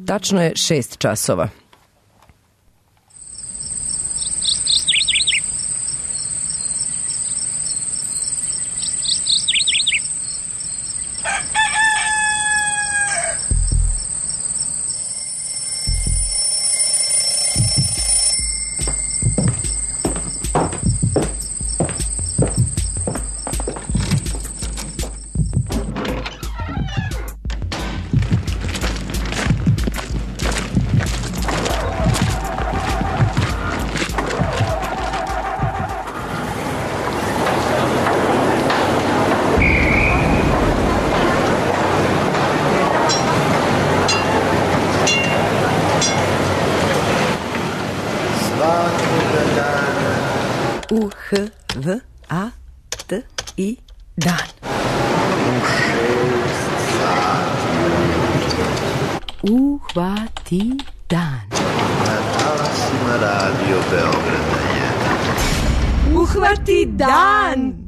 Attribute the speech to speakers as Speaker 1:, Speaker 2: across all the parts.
Speaker 1: Tačno je 6 časova. U-H-V-A-T-I dan. Uhvati dan.
Speaker 2: Na talasima Radio Beograda 1.
Speaker 1: Uhvati dan.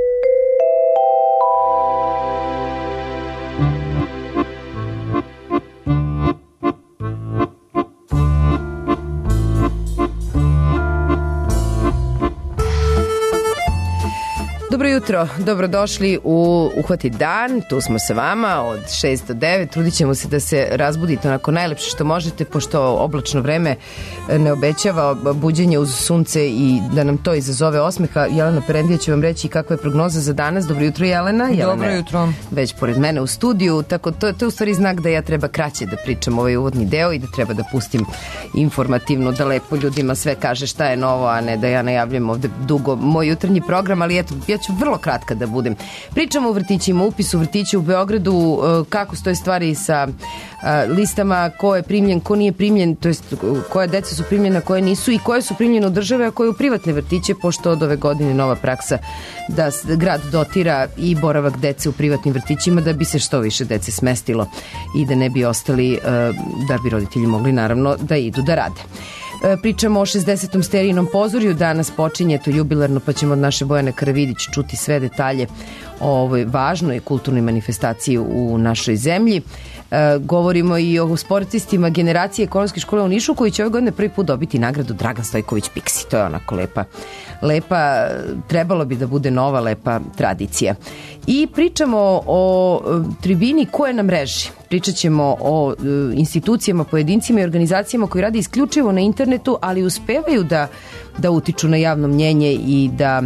Speaker 1: Dobro jutro, dobrodošli u Uhvati dan, tu smo sa vama od 6 do 9, trudit ćemo se da se razbudite onako najlepše što možete, pošto oblačno vreme ne obećava buđenje uz sunce i da nam to izazove osmeha. Jelena Perendija će vam reći kakva je prognoza za danas. Dobro jutro, Jelena.
Speaker 3: Dobro jutro.
Speaker 1: Već pored mene u studiju, tako to je u stvari znak da ja treba kraće da pričam ovaj uvodni deo i da treba da pustim informativno, da lepo ljudima sve kaže šta je novo, a ne da ja najavljam ovde dugo moj jutarnji program, ali eto, ja ću vrlo kratka da budem. Pričamo o vrtićima, upisu vrtića u Beogradu, kako stoje stvari sa listama, ko je primljen, ko nije primljen, to jest koje deca su primljena, koje nisu i koje su primljene u države, a koje u privatne vrtiće, pošto od ove godine nova praksa da grad dotira i boravak dece u privatnim vrtićima da bi se što više dece smestilo i da ne bi ostali, da bi roditelji mogli naravno da idu da rade. Pričamo o 60. Sterijinom pozorju, danas počinje to jubilarno, pa ćemo od naše Bojane Karavidić čuti sve detalje o ovoj važnoj kulturnoj manifestaciji u našoj zemlji. Govorimo i o sportistima generacije Ekonomske škole u Nišu, koji će ove godine prvi put dobiti nagradu Dragan Stojković Piksi. To je onako lepa, trebalo bi da bude nova lepa tradicija. I pričamo o tribini koja je na mreži. Pričat ćemo o institucijama, pojedincima i organizacijama koji rade isključivo na internetu, ali uspevaju da utiču na javno mnjenje i da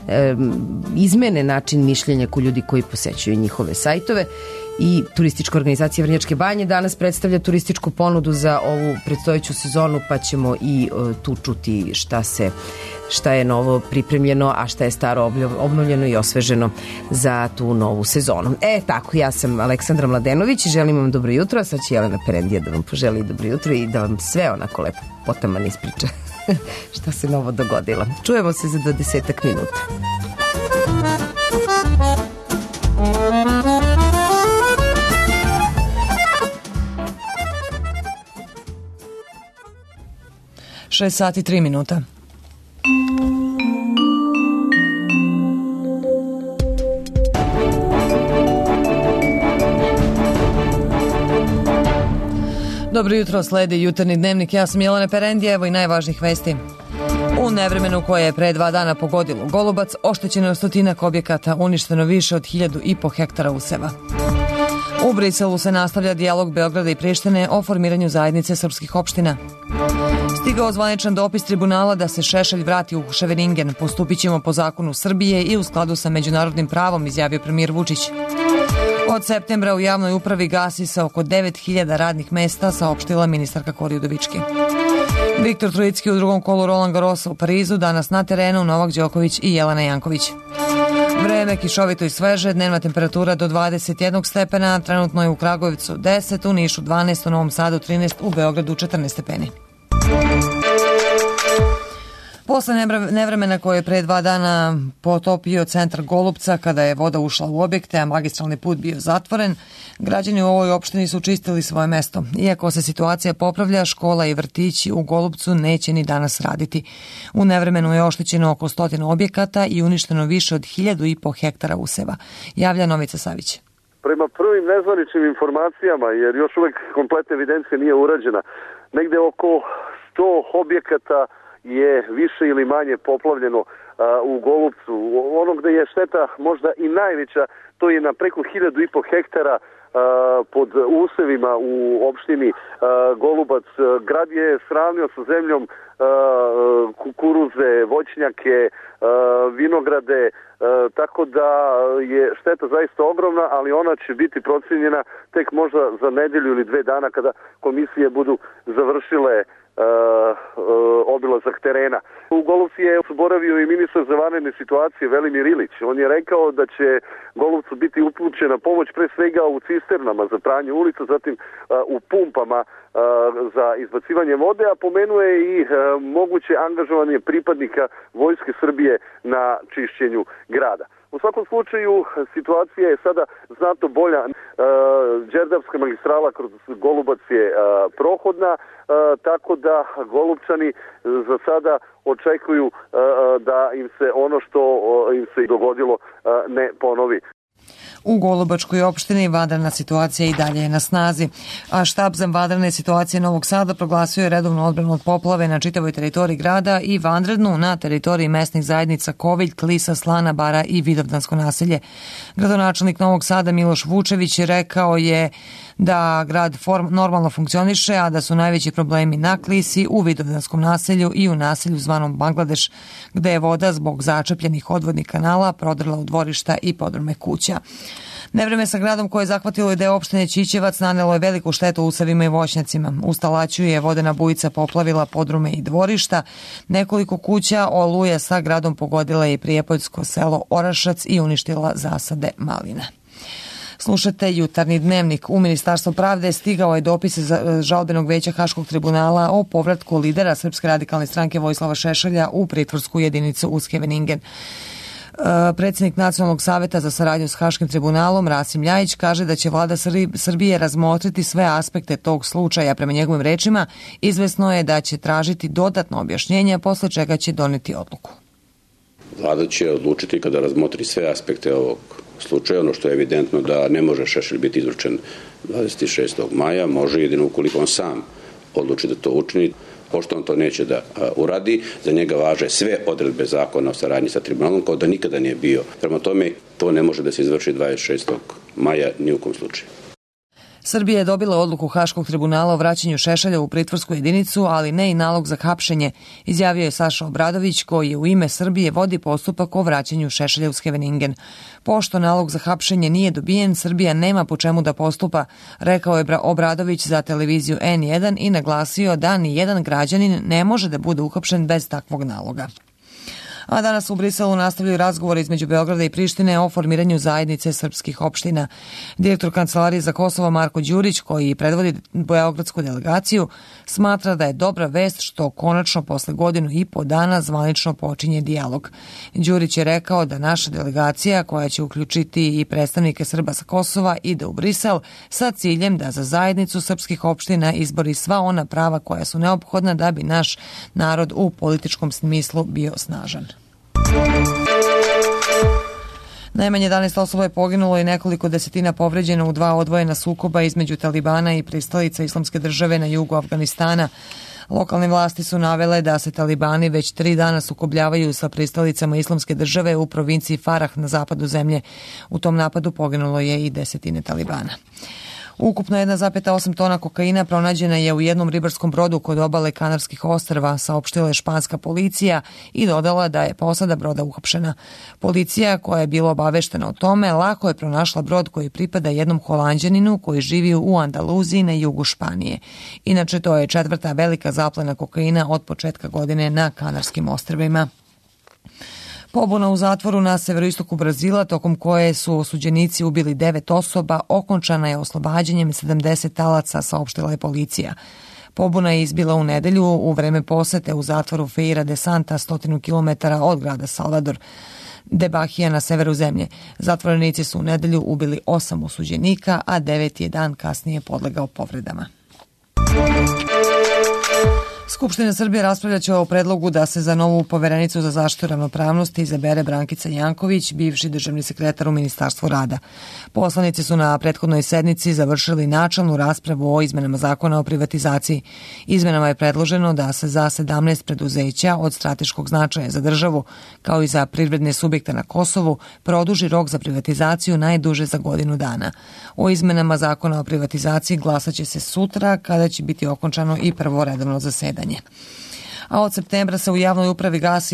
Speaker 1: izmene način mišljenja kod ljudi koji posećuju njihove sajtove. I turistička organizacija Vrnjačke Banje danas predstavlja turističku ponudu za ovu predstojeću sezonu, pa ćemo i tu čuti šta je novo pripremljeno, a šta je staro obnovljeno i osveženo za tu novu sezonu. Tako, ja sam Aleksandra Mladenović i želim vam dobro jutro, a sad će Jelena Perendija da vam poželi dobro jutro i da vam sve onako lepo potaman ispriča šta se novo dogodilo. Čujemo se za 20 minuta.
Speaker 3: Šest sati 3 minuta. Dobro jutro, sledi jutarnji dnevnik. Ja sam Jelena Perendija, evo i najvažnijih vesti. U nevremenu koje je pre 2 dana pogodilo Golubac, oštećeno je 100 objekata, uništeno više od 1.500 hektara useva. U Briselu se nastavlja dijalog Beograda i Prištine o formiranju zajednice srpskih opština. Stigao zvaničan dopis tribunala da se Šešelj vrati u Ševeringen. Postupit ćemo po zakonu Srbije i u skladu sa međunarodnim pravom, izjavio premijer Vučić. Od septembra u javnoj upravi gasi se oko 9.000 radnih mesta, saopštila ministarka Kori Udovički. Viktor Trojicki u drugom kolu Roland Garrosa u Parizu, danas na terenu Novak Đoković i Jelena Janković. Vreme kišovito i sveže, dnevna temperatura do 21 stepena, trenutno je u Kragujevcu 10, u Nišu 12, u Novom Sadu 13, u Beogradu 14 stepeni. Posle nevremena koje je pre 2 dana potopio centar Golupca kada je voda ušla u objekte, a magistralni put bio zatvoren, građani u ovoj opštini su čistili svoje mesto. Iako se situacija popravlja, škola i vrtići u Golupcu neće ni danas raditi. U nevremenu je oštećeno oko 100 objekata i uništeno više od 1.500 hektara useva. Javlja Novica Savić.
Speaker 4: Prema prvim nezvaničnim informacijama, jer još uvek kompletna evidencija nije urađena, negde oko 100 objekata je više ili manje poplavljeno u Golupcu. Ono gde je šteta možda i najveća, to je na preko 1.500 hektara pod usevima u opštini Golubac. Grad je sravnio sa zemljom kukuruze, voćnjake, vinograde, tako da je šteta zaista ogromna, ali ona će biti procenjena tek možda za nedelju ili 2 dana kada komisije budu završile obilazak terena. U Golupcu je boravio i ministar za vanredne situacije Velimir Ilić. On je rekao da će Golupcu biti upućena pomoć pre svega u cisternama za pranje ulica, zatim u pumpama za izbacivanje vode, a pomenuje i moguće angažovanje pripadnika Vojske Srbije na čišćenju grada. U svakom slučaju situacija je sada znatno bolja. Đerdapska magistrala kroz Golubac je prohodna, tako da Golupčani za sada očekuju da im se ono što im se dogodilo ne ponovi.
Speaker 3: U Golubačkoj opštini vanredna situacija i dalje je na snazi, a štab za vanredne situacije Novog Sada proglasio je redovnu odbranu od poplave na čitavoj teritoriji grada i vanrednu na teritoriji mesnih zajednica Kovilj, Klisa, Slana, Bara i Vidovdansko naselje. Gradonačelnik Novog Sada Miloš Vučević rekao je da grad normalno funkcioniše, a da su najveći problemi na Klisi, u Vidovdanskom naselju i u naselju zvanom Bangladeš, gde je voda zbog začepljenih odvodnih kanala prodrla u dvorišta i podrume kuća. Nevreme sa gradom koje je zahvatilo i deo opštine Ćićevac nanelo je veliku štetu usevima i voćnjacima. U Stalaću je vodena bujica poplavila podrume i dvorišta. Nekoliko kuća oluja sa gradom pogodila je i prijepoljsko selo Orašac i uništila zasade malina. Slušate Jutarnji dnevnik. U Ministarstvo pravde stigao je dopis žalbenog veća Haškog tribunala o povratku lidera Srpske radikalne stranke Vojislava Šešelja u pritvorsku jedinicu u Scheveningen. Predsjednik Nacionalnog saveta za saradnju s Haškim tribunalom Rasim Ljajić kaže da će vlada Srbije razmotriti sve aspekte tog slučaja. Prema njegovim rečima, izvesno je da će tražiti dodatno objašnjenje, posle čega će doneti odluku.
Speaker 5: Vlada će odlučiti kada razmotri sve aspekte ovog slučaja. Ono što je evidentno da ne može Šešelj biti izručen 26. maja, može jedino ukoliko on sam odluči da to učini. Pošto on to neće da uradi, za njega važe sve odredbe zakona o saradnji sa tribunalom, kao da nikada nije bio. Prema tome, to ne može da se izvrši 26. maja ni u kom slučaju.
Speaker 3: Srbija je dobila odluku Haškog tribunala o vraćanju Šešelja u pritvorsku jedinicu, ali ne i nalog za hapšenje, izjavio je Saša Obradović, koji u ime Srbije vodi postupak o vraćanju Šešelja u Scheveningen. Pošto nalog za hapšenje nije dobijen, Srbija nema po čemu da postupa, rekao je Obradović za televiziju N1 i naglasio da ni jedan građanin ne može da bude uhapšen bez takvog naloga. A danas u Briselu nastavljaju razgovore između Beograda i Prištine o formiranju zajednice srpskih opština. Direktor Kancelarije za Kosovo Marko Đurić, koji predvodi beogradsku delegaciju, smatra da je dobra vest što konačno posle 1,5 dana zvanično počinje dijalog. Đurić je rekao da naša delegacija, koja će uključiti i predstavnike Srba sa Kosova, ide u Brisel sa ciljem da za zajednicu srpskih opština izbori sva ona prava koja su neophodna da bi naš narod u političkom smislu bio snažan. Najmanje 11 osoba je poginulo i nekoliko desetina povređeno u 2 odvojena sukoba između Talibana i pristalica Islamske države na jugu Afganistana. Lokalne vlasti su navele da se Talibani već 3 dana sukobljavaju sa pristalicama Islamske države u provinciji Farah na zapadu zemlje. U tom napadu poginulo je i desetine Talibana. Ukupno 1,8 tona kokaina pronađena je u jednom ribarskom brodu kod obale Kanarskih ostrva, saopštila je španska policija i dodala da je posada broda uhapšena. Policija, koja je bila obaveštena o tome, lako je pronašla brod koji pripada jednom Holanđaninu koji živi u Andaluziji na jugu Španije. Inače, to je 4. velika zaplena kokaina od početka godine na Kanarskim ostrvima. Pobuna u zatvoru na severoistoku Brazila, tokom koje su osuđenici ubili 9 osoba, okončana je oslobađanjem 70 talaca, saopštila je policija. Pobuna je izbila u nedelju u vreme posete u zatvoru Feira de Santa, 100 km od grada Salvador de Bahia na severu zemlje. Zatvorenici su u nedelju ubili 8 osuđenika, a 9 je dan kasnije podlegao povredama. Skupština Srbije raspravljaće o predlogu da se za novu poverenicu za zaštitu ravnopravnosti izabere Brankica Janković, bivši državni sekretar u Ministarstvu rada. Poslanici su na prethodnoj sednici završili načelnu raspravu o izmenama zakona o privatizaciji. Izmenama je predloženo da se za 17 preduzeća od strateškog značaja za državu, kao i za privredne subjekte na Kosovu, produži rok za privatizaciju najduže za godinu dana. O izmenama zakona o privatizaciji glasaće se sutra, kada će biti okončano i prvo redovno zasedanje. A od septembra se u javnoj upravi gasi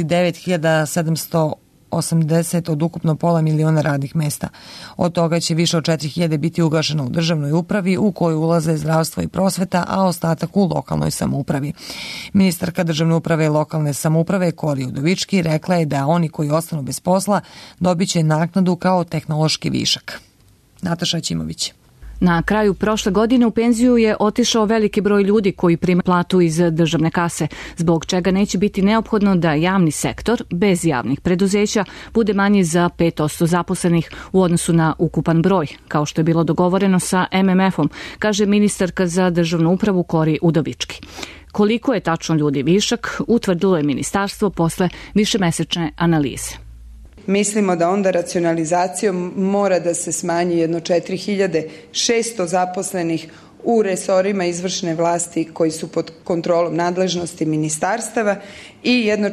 Speaker 3: 9780 od ukupno pola miliona radnih mesta. Od toga će više od 4000 biti ugašeno u državnoj upravi, u koju ulaze zdravstvo i prosveta, a ostatak u lokalnoj samoupravi. Ministarka državne uprave i lokalne samouprave Kori Udovički rekla je da oni koji ostanu bez posla dobit će naknadu kao tehnološki višak. Nataša Ćimović.
Speaker 6: Na kraju prošle godine u penziju je otišao veliki broj ljudi koji prima platu iz državne kase, zbog čega neće biti neophodno da javni sektor, bez javnih preduzeća, bude manji za 5% zaposlenih u odnosu na ukupan broj, kao što je bilo dogovoreno sa MMF-om, kaže ministarka za državnu upravu Kori Udovički. Koliko je tačno ljudi višak, utvrdilo je ministarstvo posle višemesečne analize.
Speaker 7: Mislimo da onda racionalizacijom mora da se smanji jedno 4600 zaposlenih u resorima izvršne vlasti koji su pod kontrolom nadležnosti ministarstava i jedno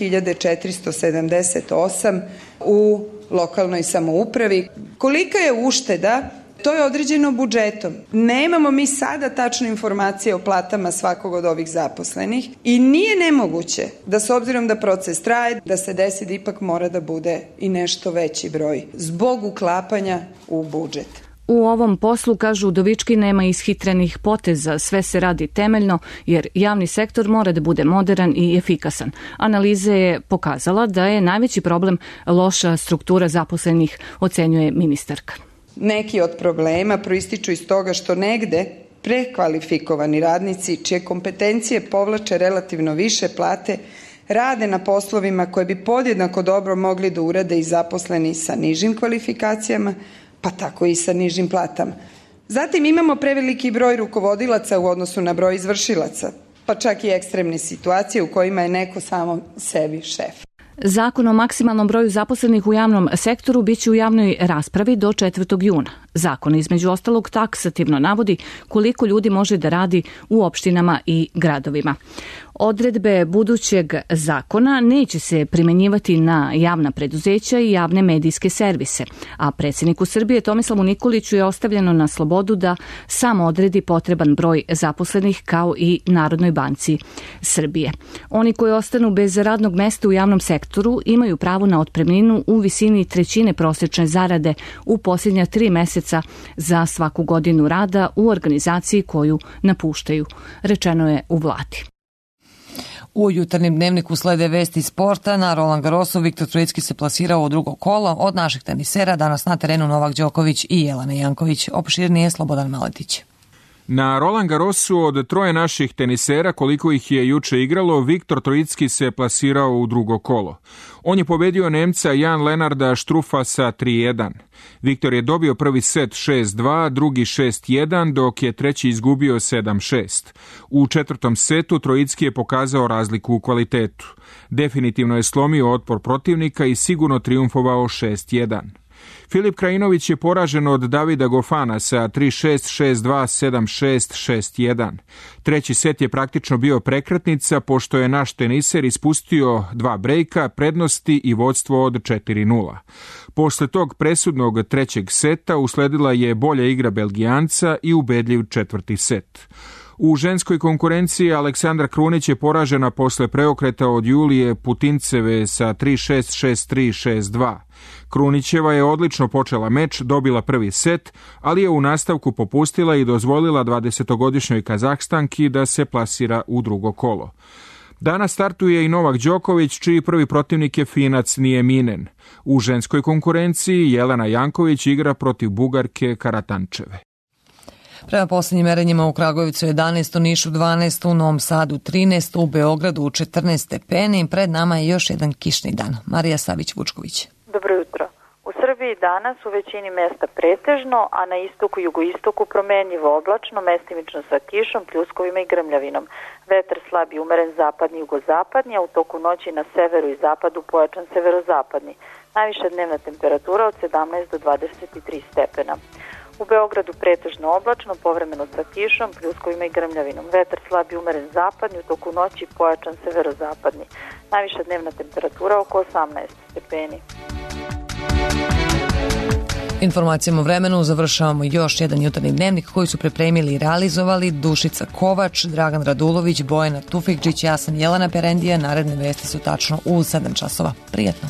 Speaker 7: 4478 u lokalnoj samoupravi. Kolika je ušteda? To je određeno budžetom. Nemamo mi sada tačne informacije o platama svakog od ovih zaposlenih i nije nemoguće da, s obzirom da proces traje, da se desi da ipak mora da bude i nešto veći broj zbog uklapanja u budžet.
Speaker 6: U ovom poslu, kažu Udovički, nema ishitrenih poteza, sve se radi temeljno jer javni sektor mora da bude moderan i efikasan. Analiza je pokazala da je najveći problem loša struktura zaposlenih, ocenjuje ministarka.
Speaker 7: Neki od problema proističu iz toga što negde prekvalifikovani radnici čije kompetencije povlače relativno više plate rade na poslovima koje bi podjednako dobro mogli da urade i zaposleni sa nižim kvalifikacijama, pa tako i sa nižim platama. Zatim imamo preveliki broj rukovodilaca u odnosu na broj izvršilaca, pa čak i ekstremne situacije u kojima je neko samo sebi šef.
Speaker 6: Zakon o maksimalnom broju zaposlenih u javnom sektoru biće u javnoj raspravi do 4. juna. Zakon između ostalog taksativno navodi koliko ljudi može da radi u opštinama i gradovima. Odredbe budućeg zakona neće se primenjivati na javna preduzeća i javne medijske servise, a predsjedniku Srbije Tomislavu Nikoliću je ostavljeno na slobodu da sam odredi potreban broj zaposlenih kao i Narodnoj banci Srbije. Oni koji ostanu bez radnog mesta u javnom sektoru imaju pravo na otpremninu u visini 1/3 prosječne zarade u posljednja 3 meseca za svaku godinu rada u organizaciji koju napuštaju, rečeno je u vladi.
Speaker 3: U jutarnjem dnevniku slede vesti sporta. Na Roland Garrosu Viktor Troicki se plasirao u drugo kolo. Od naših tenisera danas na terenu Novak Đoković i Jelena Janković. Opširnije Slobodan Maletić.
Speaker 8: Na Roland Garrosu od troje naših tenisera, koliko ih je juče igralo, Viktor Troicki se plasirao u drugo kolo. On je pobedio Nemca Jan Lenarda Štrufa sa 3-1. Viktor je dobio prvi set 6-2, drugi 6-1, dok je treći izgubio 7-6. U četvrtom setu Troicki je pokazao razliku u kvalitetu. Definitivno je slomio otpor protivnika i sigurno trijumfovao 6-1. Filip Krajinović je poražen od Davida Gofana sa 3-6, 6-2, 7-6, 6-1. Treći set je praktično bio prekretnica, pošto je naš teniser ispustio 2 brejka, prednosti i vodstvo od 4-0. Posle tog presudnog trećeg seta usledila je bolja igra Belgijanca i ubedljiv četvrti set. U ženskoj konkurenciji Aleksandra Krunić je poražena posle preokreta od Julije Putinceve sa 3-6, 6-3, 6-2. Krunićeva je odlično počela meč, dobila prvi set, ali je u nastavku popustila i dozvolila 20-godišnjoj Kazahstanki da se plasira u drugo kolo. Danas startuje i Novak Đoković, čiji prvi protivnik je Finac Nijeminen. U ženskoj konkurenciji Jelena Janković igra protiv Bugarke Karatančeve.
Speaker 3: Prema poslednjim merenjima u Kragujevcu 11, u Nišu 12, u Novom Sadu 13, u Beogradu 14 stepeni. Pred nama je još jedan kišni dan. Marija Savić-Vučković.
Speaker 9: Dobro jutro. U Srbiji Srbiji danas u većini mesta pretežno, a na istoku i jugoistoku promenljivo oblačno, mestimično sa kišom, pljuskovima i grmljavinom. Vetar slab i umeren zapadni i jugozapadni, a u toku noći na severu i zapadu pojačan severozapadni. Najviša dnevna temperatura od 17 do 23 stepena. U Beogradu pretežno oblačno, povremeno sa kišom, pljuskovima i grmljavinom. Vetar slab i umeren zapadni, u toku noći pojačan severozapadni. Najviša dnevna temperatura oko 18 stepeni.
Speaker 3: Informacijama o vremenu završavamo još jedan jutarnji dnevnik koji su pripremili i realizovali Dušica Kovač, Dragan Radulović, Bojana Tufikđić, ja sam Jelena Perendija. Naredne vesti su tačno u 7 časova. Prijetno!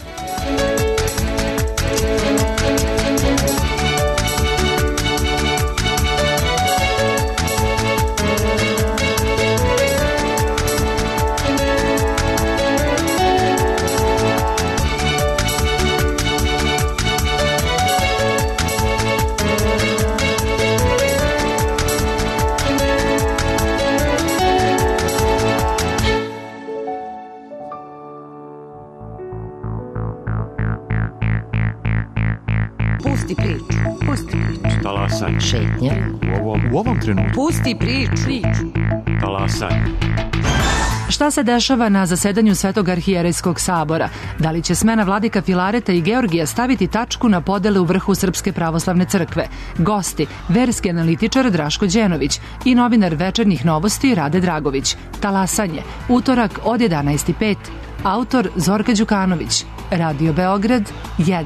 Speaker 1: Šetnja.
Speaker 10: U ovom trenutku.
Speaker 1: Pusti priču.
Speaker 10: Talasanje.
Speaker 6: Šta se dešava na zasedanju Svetog arhijerejskog sabora? Da li će smena vladika Filareta i Georgija staviti tačku na podele u vrhu Srpske pravoslavne crkve? Gosti, verski analitičar Draško Đenović i novinar Večernjih novosti Rade Dragović. Talasanje, utorak od 11:05. Autor Zorka Đukanović. Radio Beograd 1.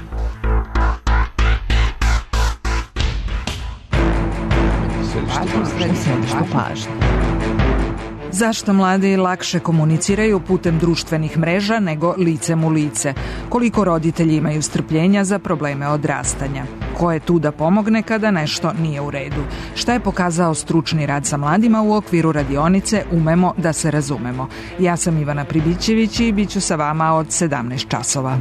Speaker 11: Zašto mladi lakše komuniciraju putem društvenih mreža nego licem u lice? Koliko roditelji imaju strpljenja za probleme odrastanja? Ko je tu da pomogne kada nešto nije u redu? Šta je pokazao stručni rad sa mladima u okviru radionice Umemo da se razumemo? Ja sam Ivana Pribićević i bit ću sa vama od 17 časova.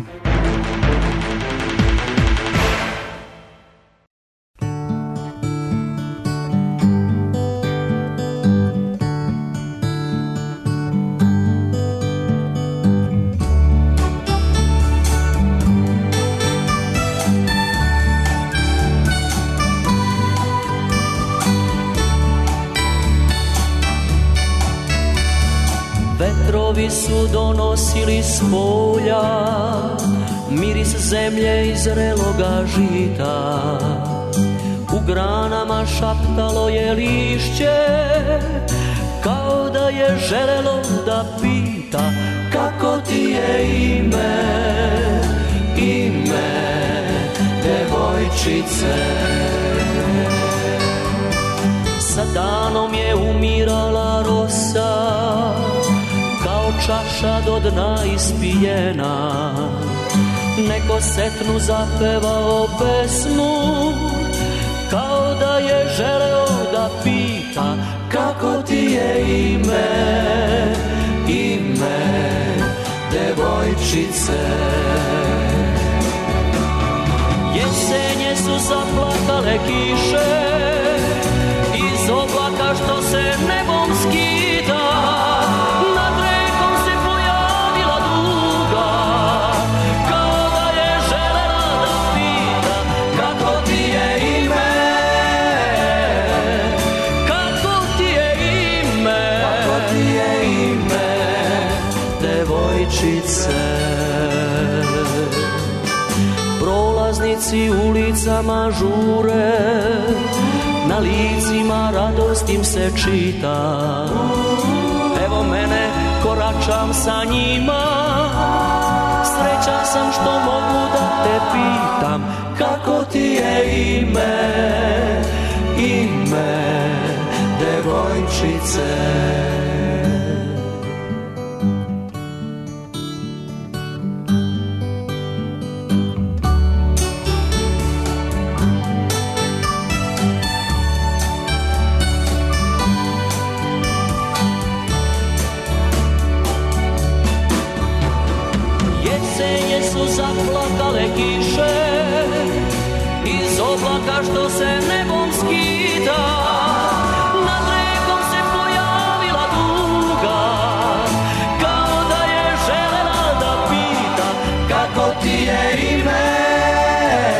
Speaker 12: Vetrovi su donosili s polja miris zemlje i zreloga žita. U granama šaptalo je lišće, kao da je želelo da pita kako ti je ime, ime devojčice. Sa danom je umirala rosa, kao čaša do dna ispijena. Neko setnu zapevao pesmu, kao da je želeo da pita kako ti je ime, ime devojčice. Jesenje su zaplakale kiše, iz oblaka što se nebom skida. Nad rekom se pojavila duga, kao da je želela da pita kako ti je ime, kako ti je ime, kako ti je ime devojčice. Prolaznici ulicama žure, na licima radost im se čita. Evo mene, koračam sa njima, srećan sam što mogu da te pitam kako ti je ime, ime devojčice. Zaplakale kiše, iz oblaka što se nebom skida. Nad rekom se pojavila duga, kao da je želela da pita kako ti je ime,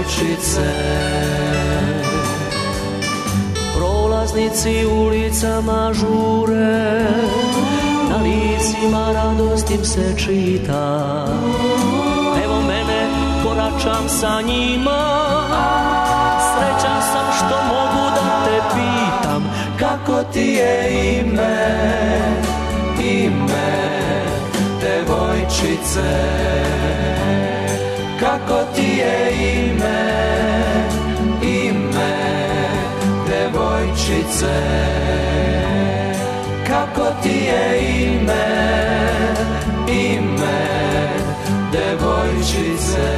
Speaker 12: devojčice. Prolaznici ulicama žure, na licima radost im se čita. Evo mene, koračam sa njima, srećan sam što mogu da te pitam, kako ti je ime, ime devojčice. Kako ti je ime, ime devojčice. Kako ti je ime, ime devojčice.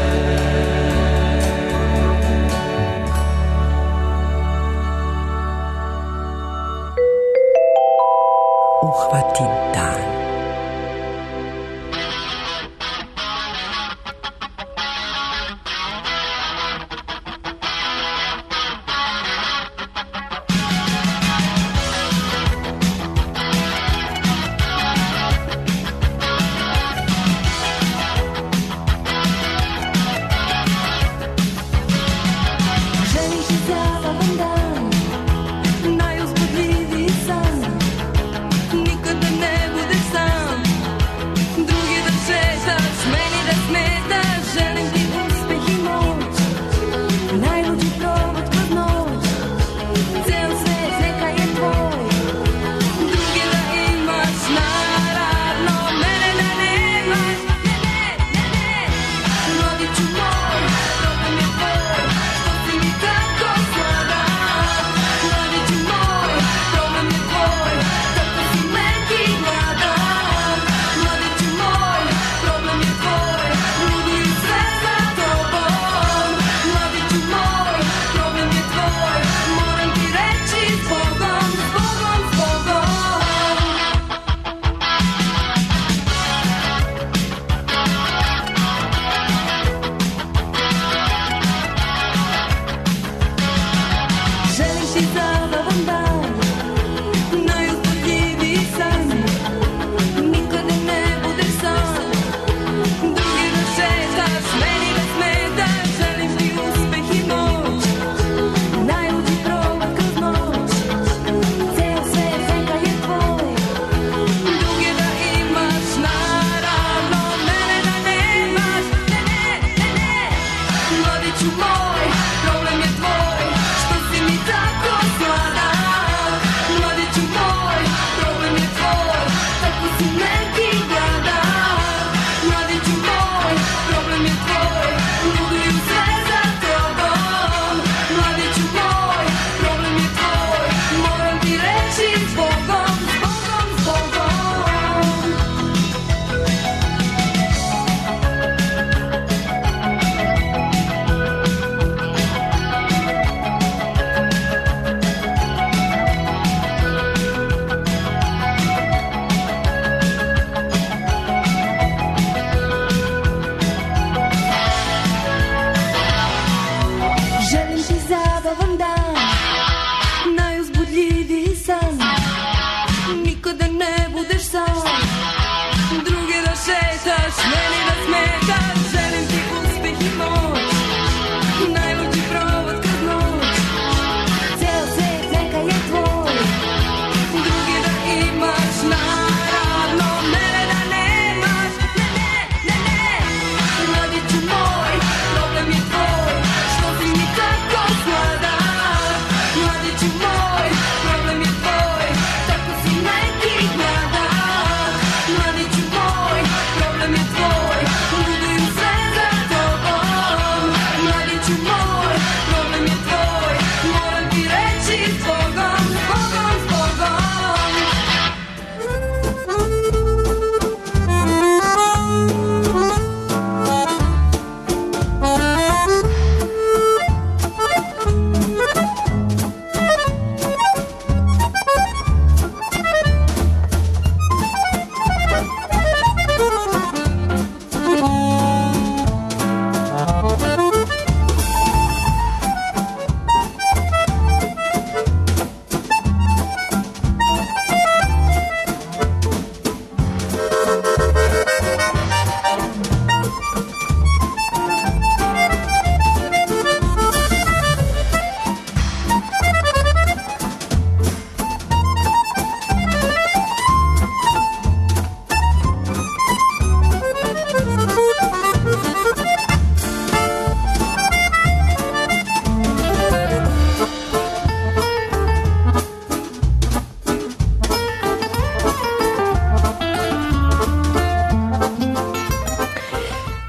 Speaker 13: Uhvatim dan.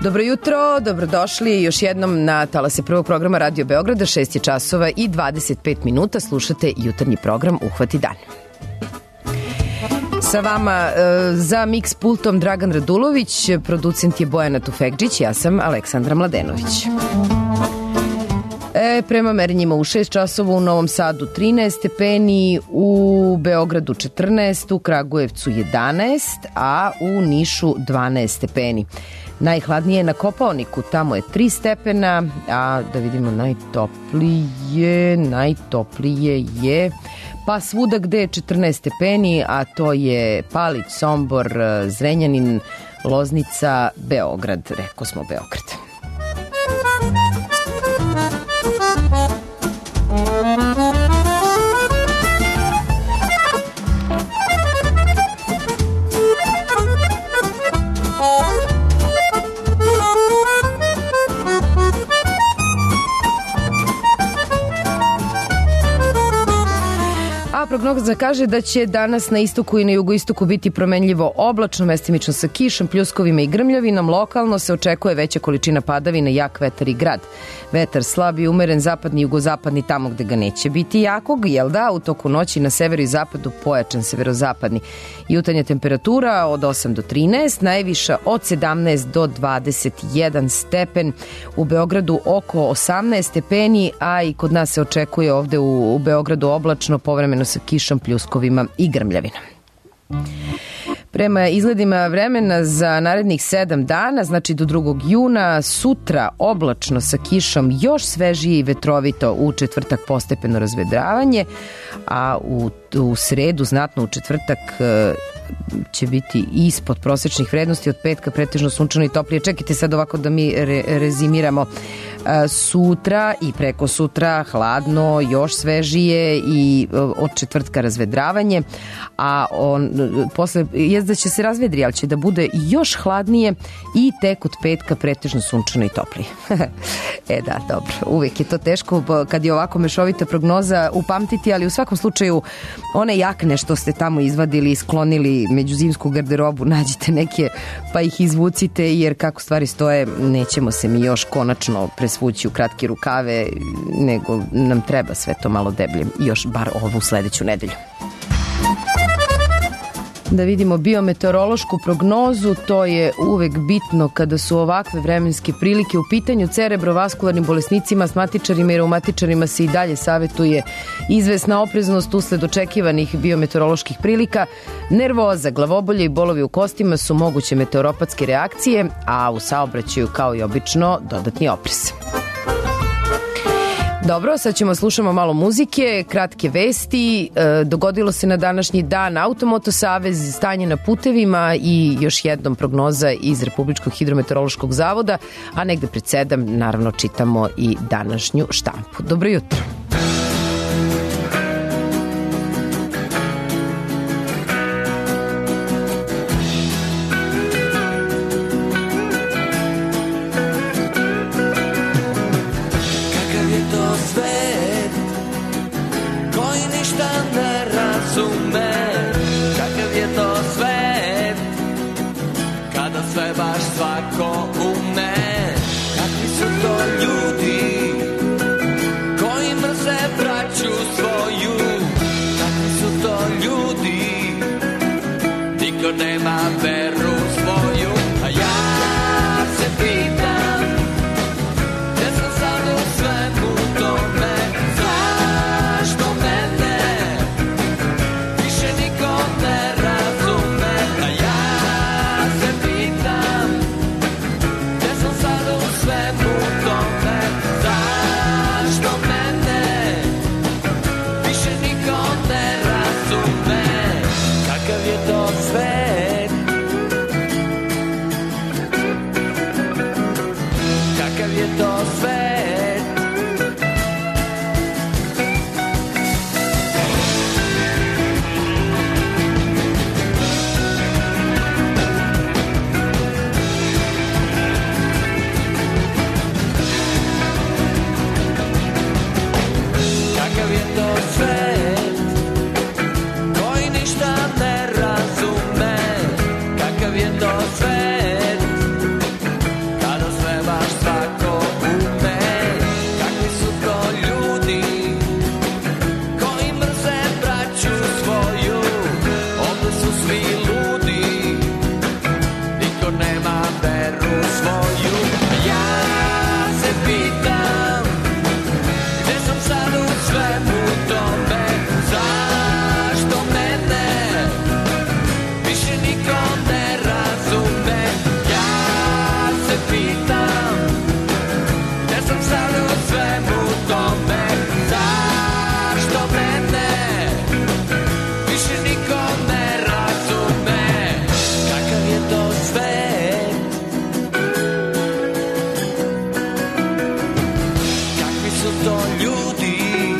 Speaker 1: Dobro jutro, dobrodošli još jednom na talase prvog programa Radio Beograda, 6 je časova i 25 minuta, slušate jutarnji program Uhvati dan. Sa vama za mix pultom Dragan Radulović, producent je Bojana Tufekđić, ja sam Aleksandra Mladenović. Prema merenjima u 6 časova u Novom Sadu 13 stepeni, u Beogradu 14, u Kragujevcu 11, a u Nišu 12 stepeni. Najhladnije je na Kopaoniku, tamo je 3 stepena, a da vidimo najtoplije je pa svuda gde je 14 stepeni, a to je Palić, Sombor, Zrenjanin, Loznica, Beograd, rekao smo Beograd. Prognoza kaže da će danas na istoku i na jugoistoku biti promenljivo oblačno, mestimično sa kišom, pljuskovima i grmljavinom. Lokalno se očekuje veća količina padavina, jak vetar i grad. Vetar slab i umeren, zapadni i jugozapadni tamo gde ga neće biti jakog, jel da? U toku noći na severu i zapadu pojačan severozapadni. Jutarnja temperatura od 8 do 13, najviša od 17 do 21 stepen. U Beogradu oko 18 stepeni, a i kod nas se očekuje ovde u Beogradu oblačno, povremeno sa kišom, pljuskovima i grmljavinom. Prema izgledima vremena za narednih 7 dana, znači do 2. juna, sutra oblačno sa kišom, još svežije i vetrovito, u četvrtak postepeno razvedravanje, a u sredu, znatno u četvrtak, će biti ispod prosečnih vrednosti, od petka pretežno sunčano i toplije. Čekajte sad ovako da mi rezimiramo. Sutra i preko sutra hladno, još svežije i od četvrtka razvedravanje, a posle jezda će se razvedri, ali će da bude još hladnije i tek od petka pretežno sunčano i toplije. Da, dobro, uvek je to teško kad je ovako mešovita prognoza upamtiti, ali u svakom slučaju one jakne što ste tamo izvadili i sklonili među zimsku garderobu, nađite neke pa ih izvucite, jer kako stvari stoje nećemo se mi još konačno presvući u kratke rukave, nego nam treba sve to malo deblje, još bar ovu sledeću nedelju. Da vidimo biometeorološku prognozu, to je uvek bitno kada su ovakve vremenske prilike u pitanju. Cerebrovaskularnim bolesnicima, astmatičarima i reumatičarima se i dalje savetuje izvesna opreznost usled očekivanih biometeoroloških prilika. Nervoza, glavobolje i bolovi u kostima su moguće meteoropatske reakcije, a u saobraćaju kao i obično dodatni oprez. Dobro, sad ćemo slušamo malo muzike, kratke vesti. Dogodilo se na današnji dan Automoto Savez, stanje na putevima i još jednom prognoza iz Republičkog hidrometeorološkog zavoda, a negde pred 7 naravno čitamo i današnju štampu. Dobro jutro.
Speaker 12: Kakvi su to ljudi koji mrze su to ljudi.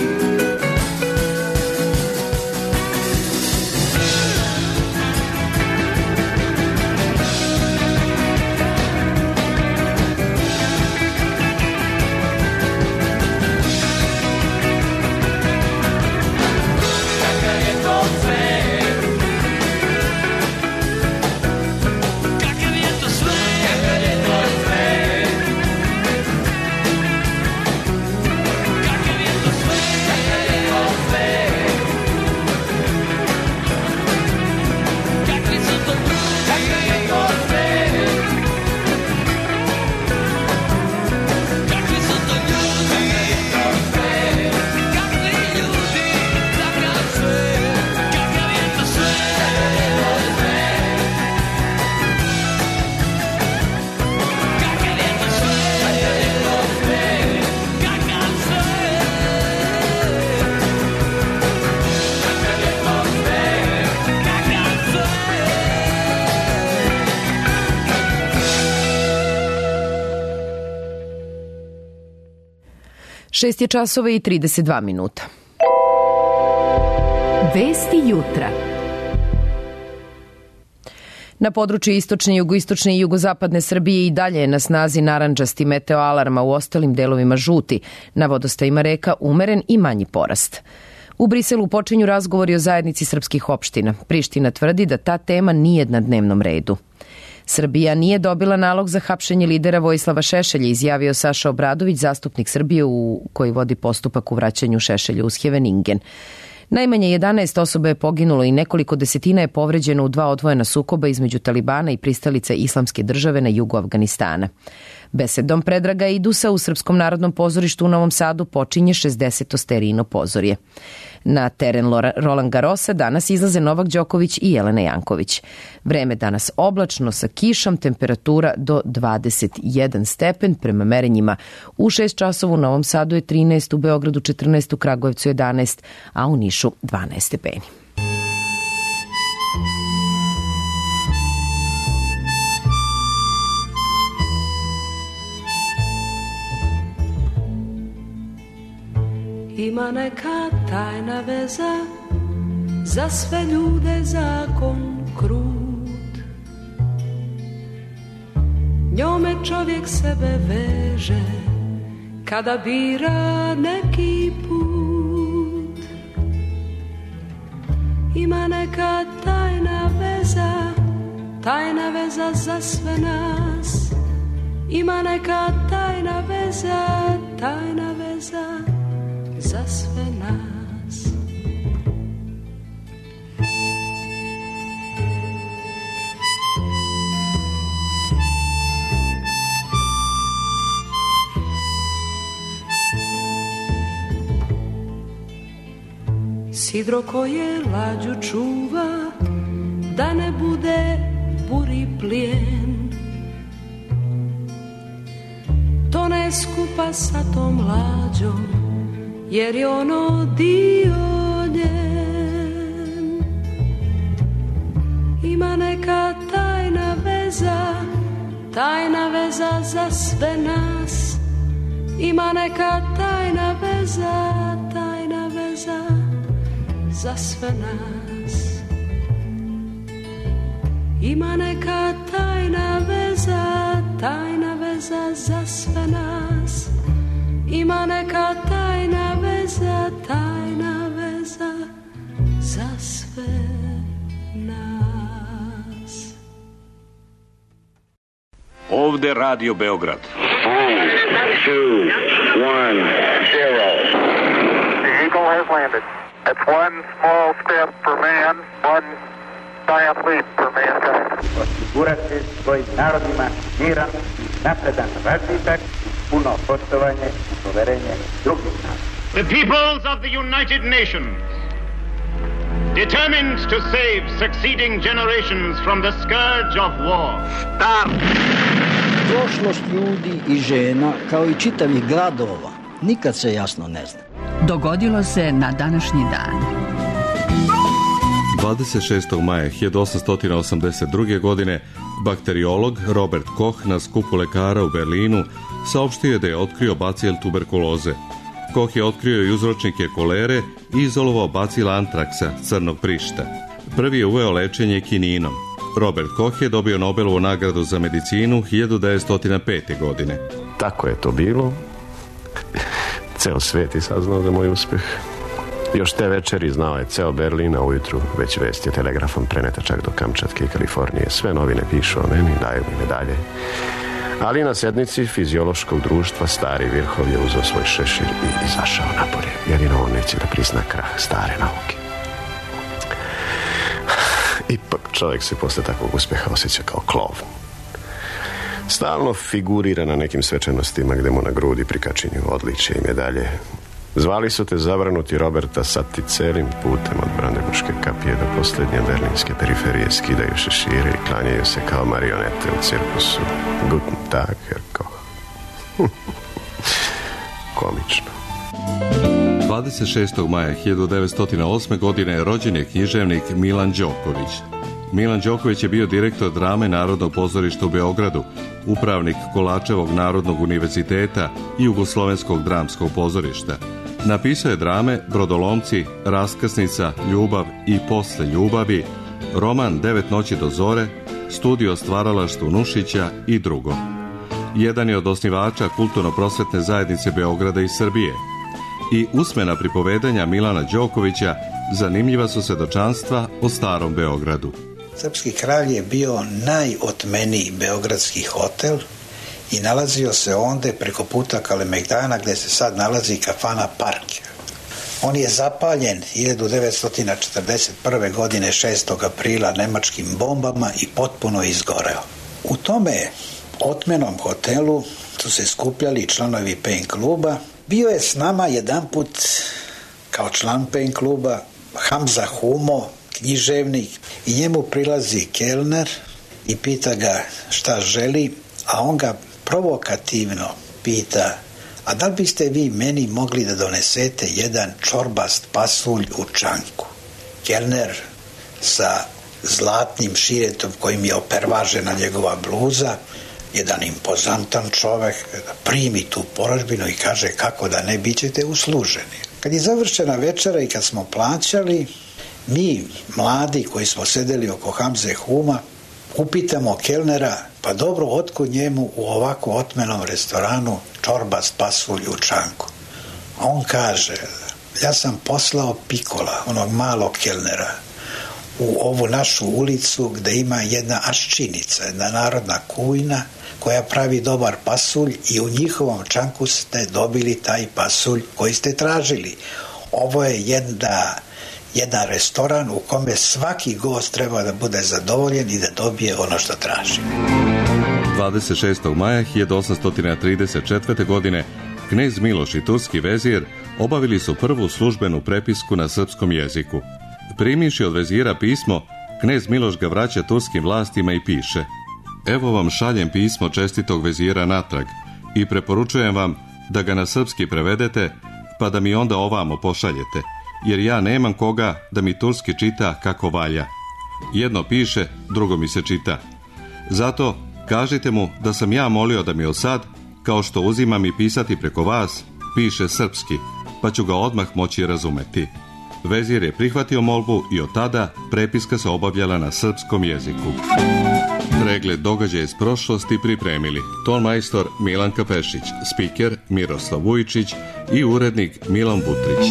Speaker 1: Šest je časova i 32 minuta.
Speaker 6: Vesti jutra.
Speaker 1: Na području istočne, jugoistočne i jugozapadne Srbije i dalje je na snazi narandžasti meteo alarma, u ostalim delovima žuti. Na vodostajima reka umeren i manji porast. U Briselu počinju razgovori o zajednici srpskih opština. Priština tvrdi da ta tema nije na dnevnom redu. Srbija nije dobila nalog za hapšenje lidera Vojislava Šešelja, izjavio Saša Obradović, zastupnik Srbije koji vodi postupak u vraćanju Šešelja uz Heveningen. Najmanje 11 osoba je poginulo i nekoliko desetina je povređeno u 2 odvojena sukoba između Talibana i pristalica Islamske države na jugu Afganistana. Besedom Predraga Idusa u Srpskom narodnom pozorištu u Novom Sadu počinje 60. sterijino pozorje. Na teren Roland Garrosa danas izlaze Novak Đoković i Jelena Janković. Vreme danas oblačno sa kišom, temperatura do 21 stepen, prema merenjima u 6 časova u Novom Sadu je 13, u Beogradu 14, u Kragujevcu 11, a u Nišu 12 stepeni.
Speaker 14: Ima neka tajna veza, za sve ljude zakon krut. Njome čovjek sebe veže, kada bira neki put. Ima neka tajna veza za sve nas. Ima neka tajna veza za sve nas. Sidro koje lađu čuva, da ne bude buri plijen, to ne skupa sa tom lađom, jer je ono dio njen. Ima neka tajna veza za sve nas. Ima neka tajna veza za sve nas. Ima neka tajna veza za sve nas. Ima neka tajna veza za sve nas.
Speaker 10: Ovde Radio Beograd.
Speaker 15: 3, 2, 1, 0. The Eagle has landed. It's one small step for man, one giant leap for mankind.
Speaker 16: Osigurati svojim narodima miran, napredan razvitak, puno poštovanje i poverenje drugih naroda.
Speaker 17: The peoples of the United Nations, determined to save succeeding generations from the scourge of war. Start!
Speaker 18: Prošlost ljudi i žena, kao i čitavih gradova, nikad se jasno ne zna.
Speaker 19: Dogodilo se na današnji dan.
Speaker 20: 26. maja 1882. godine bakteriolog Robert Koch na skupu lekara u Berlinu saopštio je da je otkrio bacil tuberkuloze. Koh je otkrio i uzročnike kolere i izolovao bacila antraksa crnog prišta. Prvi je uveo lečenje kininom. Robert Koh je dobio Nobelovu nagradu za medicinu 1905. godine.
Speaker 21: Tako je to bilo. Ceo svet je saznao za moj uspeh. Još te večeri znao je ceo Berlin, a ujutru već vest je telegrafom preneta čak do Kamčatke i Kalifornije. Sve novine pišu o meni, daju mi medalje. Ali na sednici fiziološkog društva stari Virhov je uzeo svoj šešir i izašao napolje. Jedino on neće da prizna krah stare nauke. Ipak čovjek se posle takvog uspeha osjeća kao klovn. Stalno figurira na nekim svečanostima gde mu na grudi prikačinju odličje i medalje. Zvali su te zabranuti Roberta, sad ti celim putem od Brandenburške kapije do posljednje berlinske periferije skidaju šešire i klanjaju se kao marionete u cirkusu. Guten Tag, Herr Koch. Komično.
Speaker 20: 26. maja 1908. godine rođen je književnik Milan Đoković. Milan Đoković je bio direktor drame Narodnog pozorišta u Beogradu, upravnik Kolačevog Narodnog univerziteta i Jugoslovenskog dramskog pozorišta. Napisao je drame Brodolomci, Raskrsnica, Ljubav i Posle ljubavi, roman 9 noći do zore, studio stvaralaštvo Nušića i drugo. Jedan je od osnivača kulturno-prosvetne zajednice Beograda i Srbije. I usmena pripovedanja Milana Đokovića zanimljiva su svedočanstva o starom Beogradu.
Speaker 22: Srpski kralj je bio najotmeniji beogradski hotel i nalazio se onde preko puta Kalemegdana gde se sad nalazi kafana Park. On je zapaljen 1941. godine 6. aprila nemačkim bombama i potpuno izgoreo. U tome otmenom hotelu su se skupljali članovi PEN kluba. Bio je s nama jedanput kao član PEN kluba Hamza Humo, književnik, i njemu prilazi kelner i pita ga šta želi, a on ga provokativno pita: a da li biste vi meni mogli da donesete jedan čorbast pasulj u čanku? Kelner sa zlatnim širetom kojim je opervažena njegova bluza, jedan impozantan čovek, primi tu porudžbinu i kaže kako da ne, bit ćete usluženi. Kad je završena večera i kad smo plaćali, mi mladi koji smo sedeli oko Hamze Huma upitamo kelnera: pa dobro, otkud njemu u ovako otmenom restoranu čorbast pasulj u čanku? A on kaže: ja sam poslao Pikola, onog malog kelnera, u ovu našu ulicu gde ima jedna aščinica, jedna narodna kujna koja pravi dobar pasulj i u njihovom čanku ste dobili taj pasulj koji ste tražili. Ovo je jedan restoran u kome svaki gost treba da bude zadovoljen i da dobije ono što traži.
Speaker 20: 26. maja 1834. godine knez Miloš i turski vezir obavili su prvu službenu prepisku na srpskom jeziku. Primivši od vezira pismo, knez Miloš ga vraća turskim vlastima i piše: evo vam šaljem pismo čestitog vezira natrag i preporučujem vam da ga na srpski prevedete, pa da mi onda ovamo pošaljete, jer ja nemam koga da mi turski čita kako valja. Jedno piše, drugo mi se čita. Zato kažite mu da sam ja molio da mi od sad, kao što uzimam i pisati preko vas, piše srpski, pa ću ga odmah moći razumeti. Vezir je prihvatio molbu i od tada prepiska se obavljala na srpskom jeziku. Pregled događaja iz prošlosti pripremili tonmajstor Milan Kapešić, spiker Miroslav Vujičić i urednik Milan Butrić.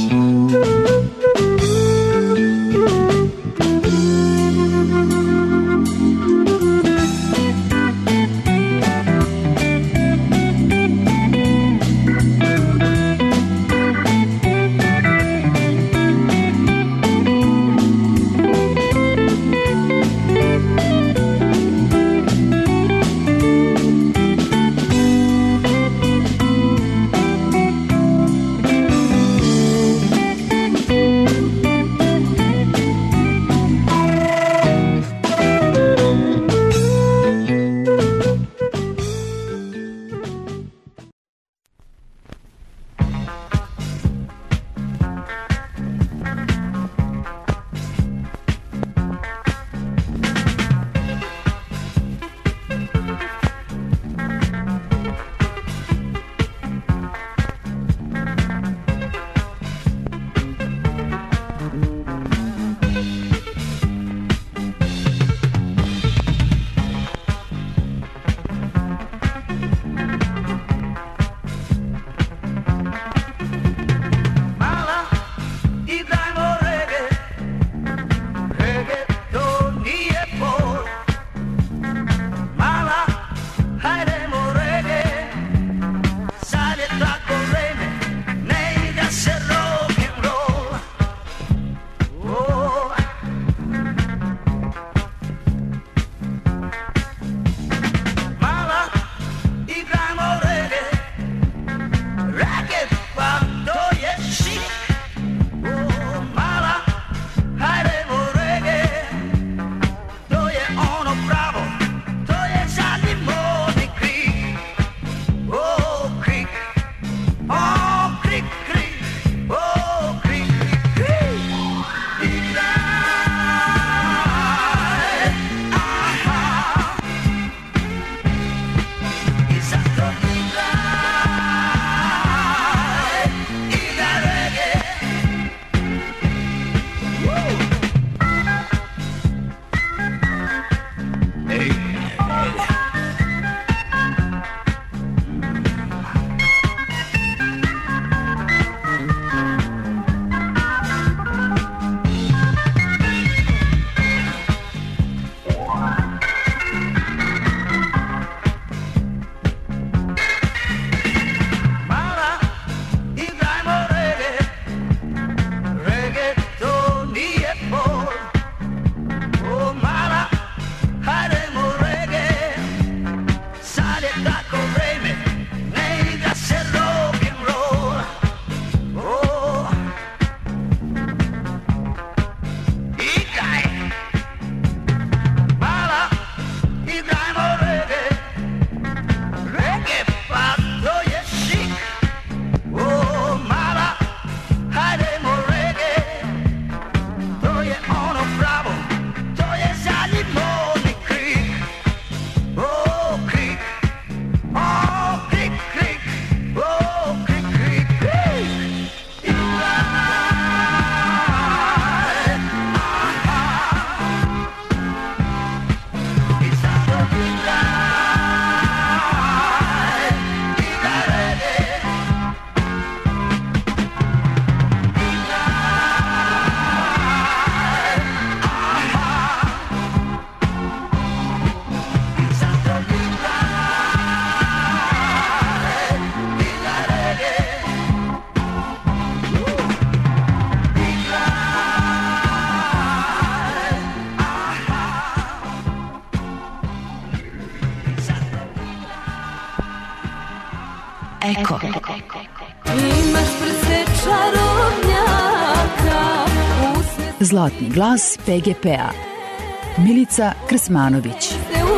Speaker 6: Eko.
Speaker 14: Imaš prse čarobnjaka.
Speaker 19: Zlatni glas PGP-a. Milica Krsmanović.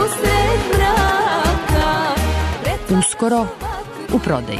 Speaker 19: Uskoro u prodaji.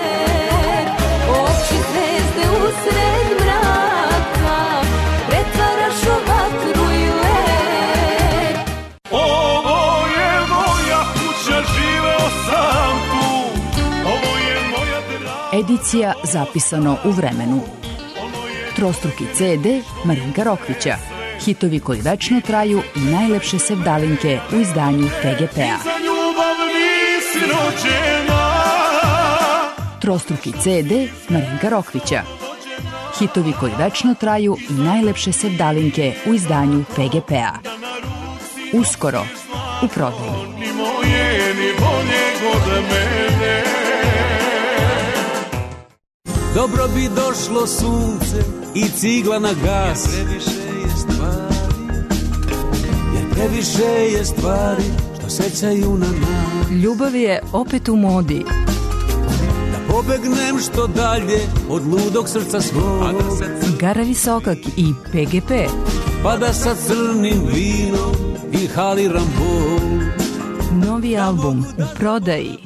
Speaker 14: Oči zvezde usred mraka, pretvaraš u vatru i led.
Speaker 12: Ovo je moja kuća, živeo sam tu. Ovo je moja draga.
Speaker 19: Edicija zapisano u vremenu. Trostruki CD Marinka Rokvića. Hitovi koji večno traju i najlepše sevdalinke u izdanju PGP-a.
Speaker 12: Za ljubav nisi rođena.
Speaker 19: Trostruki CD Marinka Rokvića. Hitovi koji večno traju i najlepše sevdalinke u izdanju PGP-a. Uskoro u prodaji.
Speaker 12: Ni moje, ni bolje god mene.
Speaker 2: Dobro bi došlo sunce i cigla na gas. Jer previše je stvari što sećaju na nas.
Speaker 11: Ljubav je opet u modi.
Speaker 2: Da pobegnem što dalje od ludog srca svog.
Speaker 11: Gara Visokak i PGP.
Speaker 2: Pa da sa crnim vinom inhaliram bol.
Speaker 11: Novi album u prodaji.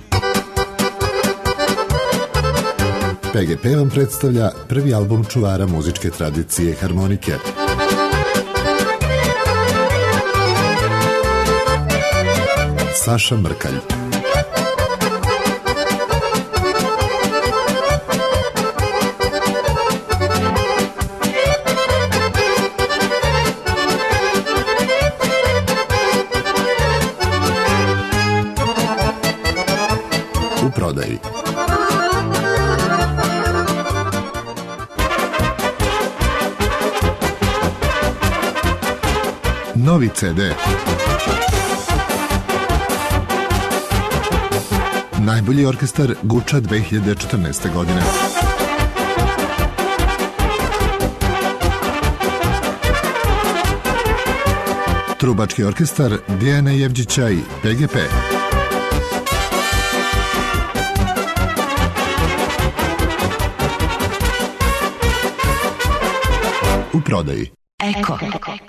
Speaker 4: PGP vam predstavlja prvi album čuvara muzičke tradicije harmonike. Saša Mrkalj. U prodaji. Novi CD. Najbolji orkestar Guča 2014. godine. Trubački orkestar Dijana Jevđića i PGP. U prodaji.
Speaker 6: Eko.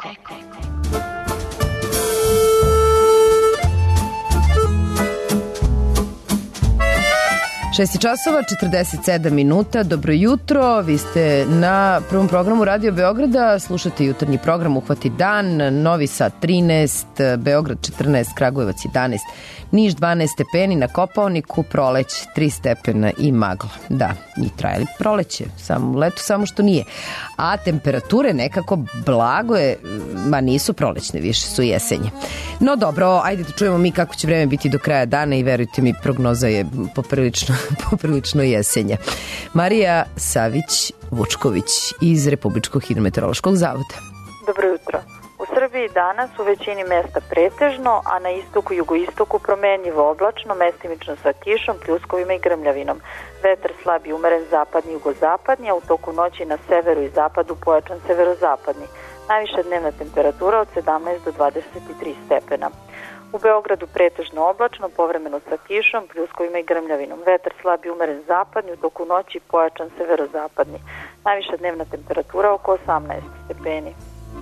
Speaker 1: 6 časova, 47 minuta. Dobro jutro, vi ste na prvom programu Radio Beograda, slušate jutarnji program Uhvati dan, Novi Sad 13, Beograd 14, Kragujevac 11, Niš 12 stepeni, na Kopaoniku proleć 3 stepena i magla. Da, i trajali proleće, samo leto, samo što nije. A temperature nekako blago je, ma nisu prolećne, više su jesenje. No dobro, ajde da čujemo mi kako će vreme biti do kraja dana i verujte mi, prognoza je poprilično jesenja. Marija Savić-Vučković iz Republičkog hidrometeorološkog zavoda.
Speaker 9: Dobro jutro. U Srbiji danas u većini mesta pretežno, a na istoku i jugoistoku promenljivo oblačno, mestimično sa kišom, pljuskovima i grmljavinom. Vetar slab i umeren zapadni i jugozapadni, a u toku noći na severu i zapadu pojačan severozapadni. Najviša dnevna temperatura od 17 do 23 stepena. U Beogradu pretežno oblačno, povremeno sa kišom, pljuskovima i grmljavinom. Vetar slab i umeren zapadni, u toku noći pojačan severozapadni. Najviša dnevna temperatura oko 18 stepeni.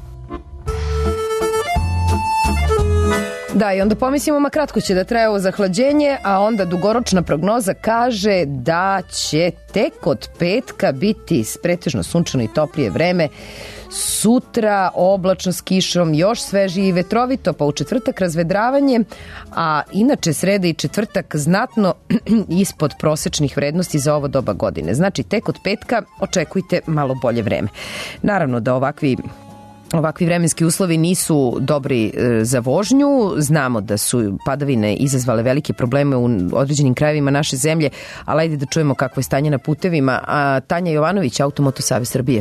Speaker 1: Da, i onda pomislimo, ma kratko će da traje ovo zahlađenje, a onda dugoročna prognoza kaže da će tek od petka biti pretežno sunčano i toplije vreme. Sutra oblačno s kišom, još svežije i vetrovito, pa u četvrtak razvedravanje, a inače sreda i četvrtak znatno ispod prosečnih vrednosti za ovo doba godine. Znači, tek od petka očekujte malo bolje vreme. Naravno da ovakvi vremenski uslovi nisu dobri za vožnju. Znamo da su padavine izazvale velike probleme u određenim krajevima naše zemlje, ali ajde da čujemo kakvo je stanje na putevima. A Tanja Jovanović, Automoto Savez Srbije.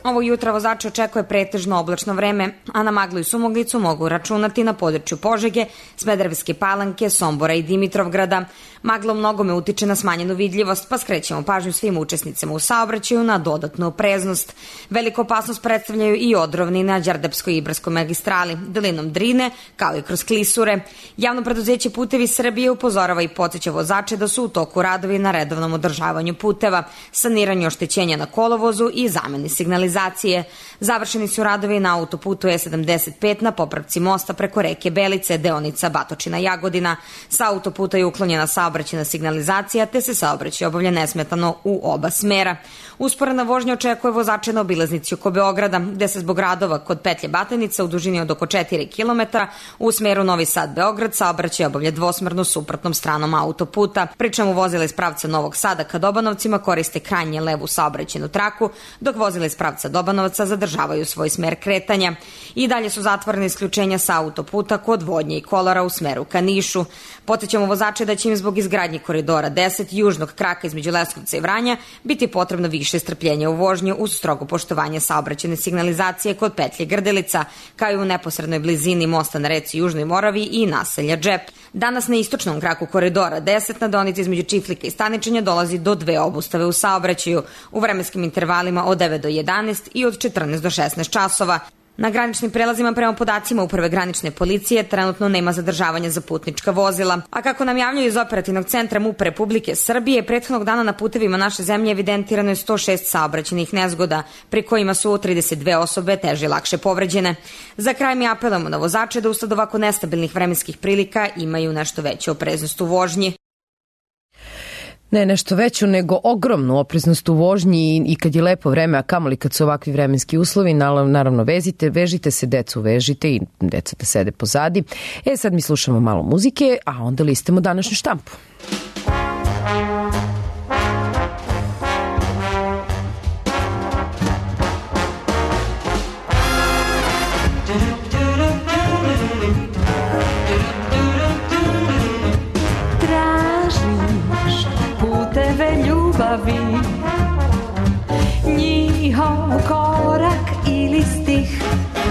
Speaker 5: Ovo jutro vozače očekuje pretežno oblačno vreme, a na maglu i sumoglicu mogu računati na području Požege, Smederevske Palanke, Sombora i Dimitrovgrada. Magla u mnogome utiče na smanjenu vidljivost, pa skrećemo pažnju svim učesnicima u saobraćaju na dodatnu opreznost. Veliku opasnost predstavljaju i odrovni na Đerdapskoj i Ibarskoj magistrali, delinom Drine, kao i kroz klisure. Javno preduzeće Putevi Srbije upozorava i podsjeća vozače da su u toku radovi na redovnom održavanju puteva, saniranju oštećenja na kolovozu i zameni signalizacije. Završeni su radovi na autoputu E75 na popravci mosta preko reke Belice, deonica Batočina Jagodina. Sa autoputa je uklonjena saobraćajna signalizacija, te se saobraćaj obavlja nesmetano u oba smera. Usporena vožnja očekuje vozače na obilaznici oko Beograda, gde se zbog radova kod petlje Batajnica u dužini od oko 4 km u smeru Novi Sad-Beograd saobraćaj obavlja dvosmerno suprotnom stranom autoputa. Pričemu vozila iz pravca Novog Sada ka Dobanovcima koriste krajnje levu saobraćajnu traku, dok vozila iz pravca Dobanovaca zadržavaju svoj smer kretanja. I dalje su zatvorene isključenja sa autoputa kod Vodnje i Kolara u smeru ka Nišu. Podsjećamo vozače da će im zbog izgradnje koridora 10 južnog kraka između Leskovca i Vranja biti potrebno više strpljenja u vožnju uz strogo poštovanje saobraćajne signalizacije kod petlje Grdelica, kao i u neposrednoj blizini mosta na reci Južnoj Moravi i naselja Džep. Danas na istočnom kraku koridora 10 na deonici između Čiflika i Staničenja dolazi do 2 obustave u saobraćaju u vremenskim intervalima od 9 do 11 i od 14 do 16 časova. Na graničnim prelazima prema podacima Uprave granične policije trenutno nema zadržavanja za putnička vozila. A kako nam javljaju iz operativnog centra MUP Republike Srbije, prethodnog dana na putevima naše zemlje evidentirano je 106 saobraćajnih nezgoda, pri kojima su 32 osobe teže i lakše povređene. Za kraj mi apelujemo na vozače da usled ovako nestabilnih vremenskih prilika imaju nešto veću opreznost u vožnji.
Speaker 1: Ne nešto veću, nego ogromnu opreznost u vožnji i kad je lepo vreme, a kamoli kad su ovakvi vremenski uslovi, naravno vežite se, decu vežite i deca da sede pozadi. Sad mi slušamo malo muzike, a onda listamo današnju štampu.
Speaker 14: Njihov korak ili stih,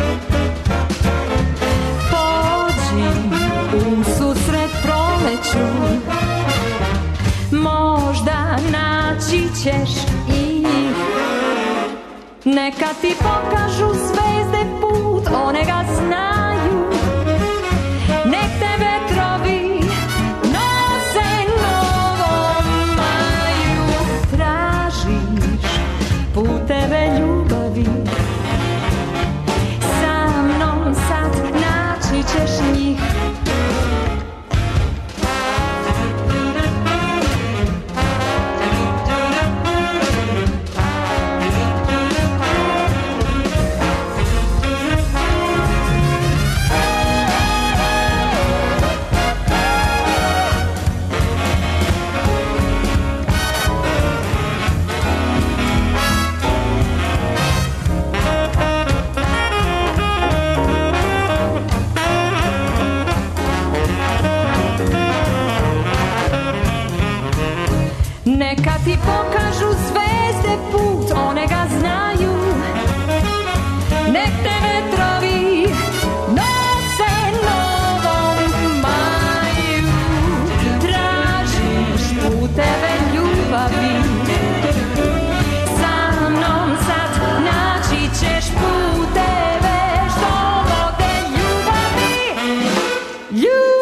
Speaker 14: pođi u susret proleću, možda naći ćeš i njih. Neka ti pokažu zvezde put, one ga znaju, nek te vetrovi puteve ljubavi, sa mnom sad naći ćeš njih. Neka ti pokažu zvezde put, one ga znaju, nek te vetrovi nose novom maju. Tražiš puteve ljubavi, sa mnom sad naći ćeš puteve što vode ljubavi, ljubavi.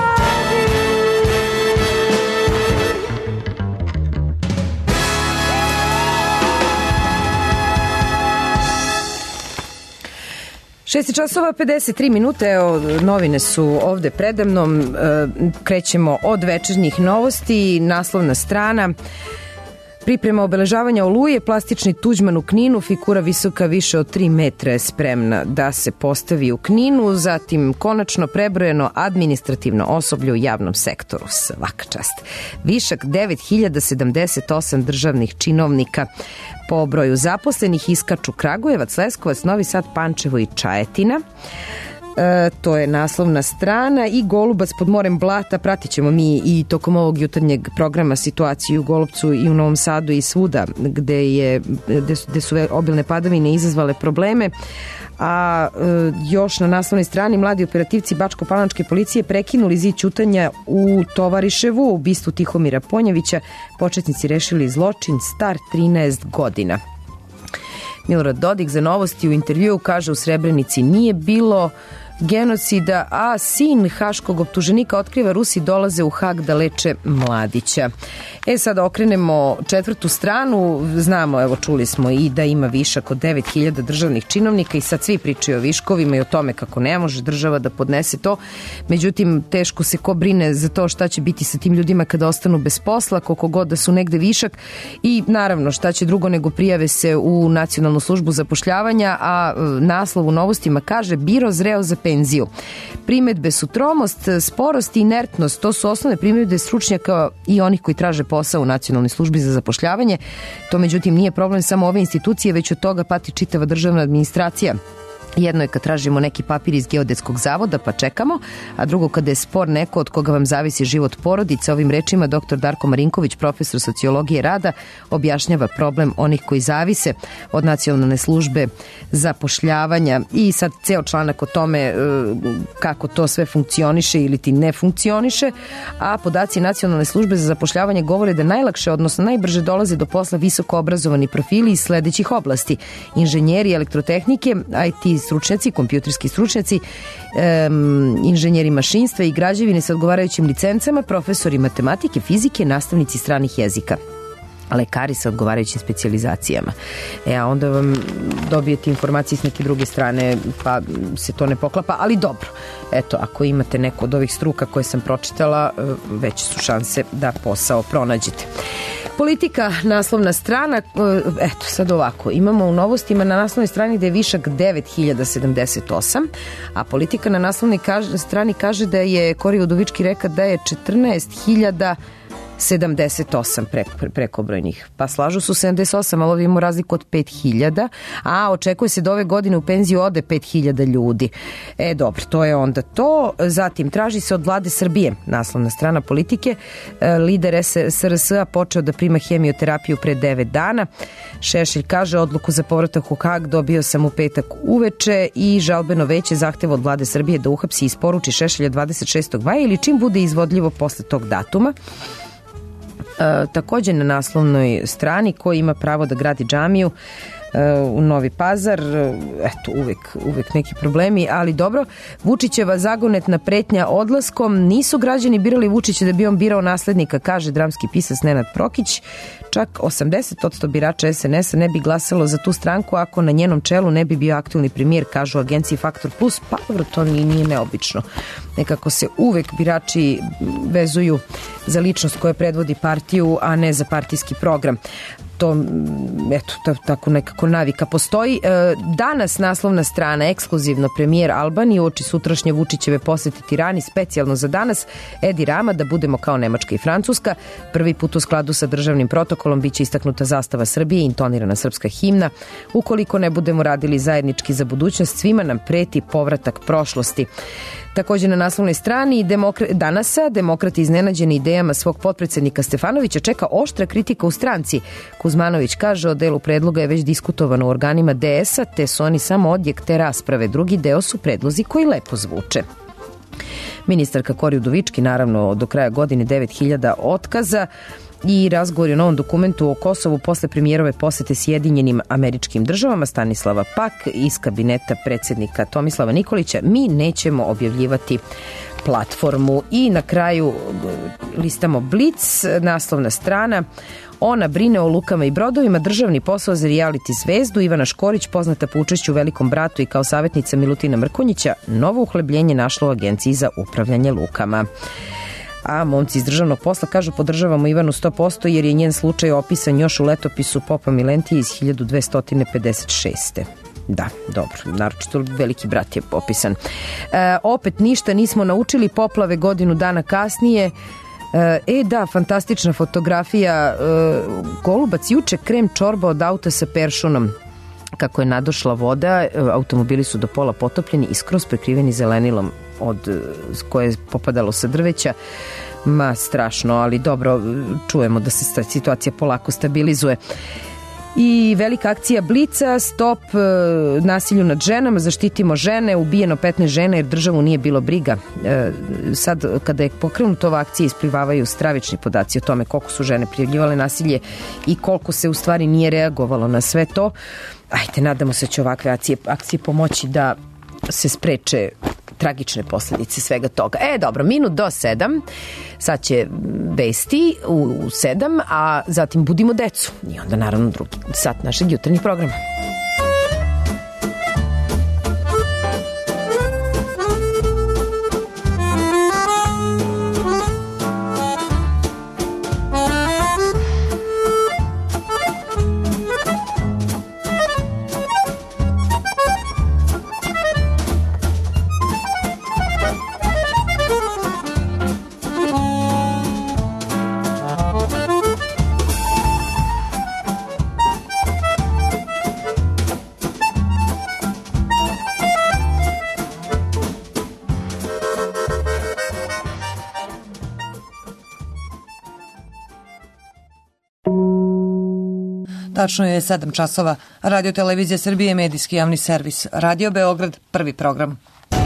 Speaker 1: 6 časova 53 minute, evo, novine su ovde predamnom, krećemo od večernjih novosti, naslovna strana. Priprema obeležavanja Oluje, plastični Tuđman u Kninu, figura visoka više od 3 metra je spremna da se postavi u Kninu, zatim konačno prebrojeno administrativno osoblje u javnom sektoru. Svaka čast. Višak 9078 državnih činovnika. Po broju zaposlenih iskaču Kragujevac, Leskovac, Novi Sad, Pančevo i Čajetina. To je naslovna strana i Golubac pod morem blata. Pratit ćemo mi i tokom ovog jutarnjeg programa situaciju u Golupcu i u Novom Sadu i svuda gde su obilne padavine izazvale probleme. A još na naslovnoj strani mladi operativci Bačko-Palančke policije prekinuli zid ćutanja u Tovariševu, u ubistvu Tihomira Ponjevića. Početnici rešili zločin star 13 godina. Milorad Dodik za Novosti u intervjuu kaže u Srebrenici nije bilo genocida, a sin haškog optuženika otkriva Rusi dolaze u Hag da leče Mladića. Sad okrenemo četvrtu stranu. Znamo, evo čuli smo i da ima višak od 9000 državnih činovnika i sad svi pričaju o viškovima i o tome kako ne može država da podnese to. Međutim, teško se ko brine za to šta će biti sa tim ljudima kada ostanu bez posla, koliko god da su negde višak i naravno šta će drugo nego prijave se u Nacionalnu službu zapošljavanja, a naslov u Novostima kaže biro zreo za penziju. Primedbe su tromost, sporost i inertnost. To su osnovne primedbe stručnjaka i onih koji traže posao u Nacionalnoj službi za zapošljavanje. To međutim nije problem samo ove institucije, već od toga pati čitava državna administracija. Jedno je kad tražimo neki papir iz Geodetskog zavoda pa čekamo, a drugo kada je spor neko od koga vam zavisi život porodice. Ovim rečima dr. Darko Marinković, profesor sociologije rada, objašnjava problem onih koji zavise od Nacionalne službe zapošljavanja i sad ceo članak o tome kako to sve funkcioniše ili ti ne funkcioniše, a podaci Nacionalne službe za zapošljavanje govore da najlakše, odnosno najbrže dolaze do posla visoko obrazovani profili iz sledećih oblasti: inženjeri elektrotehnike, IT stručnjaci, kompjuterski stručnjaci, inženjeri mašinstva i građevine sa odgovarajućim licencama, profesori matematike, fizike, nastavnici stranih jezika, lekari sa odgovarajućim specijalizacijama. A onda vam dobijete informacije s neke druge strane, pa se to ne poklapa, ali dobro. Eto, ako imate neko od ovih struka koje sam pročitala, veće su šanse da posao pronađete. Politika, naslovna strana, eto sad ovako, imamo u Novostima na naslovnoj strani da je višak 9078, a Politika na naslovnoj strani kaže da je Kori Udovički rekao da je 14.078 prekobrojnih. Pa slažu su 78, ali ovdje imamo razliku od 5.000, a očekuje se da ove godine u penziju ode 5.000 ljudi. Dobro, to je onda to. Zatim, traži se od vlade Srbije, naslovna strana Politike, lider SRS-a počeo da prima hemioterapiju pre 9 dana. Šešelj kaže, odluku za povratak u Hag dobio sam u petak uveče i žalbeno veće zahteva od vlade Srbije da uhapsi i isporuči Šešelja 26. maja ili čim bude izvodljivo posle tog datuma. Također na naslovnoj strani ko ima pravo da gradi džamiju u Novi Pazar, eto uvek neki problemi, ali dobro. Vučićeva zagonetna pretnja odlaskom, nisu građani birali Vučića da bi on birao naslednika, kaže dramski pisac Nenad Prokić. Čak 80% birača SNS-a ne bi glasalo za tu stranku ako na njenom čelu ne bi bio aktualni premijer, kažu agenciji Faktor Plus. Pa dobro, to nije neobično. Nekako se uvek birači vezuju za ličnost koja predvodi partiju, a ne za partijski program. To, eto, tako nekako navika postoji. Danas naslovna strana, ekskluzivno premijer Albanije uoči sutrašnje Vučićeve posete Tirani, specijalno za danas Edi Rama, da budemo kao Nemačka i Francuska. Prvi put u skladu sa državnim protokolom biće istaknuta zastava Srbije i intonirana srpska himna. Ukoliko ne budemo radili zajednički za budućnost, svima nam preti povratak prošlosti. Također na naslovnoj strani Danasa, demokrati iznenađeni idejama svog potpredsednika Stefanovića čeka oštra kritika u stranci. Kuzmanović kaže, o delu predloga je već diskutovano u organima DS-a, te su oni samo odjek te rasprave. Drugi deo su predlozi koji lepo zvuče. Ministarka Kori Udovički, naravno do kraja godine 9000 otkaza i razgovori o novom dokumentu o Kosovu posle premijerove posete Sjedinjenim Američkim Državama. Stanislava Pak iz kabineta predsjednika Tomislava Nikolića: mi nećemo objavljivati platformu. I na kraju listamo Blic, naslovna strana: ona brine o lukama i brodovima, državni posao za reality zvezdu. Ivana Škorić, poznata po učešću u Velikom bratu i kao savjetnica Milutina Mrkonjića, novo uhlebljenje našlo u Agenciji za upravljanje lukama. A momci iz državnog posla kažu, podržavamo Ivanu 100% jer je njen slučaj opisan još u letopisu Popa Milentije iz 1256. Da, dobro, naročito Veliki brat je opisan. Opet ništa nismo naučili, poplave godinu dana kasnije. Da, fantastična fotografija. Golubac juče krem čorba od auta sa peršunom. kako je nadošla voda, automobili su do pola potopljeni i skroz prekriveni zelenilom koje je popadalo sa drveća. Strašno, ali dobro, čujemo da se situacija polako stabilizuje. I velika akcija Blica, stop nasilju nad ženama, zaštitimo žene, ubijeno 15 žena jer državu nije bilo briga. Sad, kada je pokrenuta ova akcija, isplivavaju stravični podaci o tome koliko su žene prijavljivale nasilje i koliko se u stvari nije reagovalo na sve to. Ajde, nadamo se da će ovakve akcije pomoći da se spreče tragične posledice svega toga. Dobro, minut do 7, sad će vesti u 7, a zatim budimo decu i onda naravno drugi sat našeg jutarnjih programa.
Speaker 3: Tačno je 7 časova. Radio Televizija Srbije, medijski javni servis. Radio Beograd, prvi program.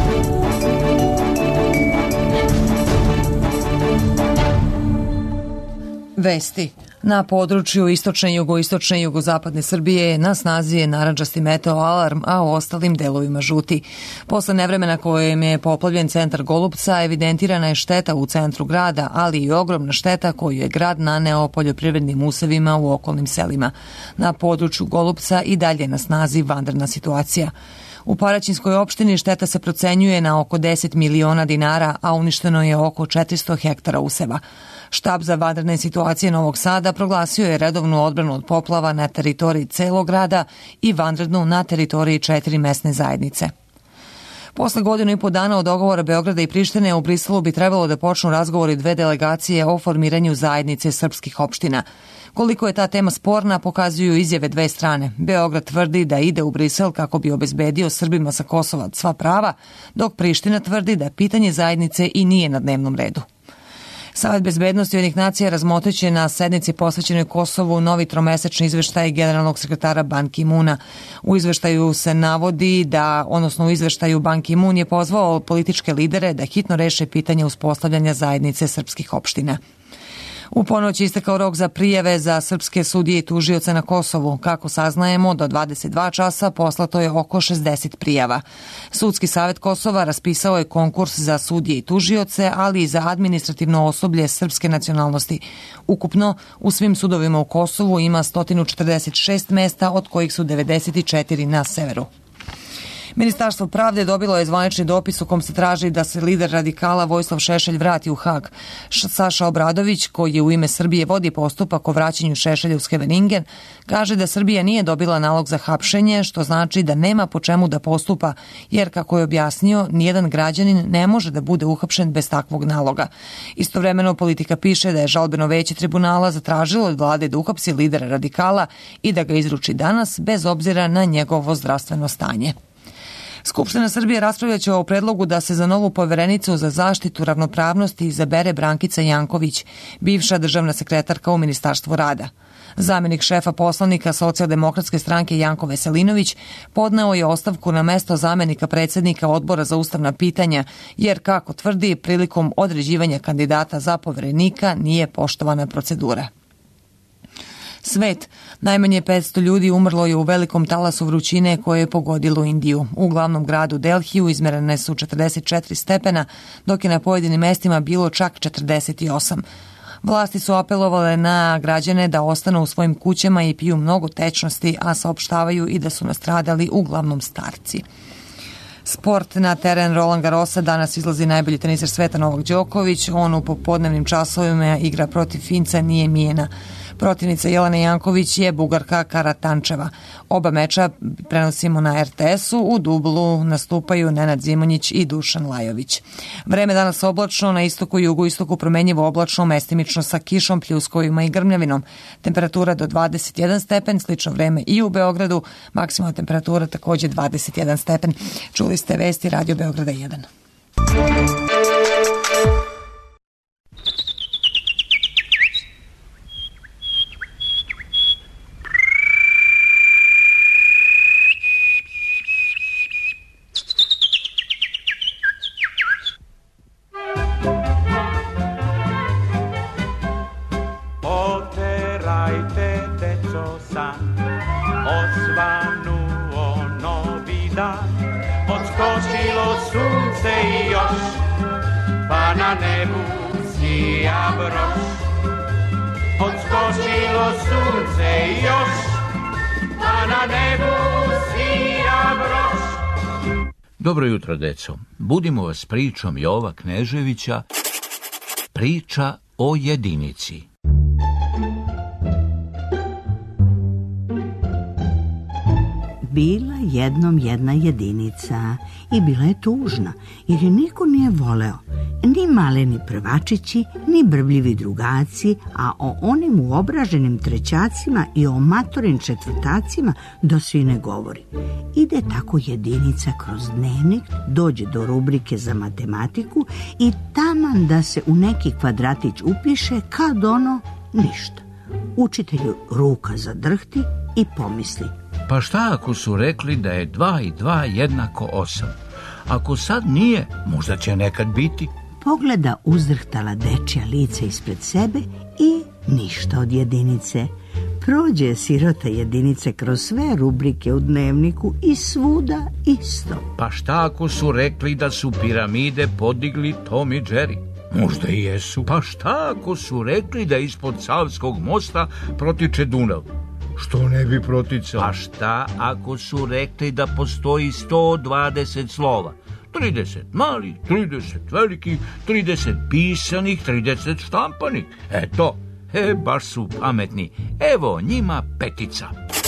Speaker 3: Vesti. Na području istočne, jugoistočne i jugozapadne Srbije na snazi je narandžasti meteo alarm, a u ostalim delovima žuti. Posle nevremena kojem je poplavljen centar Golubca, evidentirana je šteta u centru grada, ali i ogromna šteta koju je grad naneo poljoprivrednim usevima u okolnim selima. Na području Golubca i dalje na snazi vanredna situacija. U Paraćinskoj opštini šteta se procenjuje na oko 10 miliona dinara, a uništeno je oko 400 hektara useva. Štab za vanredne situacije Novog Sada proglasio je redovnu odbranu od poplava na teritoriji celog grada i vanrednu na teritoriji 4 mesne zajednice. Posle godinu i po dana od dogovora Beograda i Prištine u Briselu bi trebalo da počnu razgovori dve delegacije o formiranju zajednice srpskih opština. Koliko je ta tema sporna, pokazuju izjave dve strane. Beograd tvrdi da ide u Brisel kako bi obezbedio Srbima sa Kosova sva prava, dok Priština tvrdi da pitanje zajednice i nije na dnevnom redu. Savet bezbednosti Ujedinjenih nacija razmotriće na sednici posvećenoj Kosovu novi tromesečni izveštaj generalnog sekretara Ban Ki-moona. U izveštaju se navodi u izveštaju Ban Ki-moon je pozvao političke lidere da hitno reše pitanje uspostavljanja zajednice srpskih opština. U ponoć je istekao rok za prijave za srpske sudije i tužioce na Kosovu. Kako saznajemo, do 22 časa poslato je oko 60 prijava. Sudski savet Kosova raspisao je konkurs za sudije i tužioce, ali i za administrativno osoblje srpske nacionalnosti. Ukupno, u svim sudovima u Kosovu ima 146 mesta, od kojih su 94 na severu. Ministarstvo pravde dobilo je zvanični dopis u kom se traži da se lider radikala Vojislav Šešelj vrati u Hag. Saša Obradović, koji u ime Srbije vodi postupak o vraćanju Šešelja u Scheveningen, kaže da Srbija nije dobila nalog za hapšenje, što znači da nema po čemu da postupa, jer, kako je objasnio, nijedan građanin ne može da bude uhapšen bez takvog naloga. Istovremeno, Politika piše da je žalbeno veće tribunala zatražilo od vlade da uhapsi lidera radikala i da ga izruči danas, bez obzira na njegovo zdravstveno stanje. Skupština Srbije raspravljaće o predlogu da se za novu poverenicu za zaštitu ravnopravnosti izabere Brankica Janković, bivša državna sekretarka u Ministarstvu rada. Zamenik šefa poslanika Socijaldemokratske stranke Janko Veselinović podneo je ostavku na mesto zamenika predsednika Odbora za ustavna pitanja, jer, kako tvrdi, prilikom određivanja kandidata za poverenika nije poštovana procedura. Svet. Najmanje 500 ljudi umrlo je u velikom talasu vrućine koje je pogodilo Indiju. U glavnom gradu Delhiju izmerene su 44 stepena, dok je na pojedinim mestima bilo čak 48. Vlasti su apelovale na građane da ostanu u svojim kućama i piju mnogo tečnosti, a saopštavaju i da su nastradali uglavnom starci. Sport. Na teren Roland Garrosa danas izlazi najbolji teniser sveta Novak Đoković. On u popodnevnim časovima igra protiv Finca Niemijena. Protivnica Jelena Janković je Bugarka Karatančeva. Oba meča prenosimo na RTS-u, u dublu nastupaju Nenad Zimonjić i Dušan Lajović. Vreme danas oblačno, na istoku i jugoistoku promenjivo oblačno, mestimično sa kišom, pljuskovima i grmljavinom. Temperatura do 21 stepen, slično vreme i u Beogradu, maksimalna temperatura takođe 21 stepen. Čuli ste vesti Radio Beograda 1.
Speaker 7: Dobro jutro, deco. Budimo vas pričom Jova Kneževića, priča o jedinici.
Speaker 8: Bila jednom jedna jedinica i bila je tužna, jer je niko nije voleo. Ni maleni prvačići, ni brbljivi drugaci, a o onim uobraženim trećacima i o matorim četvrtacima da se i ne govori. Ide tako jedinica kroz dnevnik, dođe do rubrike za matematiku i taman da se u neki kvadratić upiše, kad ono, ništa. Učitelju ruka zadrhti i pomisli:
Speaker 7: pa šta ako su rekli da je 2 i 2 jednako 8? Ako sad nije, možda će nekad biti.
Speaker 8: Pogleda uzdrhtala dečja lica ispred sebe i ništa od jedinice. Prođe sirota jedinice kroz sve rubrike u dnevniku i svuda isto.
Speaker 7: Pa šta ako su rekli da su piramide podigli Tom i Jerry? Možda i jesu. Pa šta ako su rekli da ispod Savskog mosta protiče Dunav? Što ne bi proticao? A šta ako su rekli da postoji 120 slova? 30 malih, 30 velikih, 30 pisanih, 30 štampanih. Eto, baš su pametni. Evo njima 5.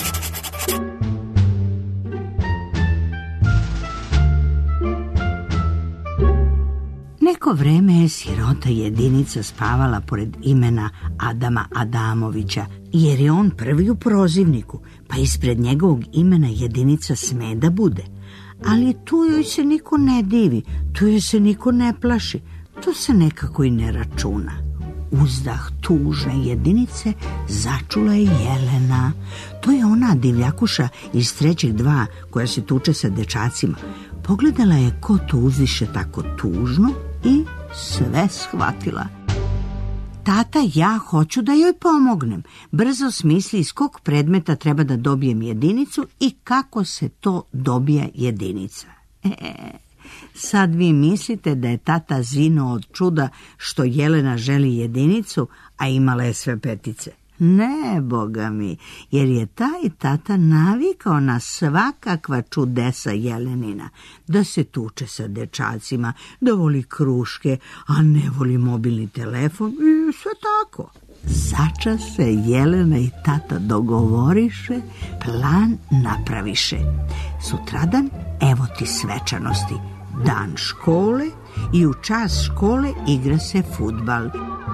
Speaker 8: Neko vreme je sirota jedinica spavala pored imena Adama Adamovića, jer je on prvi u prozivniku, pa ispred njegovog imena jedinica sme da bude. Ali tu joj se niko ne divi, tu joj se niko ne plaši, to se nekako i ne računa. Uzdah tužne jedinice začula je Jelena. To je ona divljakuša iz trećeg 2 koja se tuče sa dečacima. Pogledala je ko to uzdiše tako tužno i sve shvatila. Tata, ja hoću da joj pomognem. Brzo smisli iz kog predmeta treba da dobijem jedinicu i kako se to dobija jedinica. Sad vi mislite da je tata zinuo od čuda što Jelena želi jedinicu, a imala je sve 5. Ne, boga mi, jer je taj tata navikao na svakakva čudesa Jelenina. Da se tuče sa dečacima, da voli kruške, a ne voli mobilni telefon i sve tako. Začas se Jelena i tata dogovoriše, plan napraviše. Sutradan, evo ti svečanosti. Dan škole i u čas škole igra se fudbal.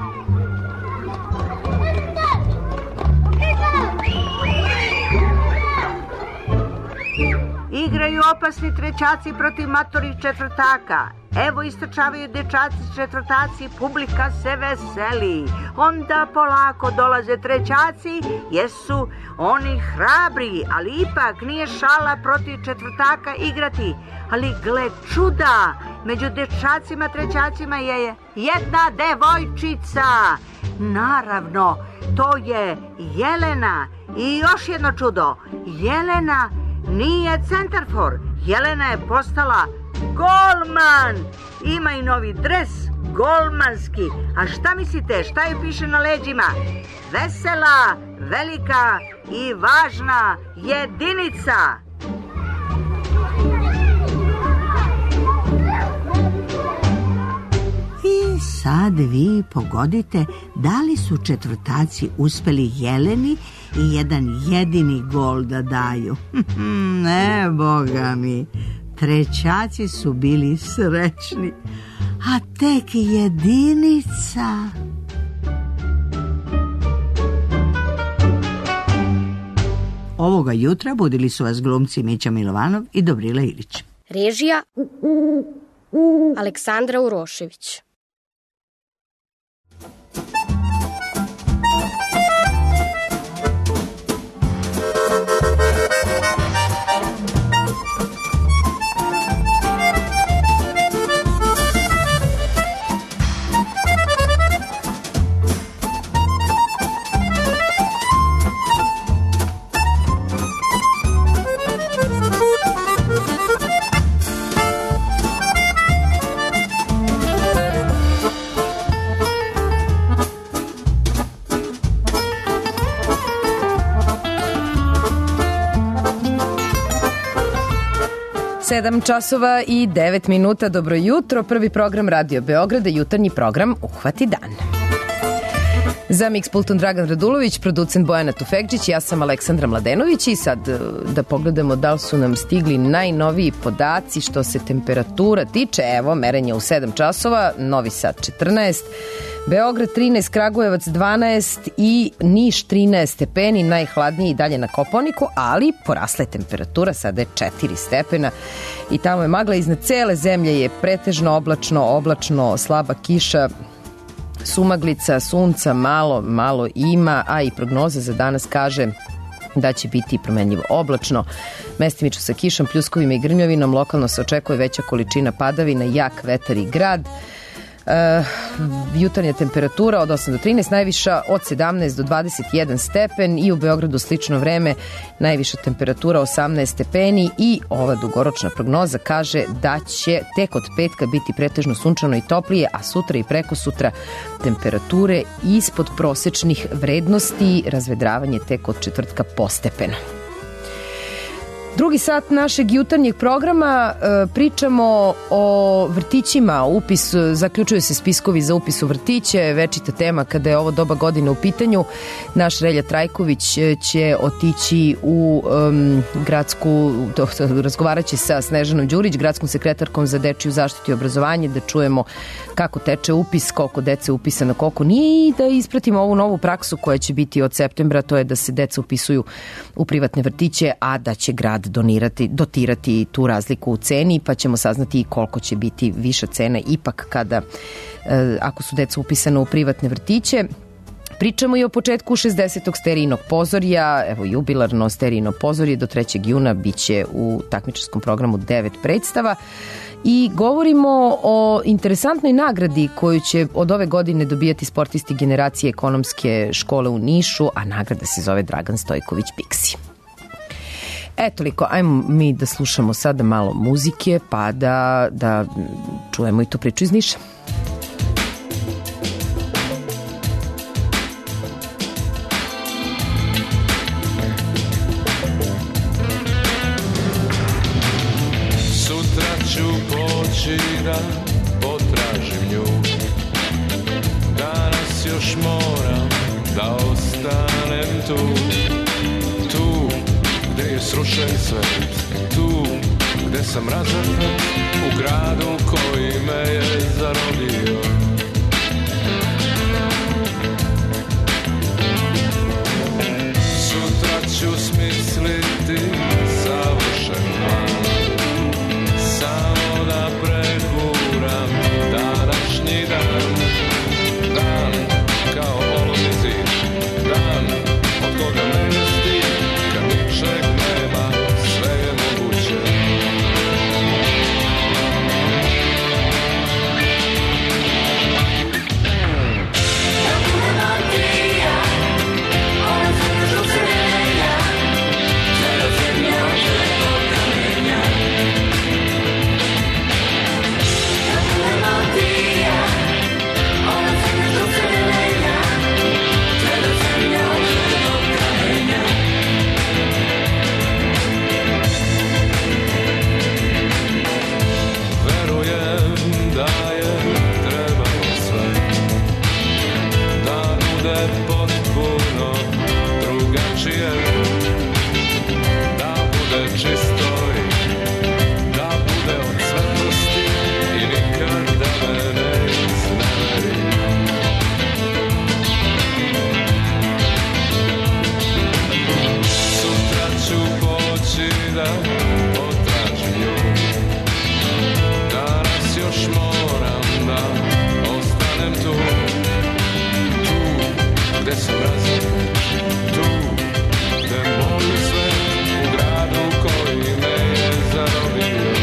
Speaker 8: Igraju opasni trećaci protiv matorih četvrtaka. Evo istrčavaju dečaci četvrtaci, publika se veseli. Onda polako dolaze trećaci, jesu oni hrabri, ali ipak nije šala protiv četvrtaka igrati. Ali gle čuda, među dečacima trećacima je jedna devojčica. Naravno, to je Jelena. I još jedno čudo, Jelena nije centarfor, Jelena je postala golman. Ima i novi dres, golmanski. A šta mislite, šta je piše na leđima? Vesela, velika i važna jedinica. I sad vi pogodite da li su četvrtaci uspeli Jeleni i jedan jedini gol da daju. Ne, boga mi, trećaci su bili srećni, a tek jedinica. Ovoga jutra budili su vas glumci Mića Milovanov i Dobrila Ilić.
Speaker 10: Režija Aleksandra Urošević.
Speaker 1: Sedam časova i 9 minuta. Dobro jutro. Prvi program Radio Beograda, jutarnji program Uhvati dan. Za Mixpultom Dragan Radulović, producent Bojana Tufekđić, ja sam Aleksandra Mladenović i sad da pogledamo da li su nam stigli najnoviji podaci što se temperatura tiče. Evo, merenje u 7 časova, Novi Sad 14, Beograd 13, Kragujevac 12 i Niš 13 stepeni, najhladniji i dalje na Kopaoniku, ali porasla je temperatura, sada je 4 stepena i tamo je magla. Iznad cele zemlje je pretežno oblačno, slaba kiša, sumaglica, sunca malo ima, a i prognoza za danas kaže da će biti promenljivo oblačno, mestimično sa kišom, pljuskovima i grmljavinom, lokalno se očekuje veća količina padavina, jak vetar i grad. Jutarnja temperatura od 8 do 13, najviša od 17 do 21 stepen i u Beogradu slično vreme, najviša temperatura 18 stepeni i ova dugoročna prognoza kaže da će tek od petka biti pretežno sunčano i toplije, a sutra i preko sutra temperature ispod prosečnih vrednosti, razvedravanje tek od četvrtka postepeno. Drugi sat našeg jutarnjeg programa, pričamo o vrtićima, zaključuju se spiskovi za upis u vrtiće, večita tema kada je ovo doba godine u pitanju. Naš Relja Trajković će otići u gradsku, razgovarat će sa Snežanom Đurić, gradskom sekretarkom za dečiju zaštitu i obrazovanje, da čujemo kako teče upis, koliko dece upisano, koliko nije i da ispratimo ovu novu praksu koja će biti od septembra, to je da se deca upisuju u privatne vrtiće, a da će grad dotirati tu razliku u ceni, pa ćemo saznati koliko će biti viša cena ipak ako su deca upisana u privatne vrtiće. Pričamo i o početku 60. Sterijinog pozorja, evo jubilarno Sterijino pozorje do 3. juna biće u takmičarskom programu 9 predstava i govorimo o interesantnoj nagradi koju će od ove godine dobijati sportisti generacije ekonomske škole u Nišu, a nagrada se zove Dragan Stojković Piksi. Toliko, ajmo mi da slušamo sada malo muzike pa da čujemo i tu priču iz Niša.
Speaker 13: Sutra ću poći da potražim nju, danas još moram da ostanem tu gde je srušen svet, tu gde sam razapet, u gradu koji me je zarobio. Sutra ću smisliti savršen plan, samo da prekuram današnji dan. Dan kao olovi zid, dan od koga mene stid, kad ničeg nema, sve je moguće. reći da potražim nju. Danas još moram da ostanem tu, tu gde sam razan, tu gde boli sve, u gradu koji me je zarobio.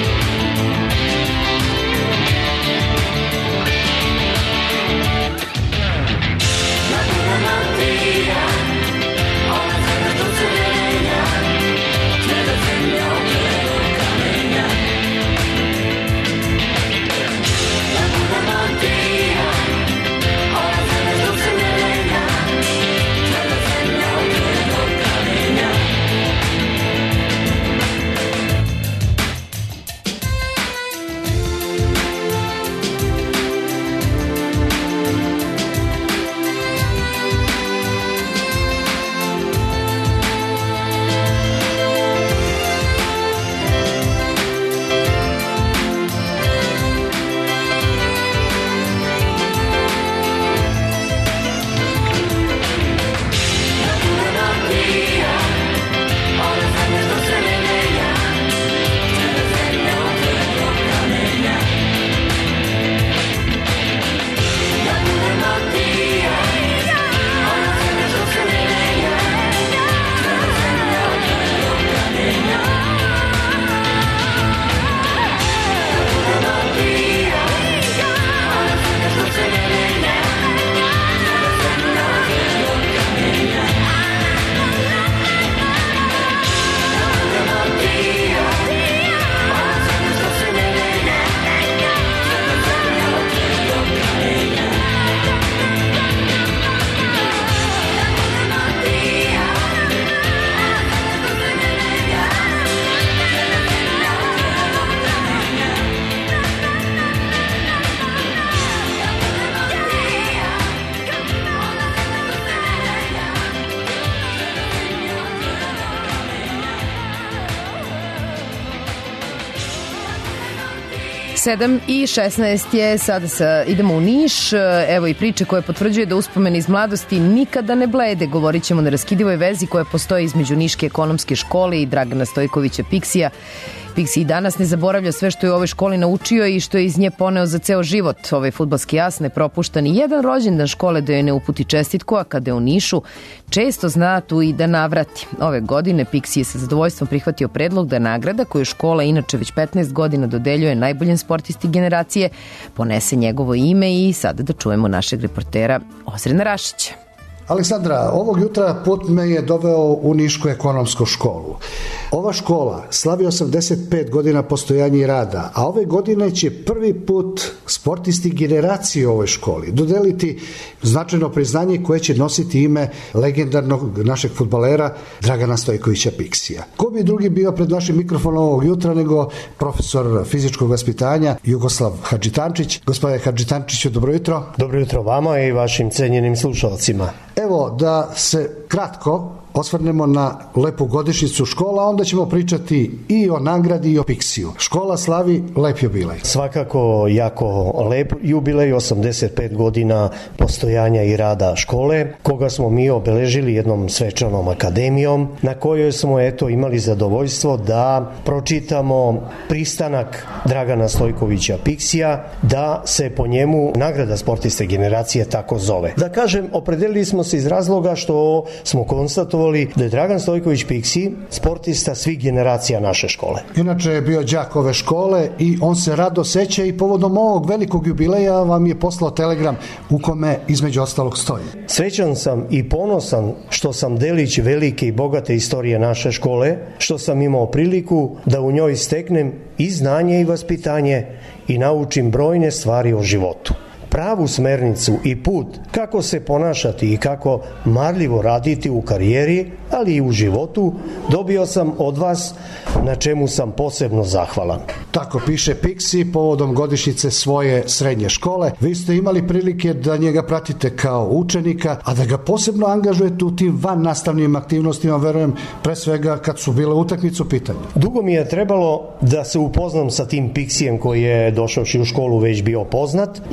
Speaker 1: Sedam i 16 je, sada idemo u Niš, evo i priče koje potvrđuje da uspomene iz mladosti nikada ne blede. Govorit ćemo o neraskidivoj vezi koja postoji između Niške ekonomske škole i Dragana Stojkovića Piksija. Piksi i danas ne zaboravlja sve što je u ovoj školi naučio i što je iz nje poneo za ceo život. Ovaj fudbalski as ne propušta ni jedan rođendan škole da joj ne uputi čestitku, a kada je u Nišu često zna tu i da navrati. Ove godine Piksi je sa zadovoljstvom prihvatio predlog da nagrada koju škola inače već 15 godina dodeljuje najboljem sportisti generacije ponese njegovo ime i sada da čujemo našeg reportera Ozrena Rašića.
Speaker 15: Aleksandra, ovog jutra put me je doveo u Nišku ekonomsku školu. Ova škola slavi 85 godina postojanja i rada, a ove godine će prvi put sportisti generacije u ovoj školi dodeliti značajno priznanje koje će nositi ime legendarnog našeg fudbalera Dragana Stojkovića Piksija. Ko bi drugi bio pred našim mikrofonom ovog jutra nego profesor fizičkog vaspitanja Jugoslav Hadžitančić. Gospodine Hadžitančiću, dobro jutro.
Speaker 16: Dobro jutro vama i vašim cenjenim slušalcima.
Speaker 15: Evo, da se kratko osvrnemo na lepu godišnjicu škola, onda ćemo pričati i o nagradi i o Piksiju. Škola slavi lep jubilej.
Speaker 16: Svakako jako lep jubilej, 85 godina postojanja i rada škole, koga smo mi obeležili jednom svečanom akademijom, na kojoj smo imali zadovoljstvo da pročitamo pristanak Dragana Stojkovića Piksija, da se po njemu nagrada sportiste generacije tako zove. Da kažem, opredelili smo se iz razloga što smo konstatovali da je Dragan Stojković Piksi sportista svih generacija naše škole.
Speaker 15: Inače je bio đak ove škole i on se rado seća i povodom ovog velikog jubileja vam je poslao telegram u kome između ostalog stoji.
Speaker 16: Srećan sam i ponosan što sam delić velike i bogate istorije naše škole, što sam imao priliku da u njoj steknem i znanje i vaspitanje i naučim brojne stvari o životu. Pravu smernicu i put kako se ponašati i kako marljivo raditi u karijeri, ali i u životu, dobio sam od vas, na čemu sam posebno zahvalan.
Speaker 15: Tako piše Piksi povodom godišnjice svoje srednje škole. Vi ste imali prilike da njega pratite kao učenika, a da ga posebno angažujete u tim van nastavnim aktivnostima, verujem, pre svega kad su bile utakmice u pitanju.
Speaker 16: Dugo mi je trebalo da se upoznam sa tim Piksijem koji je došavši u školu već bio poznat i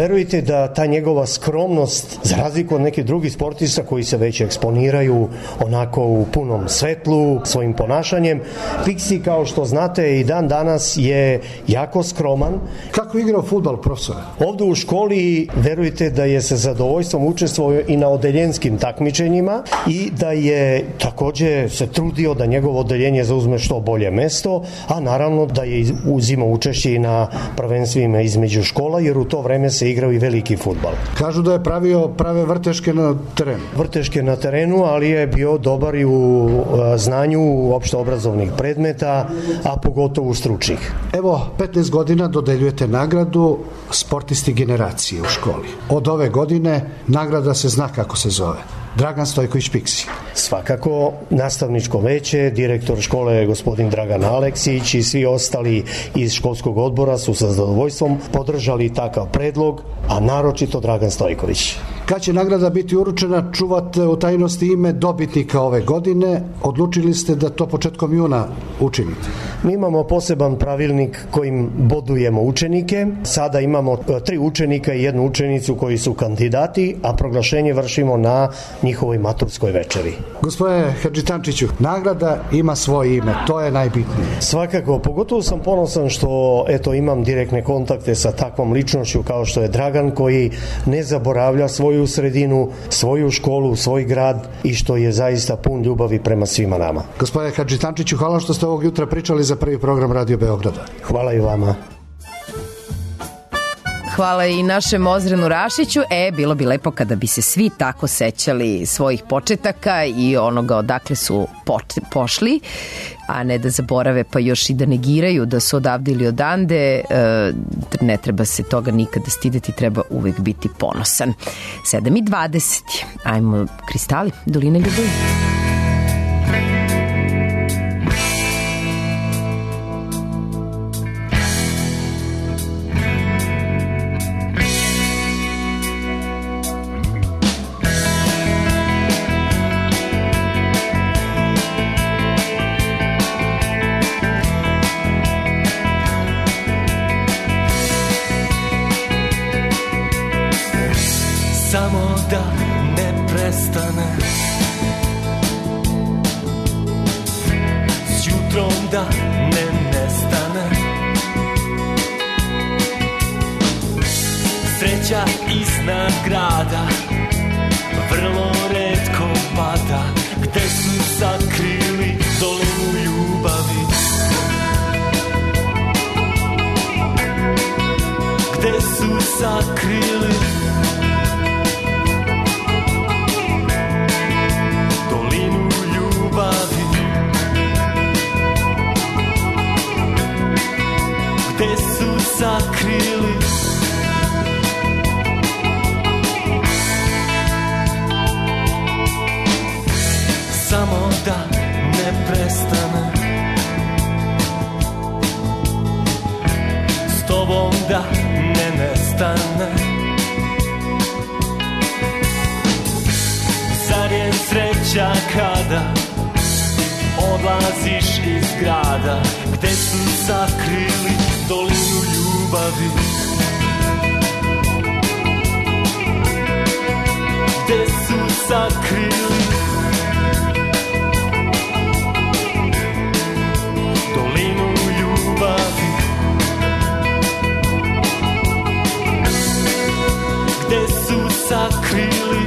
Speaker 16: verujte da ta njegova skromnost, za razliku od nekih drugih sportista koji se već eksponiraju onako u punom svetlu, svojim ponašanjem, Piksi, kao što znate, i dan danas je jako skroman.
Speaker 15: Kako igrao fudbal, profesore?
Speaker 16: Ovde u školi, verujte da je sa zadovoljstvom učestvovao i na odeljenskim takmičenjima i da je takođe se trudio da njegovo odeljenje zauzme što bolje mesto, a naravno da je uzimao učešće i na prvenstvima između škola, jer u to vreme se igrao i veliki fudbal.
Speaker 15: Kažu da je pravio prave vrteške na terenu.
Speaker 16: Vrteške na terenu, ali je bio dobar i u znanju opštoobrazovnih predmeta, a pogotovo stručnih.
Speaker 15: Evo, 15 godina dodeljujete nagradu sportisti generacije u školi. Od ove godine nagrada se zna kako se zove. Dragan Stojković Piksi.
Speaker 16: Svakako, nastavničko veće, direktor škole je gospodin Dragan Aleksić i svi ostali iz školskog odbora su sa zadovoljstvom podržali takav predlog, a naročito Dragan Stojković.
Speaker 15: Kad će nagrada biti uručena, čuvate u tajnosti ime dobitnika ove godine. Odlučili ste da to početkom juna učinite.
Speaker 16: Mi imamo poseban pravilnik kojim bodujemo učenike. Sada imamo 3 učenika i 1 učenicu koji su kandidati, a proglašenje vršimo na njihovoj maturskoj večeri.
Speaker 15: Gospodine Hadžitančiću, nagrada ima svoje ime, to je najbitnije.
Speaker 16: Svakako, pogotovo sam ponosan što imam direktne kontakte sa takvom ličnošću kao što je Dragan, koji ne zaboravlja svoju sredinu, svoju školu, svoj grad i što je zaista pun ljubavi prema svima nama.
Speaker 15: Gospodine Hadžitančiću, hvala što ste ovog jutra pričali za prvi program Radio Beograda.
Speaker 16: Hvala i vama.
Speaker 1: Hvala i našem Ozrenu Rašiću. Bilo bi lepo kada bi se svi tako sećali svojih početaka i onoga odakle su pošli, a ne da zaborave pa još i da negiraju da su odavde ili odande. Ne treba se toga nikada stideti, treba uvek biti ponosan. 7:20. Ajmo, Kristali, Dolina ljubavi.
Speaker 17: Samo da ne prestane, s jutrom da ne nestane, sreća iznad grada vrlo retko pada. Gde su sakrili dolinu ljubavi, gde su sakrili dolinu ljubavi, gde su sakrili samo da ne prestane, s tobom da ne nestane. Zar je sreća kada odlaziš iz grada, gde su sakrili dolinu ljubavi, gde su sakrili dolinu ljubavi, gde su sakrili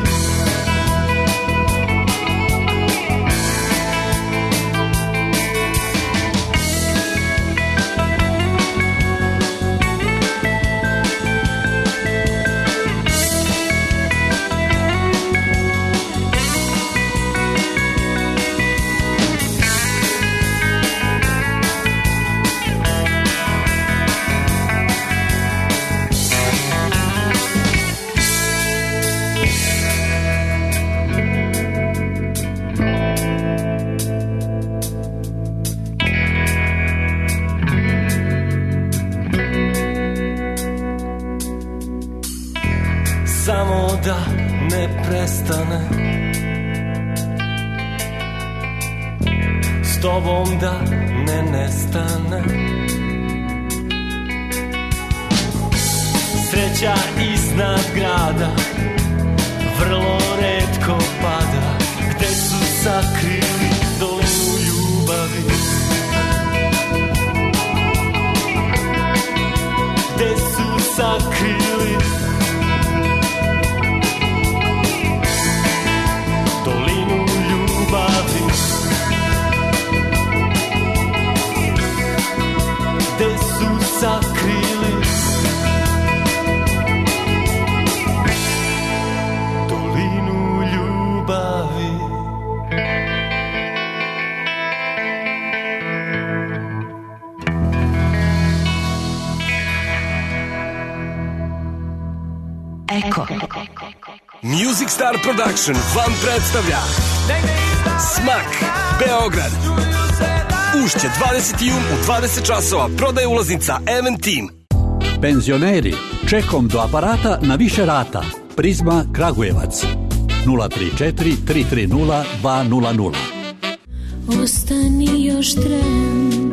Speaker 17: samo da ne prestane, s tobom da ne nestane. sreća iznad grada vrlo retko pada. Gde su sakrili dolinu ljubavi? Gde su sakrili dolinu ljubavi? Gde su sakrili dolinu ljubavi?
Speaker 18: Eko. Music Star Production vam predstavlja Smak Beograd. Ušće 20. jun u 20 časova. Prodaje ulaznica Eventim.
Speaker 21: Penzioneri, čekom do aparata na više rata. Prizma Kragujevac 034 330 200.
Speaker 14: Ostani još tren,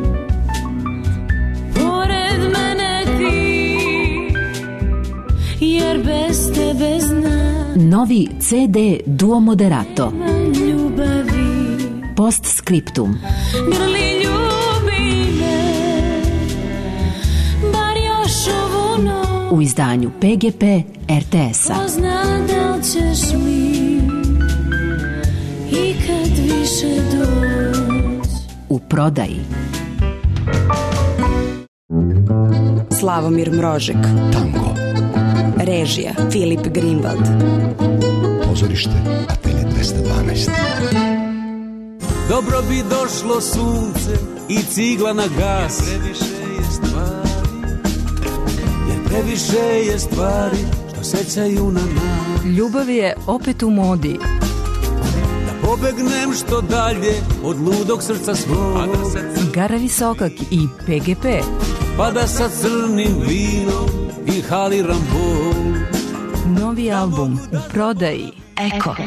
Speaker 14: pored mene ti, jer bez tebe znam.
Speaker 19: Novi CD Duo Moderato.
Speaker 14: Ljubavi,
Speaker 19: Postscriptum.
Speaker 14: grli ljubi me, bar još ovu noć.
Speaker 19: U izdanju PGP RTS-a.
Speaker 14: Ko zna da li ćeš mi ikad više doć.
Speaker 19: U prodaji.
Speaker 23: Slavomir Mrožek. Tango. Režija Filip Grimvald.
Speaker 24: Pozorište Atelje 212.
Speaker 2: Dobro bi došlo sunce i cigla na gas, jer previše je stvari što sećaju na nas.
Speaker 19: Ljubav je opet u modi.
Speaker 2: Da pobegnem što dalje od ludog srca svog,
Speaker 19: Gara Visokak i PGP.
Speaker 2: pa da sa crnim vinom inhaliram bol.
Speaker 19: Novi album u prodaji. Eko.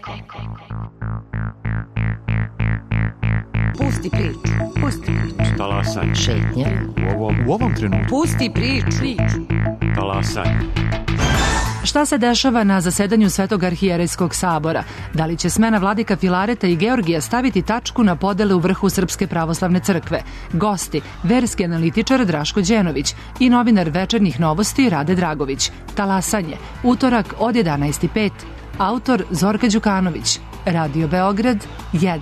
Speaker 25: Pusti priču, pusti priču.
Speaker 26: Talasaj.
Speaker 25: Šetnja.
Speaker 26: U ovom trenutku.
Speaker 25: Pusti priču.
Speaker 26: Talasaj.
Speaker 3: Šta se dešava na zasedanju Svetog arhijerejskog sabora? Da li će smena vladika Filareta i Georgija staviti tačku na podele u vrhu Srpske pravoslavne crkve? Gosti, verski analitičar Draško Đenović i novinar Večernjih novosti Rade Dragović. Talasanje, utorak od 11:05. Autor Zorka Đukanović. Radio Beograd 1.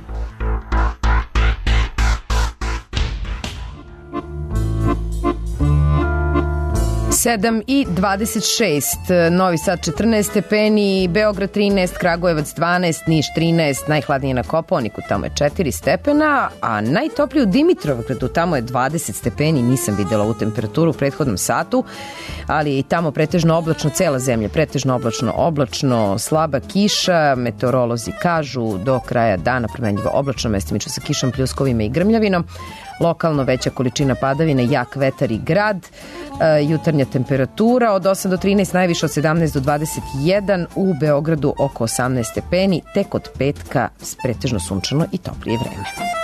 Speaker 1: 7:26, Novi Sad 14 stepeni, Beograd 13, Kragujevac 12, Niš 13, najhladnije na Kopaoniku, tamo je 4 stepena, a najtoplije u Dimitrovgradu, tamo je 20 stepeni, nisam videla ovu temperaturu u prethodnom satu, ali i tamo pretežno oblačno, cela zemlja pretežno oblačno, slaba kiša, meteorolozi kažu do kraja dana promenljivo oblačno, mestimično sa kišom, pljuskovima i grmljavinom. Lokalno veća količina padavina, jak vetar i grad. Jutarnja temperatura od 8 do 13, najviše od 17 do 21, u Beogradu oko 18 stepeni, tek od petka pretežno sunčano i toplije vreme.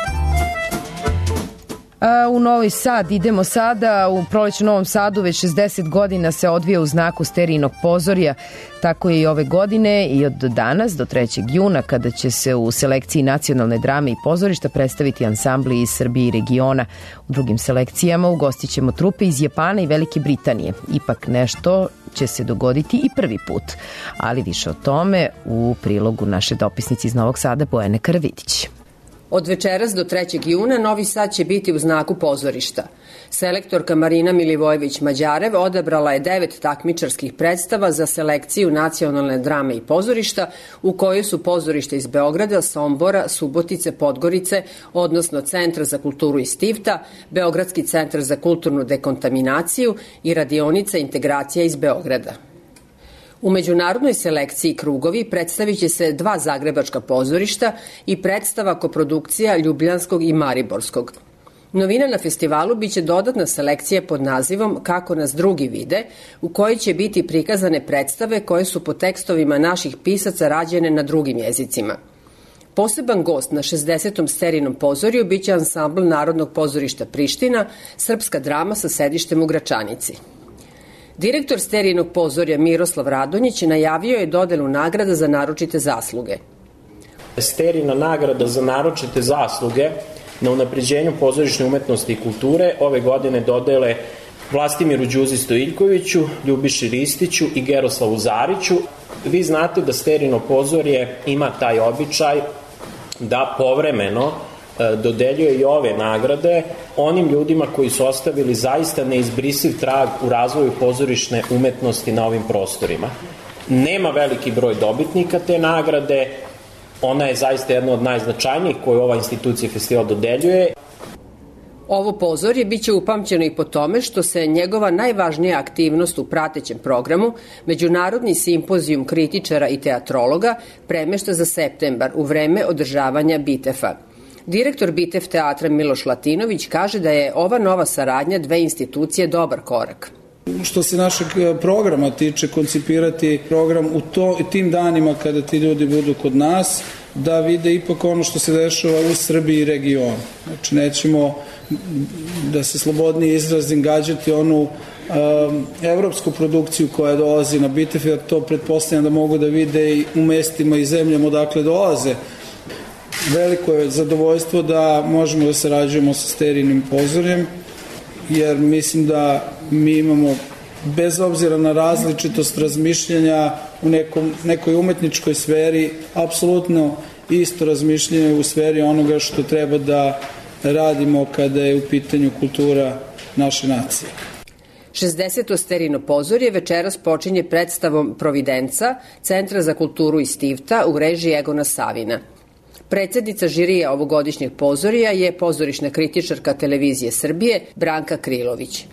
Speaker 1: U Novi Sad idemo sada. U proleću Novom Sadu već 60 godina se odvija u znaku sterijnog pozorja. Tako je i ove godine i od danas do 3. juna, kada će se u selekciji nacionalne drame i pozorišta predstaviti ansambli iz Srbije i regiona. U drugim selekcijama ugostit ćemo trupe iz Japana i Velike Britanije. Ipak nešto će se dogoditi i prvi put. Ali više o tome u prilogu naše dopisnice iz Novog Sada Bojane Karavidić.
Speaker 27: Od večeras do 3. juna Novi Sad će biti u znaku pozorišta. Selektorka Marina Milivojević-Mađarev odabrala je 9 takmičarskih predstava za selekciju nacionalne drame i pozorišta, u kojoj su pozorište iz Beograda, Sombora, Subotice, Podgorice, odnosno Centra za kulturu iz Tivta, Beogradski centar za kulturnu dekontaminaciju i radionica integracija iz Beograda. U međunarodnoj selekciji Krugovi predstavit će se 2 zagrebačka pozorišta i predstava koprodukcija Ljubljanskog i Mariborskog. Novina na festivalu biće dodatna selekcija pod nazivom Kako nas drugi vide, u kojoj će biti prikazane predstave koje su po tekstovima naših pisaca rađene na drugim jezicima. Poseban gost na 60. sterijnom pozorju biće ansambl Narodnog pozorišta Priština, srpska drama sa sedištem u Gračanici. Direktor Sterijinog pozorja Miroslav Radonjić najavio je dodelu nagrada za naročite zasluge.
Speaker 4: Sterijina nagrada za naročite zasluge na unapređenju pozorišne umetnosti i kulture ove godine dodele Vlastimiru Đuzi Stojiljkoviću, Ljubiši Ristiću i Geroslavu Zariću. Vi znate da Sterijino pozorje ima taj običaj da povremeno dodeljuje i ove nagrade onim ljudima koji su ostavili zaista neizbrisiv trag u razvoju pozorišne umetnosti na ovim prostorima. Nema veliki broj dobitnika te nagrade, ona je zaista jedna od najznačajnijih koju ova institucija festival dodeljuje.
Speaker 27: Ovo pozorje biće upamćeno i po tome što se njegova najvažnija aktivnost u pratećem programu, Međunarodni simpozijum kritičara i teatrologa, premešta za septembar u vreme održavanja BITEF-a. Direktor BITEF teatra Miloš Latinović kaže da je ova nova saradnja dve institucije dobar korak.
Speaker 6: Što se našeg programa tiče, koncipirati program u tim danima kada ti ljudi budu kod nas, da vide ipak ono što se dešava u Srbiji i regionu. Znači, nećemo, da se slobodnije izrazim, gađati onu evropsku produkciju koja dolazi na BITEF, jer to pretpostavljam da mogu da vide i u mestima i zemljama odakle dolaze. Veliko je zadovoljstvo da možemo da sarađujemo sa Sterijinim pozorjem, jer mislim da mi imamo, bez obzira na različitost razmišljanja u nekoj umetničkoj sferi, apsolutno isto razmišljanje u sferi onoga što treba da radimo kada je u pitanju kultura naše nacije.
Speaker 27: 60. Sterijino pozorje večeras počinje predstavom Providenca, Centra za kulturu iz Stivta u režiji Egona Savina. Predsednica žirija ovogodišnjeg pozorja je pozorišna kritičarka Televizije Srbije Branka Krilović.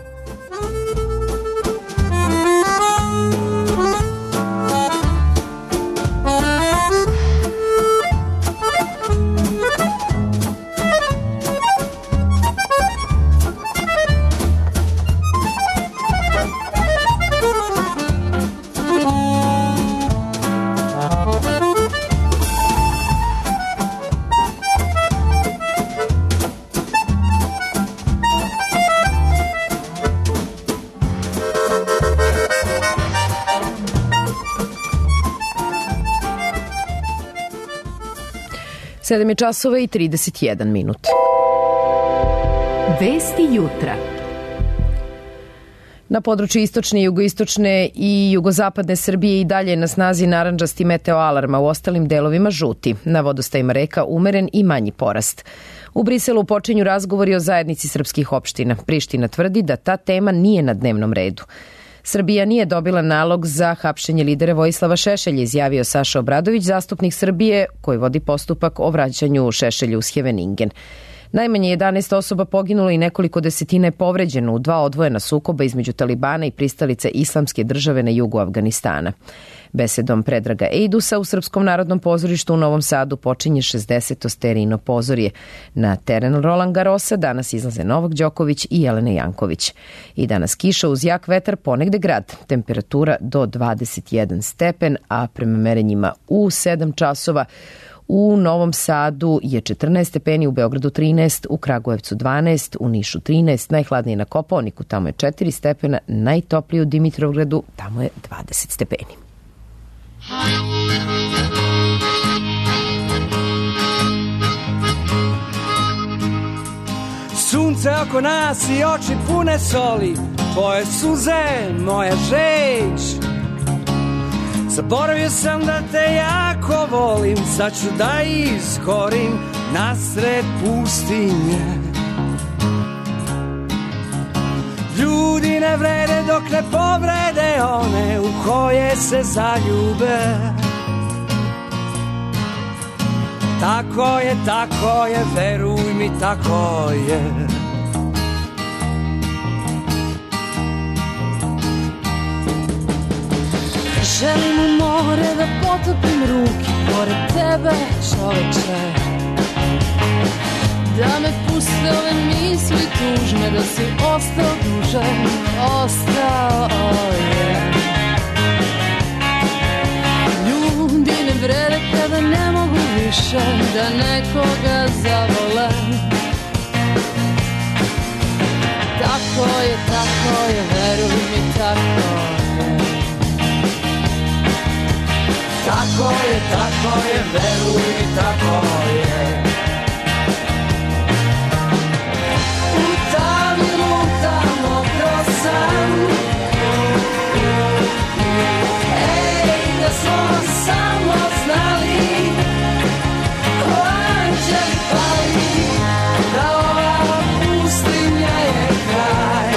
Speaker 1: Sedam je časova i 31 minut.
Speaker 19: Vesti jutra.
Speaker 1: Na području istočne, jugoistočne i jugozapadne Srbije i dalje na snazi narandžasti meteo alarma, u ostalim delovima žuti. Na vodostajima reka umeren i manji porast. U Briselu počinju razgovori o zajednici srpskih opština. Priština tvrdi da ta tema nije na dnevnom redu. Srbija nije dobila nalog za hapšenje lidera Vojislava Šešelja, izjavio Saša Obradović, zastupnik Srbije koji vodi postupak o vraćanju Šešelja u Schjeveningen. Najmanje 11 osoba poginulo i nekoliko desetina je povređeno u dva odvojena sukoba između Talibana i pristalice Islamske države na jugu Afganistana. Besedom Predraga Ejdusa u Srpskom narodnom pozorištu u Novom Sadu počinje 60. Sterijino pozorje. Na teren Roland Garrosa danas izlaze Novak Đoković i Jelena Janković. I danas kiša uz jak vetar, ponegde grad. Temperatura do 21 stepen, a prema merenjima u 7 časova u Novom Sadu je 14 stepeni, u Beogradu 13, u Kragujevcu 12, u Nišu 13, najhladnije na Kopaoniku, tamo je 4 stepena, najtoplije u Dimitrovgradu, tamo je 20 stepeni.
Speaker 9: Sunce oko nas i oči pune soli, tvoje suze, moja žeć. Zaboravio sam da te jako volim, sad ću da iskorim nasred pustinje. Ljudi ne vrede dok ne povrede one u koje se zaljube. Tako je, veruj mi, tako je.
Speaker 14: Želim u more da potopim ruke pored tebe, čoveče. Da me puste ove misli tužne, da si ostao duže, ostao je. Ljudi ne vrede kada ne mogu više da nekoga zavole. Tako je, veruj mi, tako
Speaker 9: Tako je, veruj mi, tako je. U tami lutamo kroz san. Ej, da smo samo znali ko anđeli pali, da ova pustinja je kraj.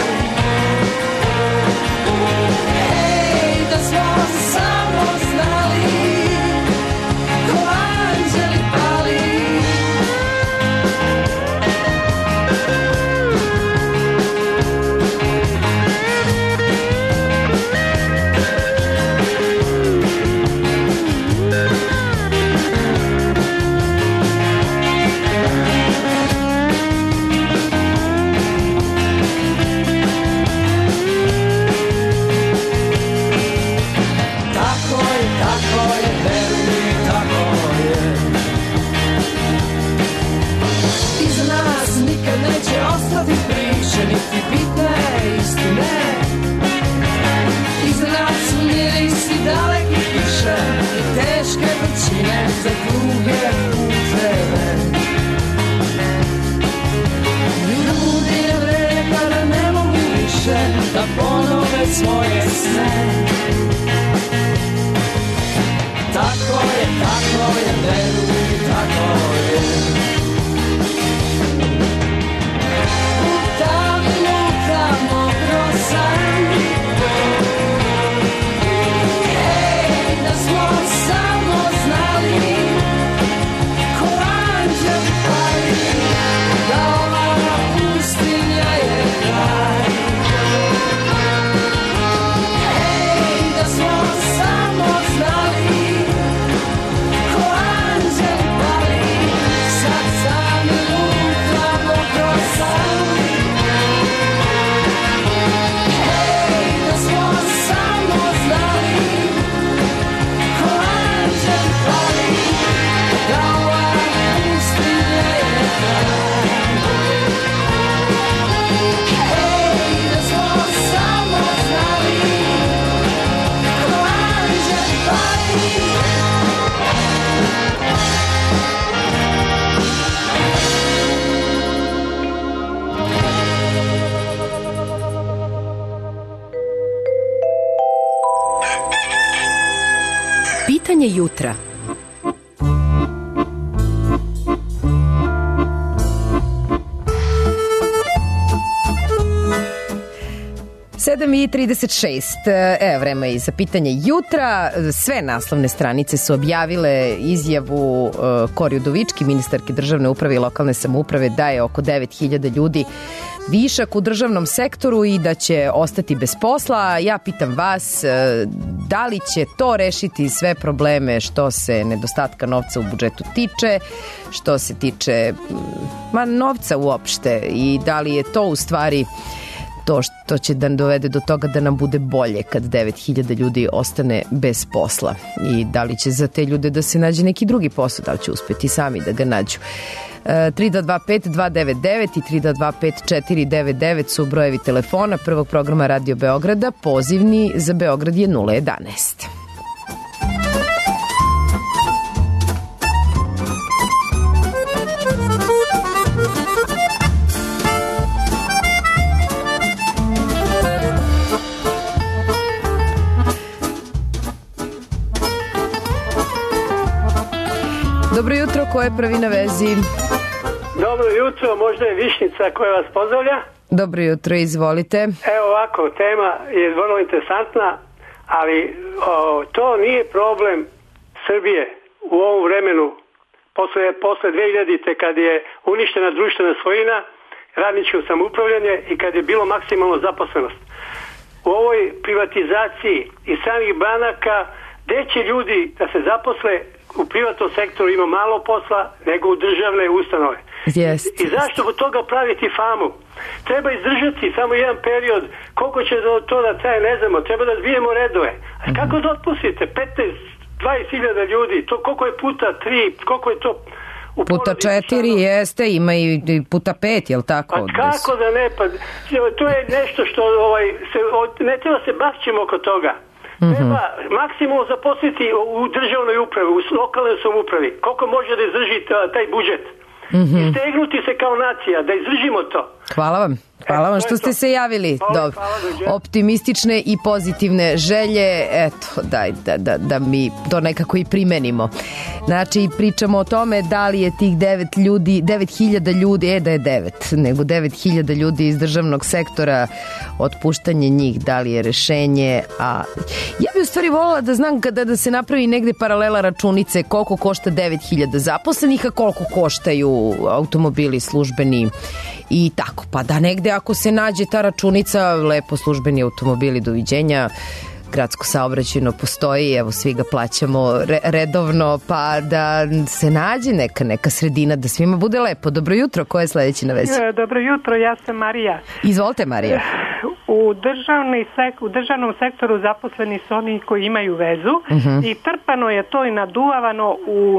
Speaker 9: Ej, da smo samo znali ko anđeli pali. Tako je, veruj mi, tako je. Iza nas nikad neće ostati priče, niti bitne istine. Iza nas su mirisi dalekih kiša i teške vrućine za druge puteve. Ljudi ne vrede kada ne mogu više da ponove svoje sne. Tako je, veruj mi, tako je. U tami lutamo kroz san. Ej, da smo samo znali ko anđeli pali, da ova pustinja je kraj. Ej, da smo samo znali ko anđeli pali, sad sami lutamo kroz san. Ej, da smo samo znali ko anđeli pali, da ova pustinja je kraj. Ej, da smo samo znali ko anđeli pali.
Speaker 23: Pitanje jutra.
Speaker 1: Sedam i 36, vreme i za pitanje jutra. Sve naslovne stranice su objavile izjavu Kori Udovički, ministarke državne uprave i lokalne samouprave, da je oko 9.000 ljudi višak u državnom sektoru i da će ostati bez posla. Ja pitam vas, da li će to rešiti sve probleme što se nedostatka novca u budžetu tiče, što se tiče novca uopšte, i da li je to u stvari to što će da dovede do toga da nam bude bolje kad 9.000 ljudi ostane bez posla, i da li će za te ljude da se nađe neki drugi posao, da li će uspeti sami da ga nađu. 3225-299 i 3225-499 su brojevi telefona prvog programa Radio Beograda. Pozivni za Beograd je 011. Dobro jutro, ko je prvi na vezi?
Speaker 5: Dobro jutro, možda je Višnjica koja vas pozdravlja.
Speaker 1: Dobro jutro, izvolite.
Speaker 5: Evo ovako, tema je vrlo interesantna, ali to nije problem Srbije u ovom vremenu, posle 2000-te kad je uništena društvena svojina, radničko samoupravljanje i kad je bilo maksimalno zaposlenost. U ovoj privatizaciji i samih banaka, gde će ljudi da se zaposle? U privatnom sektoru ima malo posla nego u državne ustanove. I zašto od toga praviti famu? Treba izdržati samo jedan period. Koliko će to da traje, ne znamo. Treba da zbijemo redove. A kako da otpustite 15-20 hiljada ljudi? To koliko je puta 3, koliko je to
Speaker 1: Puta 4 jeste, ima i puta 5, jel tako?
Speaker 5: Pa kako da ne, pa to je nešto što ne treba se bašćemo oko toga. Treba maksimum zaposliti u državnoj upravi, u lokalnoj samoupravi. Koliko može da izdrži taj budžet? I stegnuti se kao nacija, da izdržimo to.
Speaker 1: Hvala vam što ste se javili. Dobro. Optimistične i pozitivne želje, eto, daj da mi to nekako i primenimo. Znači, pričamo o tome da li je tih 9.000 ljudi, da je 9, nego 9.000 ljudi iz državnog sektora, otpuštanje njih, da li je rešenje, a ja bi u stvari voljela da znam da se napravi negde paralela računice koliko košta 9.000 zaposlenih, a koliko koštaju automobili službeni i tako, pa da negde ako se nađe ta računica, lepo službeni automobili, doviđenja, gradsko saobraćajno postoji, evo svi ga plaćamo redovno, pa da se nađe neka sredina, da svima bude lepo. Dobro jutro, ko je sledeći na vezi?
Speaker 7: Dobro jutro, ja sam Marija.
Speaker 1: Izvolite, Marija.
Speaker 7: U državnom sektoru zaposleni su oni koji imaju vezu i trpano je to i naduvavano u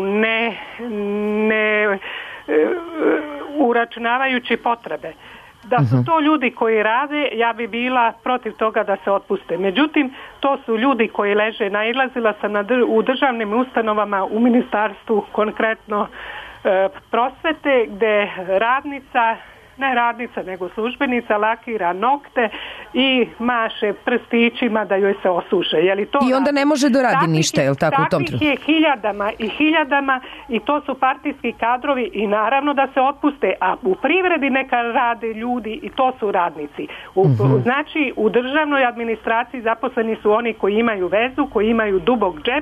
Speaker 7: uračunavajući potrebe. Da su to ljudi koji rade, ja bi bila protiv toga da se otpuste. Međutim, to su ljudi koji leže. Nailazila sam u državnim ustanovama, u ministarstvu, konkretno prosvete, gde ne radnica, nego službenica lakira nokte i maše prstićima da joj se osuše.
Speaker 1: I onda ne može da radi ništa, je li tako u tom trenutku?
Speaker 7: Takvih je hiljadama i to su partijski kadrovi i naravno da se otpuste, a u privredi neka rade ljudi i to su radnici. Znači, u državnoj administraciji zaposleni su oni koji imaju vezu, koji imaju dubok džep,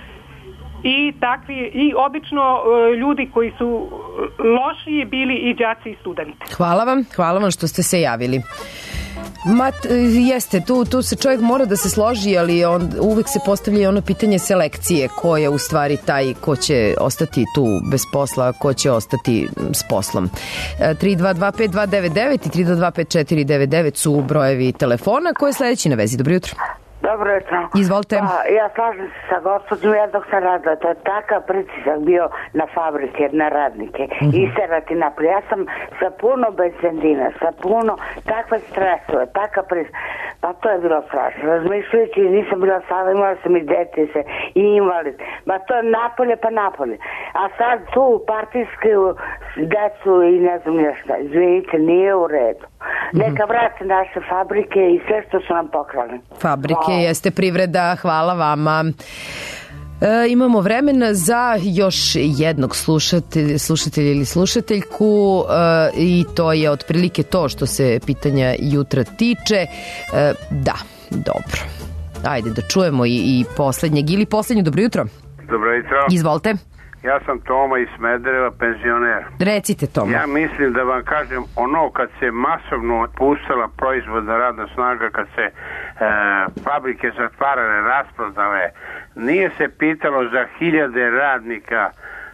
Speaker 7: i obično ljudi koji su lošiji bili i đaci i studenti.
Speaker 1: Hvala vam što ste se javili. Jeste, tu se čovjek mora da se složi, ali uvek se postavlja ono pitanje selekcije, ko je u stvari taj ko će ostati tu bez posla, ko će ostati s poslom. 3225299 i 3225499 su brojevi telefona. Ko je sledeći na vezi? Dobro jutro.
Speaker 8: Dobro jutro.
Speaker 1: Izvolite.
Speaker 8: Ja slažem se sa gospođom, ja dok sam radila, to je takav pritisak bio na fabrike, na radnike, isterati napolje. Ja sam sa puno benzina, sa puno takve stresove, takav pritisak, pa to je bilo strašno. Razmišljajući, nisam bila sada, imala sam i detice i invalid, ma to je napolje pa napolje. A sad tu partijski decu i ne znam nešto, izvinite, nije u redu. Neka vrate naše fabrike i sve što su nam pokrali.
Speaker 1: Fabrike jeste privreda, hvala vama. Imamo vremena za još jednog slušatelja ili slušateljku i to je otprilike to što se pitanja jutra tiče. Da, dobro. Ajde da čujemo i poslednjeg ili poslednju. Dobro jutro.
Speaker 10: Dobro jutro.
Speaker 1: Izvolite.
Speaker 10: Ja sam Toma iz Smedereva, penzioner.
Speaker 1: Recite, Toma.
Speaker 10: Ja mislim da vam kažem, kad se masovno otpustila proizvodna radna snaga, kad se fabrike zatvarale, rasprodale, nije se pitalo za hiljade radnika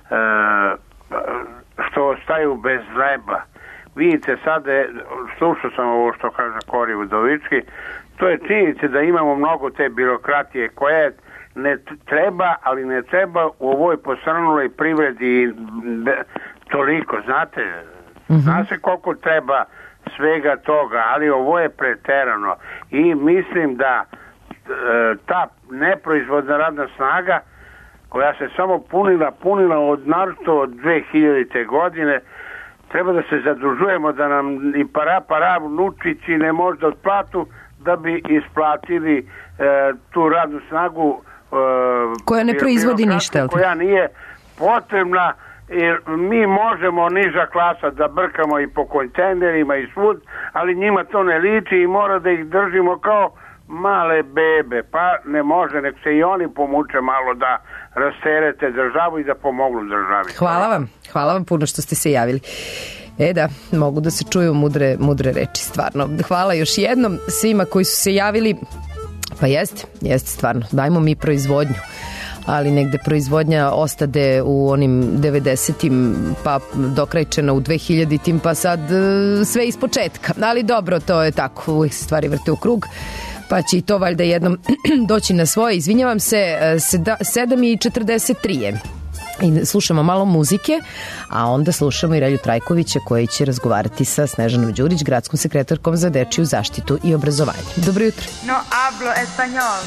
Speaker 10: što ostaju bez hleba. Vidite, sad slušao sam ovo što kaže Kori Udovički, to je činjenica da imamo mnogo te birokratije koje ne treba, ali ne treba u ovoj posrnuloj privredi toliko, znate, zna se koliko treba svega toga, ali ovo je preterano i mislim da ta neproizvodna radna snaga koja se samo punila od naročito od 2000. godine, treba da se zadužujemo da nam i para vnučići ne možda otplatu da bi isplatili tu radnu snagu
Speaker 1: koja ne proizvodi ništa,
Speaker 10: koja nije potrebna, jer mi možemo niža klasa da brkamo i po kontejnerima i svud, ali njima to ne liči i mora da ih držimo kao male bebe, pa ne može, nek se i oni pomuče malo da rasterete državu i da pomognu državi.
Speaker 1: Hvala vam puno što ste se javili. Da, mogu da se čuju mudre reči, stvarno. Hvala još jednom svima koji su se javili. Pa jeste stvarno, dajmo mi proizvodnju, ali negde proizvodnja ostade u onim 90-im, pa dokrajčena u 2000-im, pa sad sve iz početka. Ali dobro, to je tako, uvijek se stvari vrte u krug, pa će i to valjda jednom doći na svoje. Izvinjavam se, 7:43 je. I slušamo malo muzike, a onda slušamo i Relju Trajkovića koji će razgovarati sa Snežanom Đurić, gradskom sekretarkom za dečiju zaštitu i obrazovanje. Dobro jutro.
Speaker 11: No hablo español.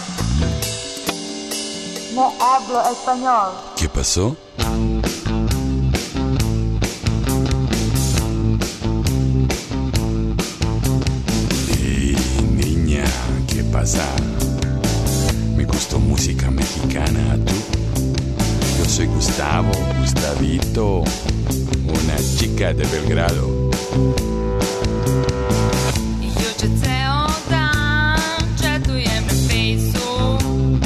Speaker 11: No hablo español.
Speaker 24: ¿Qué pasó? Hey, niña, ¿qué pasa? Me gustó música mexicana, ¿tú? Yo soy Gustavo, Gustavito, una chica de Belgrado.
Speaker 12: Juče ceo dan četujem na fejsu,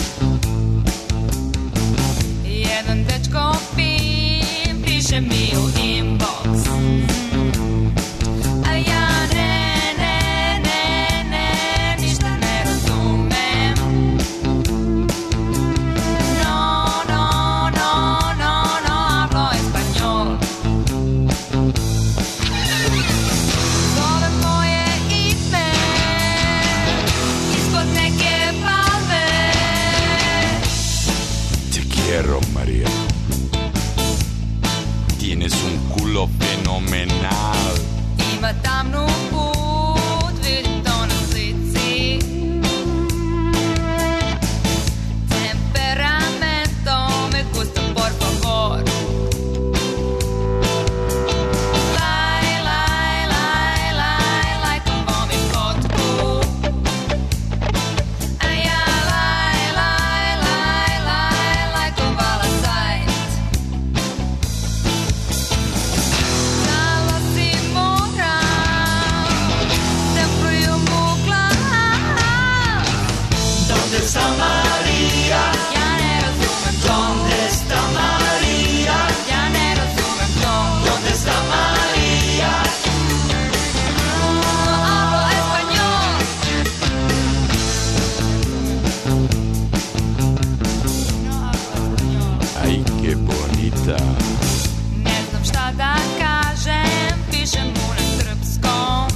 Speaker 12: jedan dečko fin piše mi u inbox, a ja ne, ništa ne razumem. Zove moje ime ispod neke palme.
Speaker 24: Te quiero, María. Tienes un culo fenomenal.
Speaker 12: Ima tamnu put, vidim to na slici. Temperamento me gusta, por favor. Ne znam šta da kažem, pišem mu na srpskom,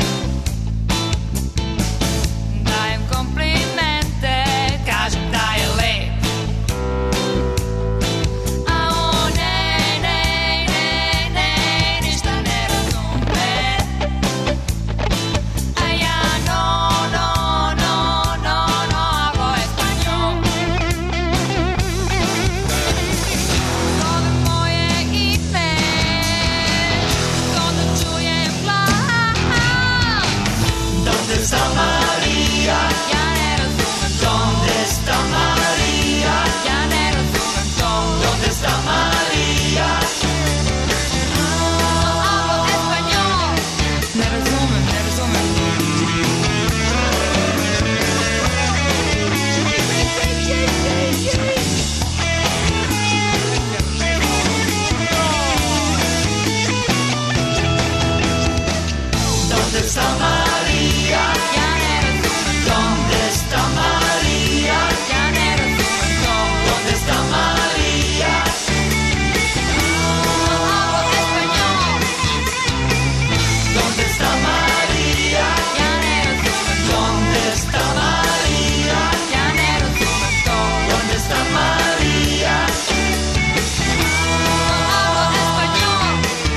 Speaker 12: dajem komplimente, kažem da je lep, a on ne, ništa ne razume, a ja no, hablo español.
Speaker 17: ¿Dónde está María?
Speaker 12: Ja ne razumem to.
Speaker 17: ¿Dónde está María?
Speaker 12: Ja ne razumem to.
Speaker 17: ¿Dónde está María?
Speaker 12: Hablo español. Ne razumem.
Speaker 17: ¿Dónde está María?
Speaker 12: Ja ne razumem to.
Speaker 17: ¿Dónde está María?
Speaker 12: Ja ne razumem to.
Speaker 17: ¿Dónde está María?
Speaker 12: Hablo español.
Speaker 17: ¿Dónde está María?
Speaker 12: Ja ne razumem to.
Speaker 17: ¿Dónde está María?
Speaker 12: Ja ne razumem to.
Speaker 17: ¿Dónde está María?
Speaker 12: Hablo español.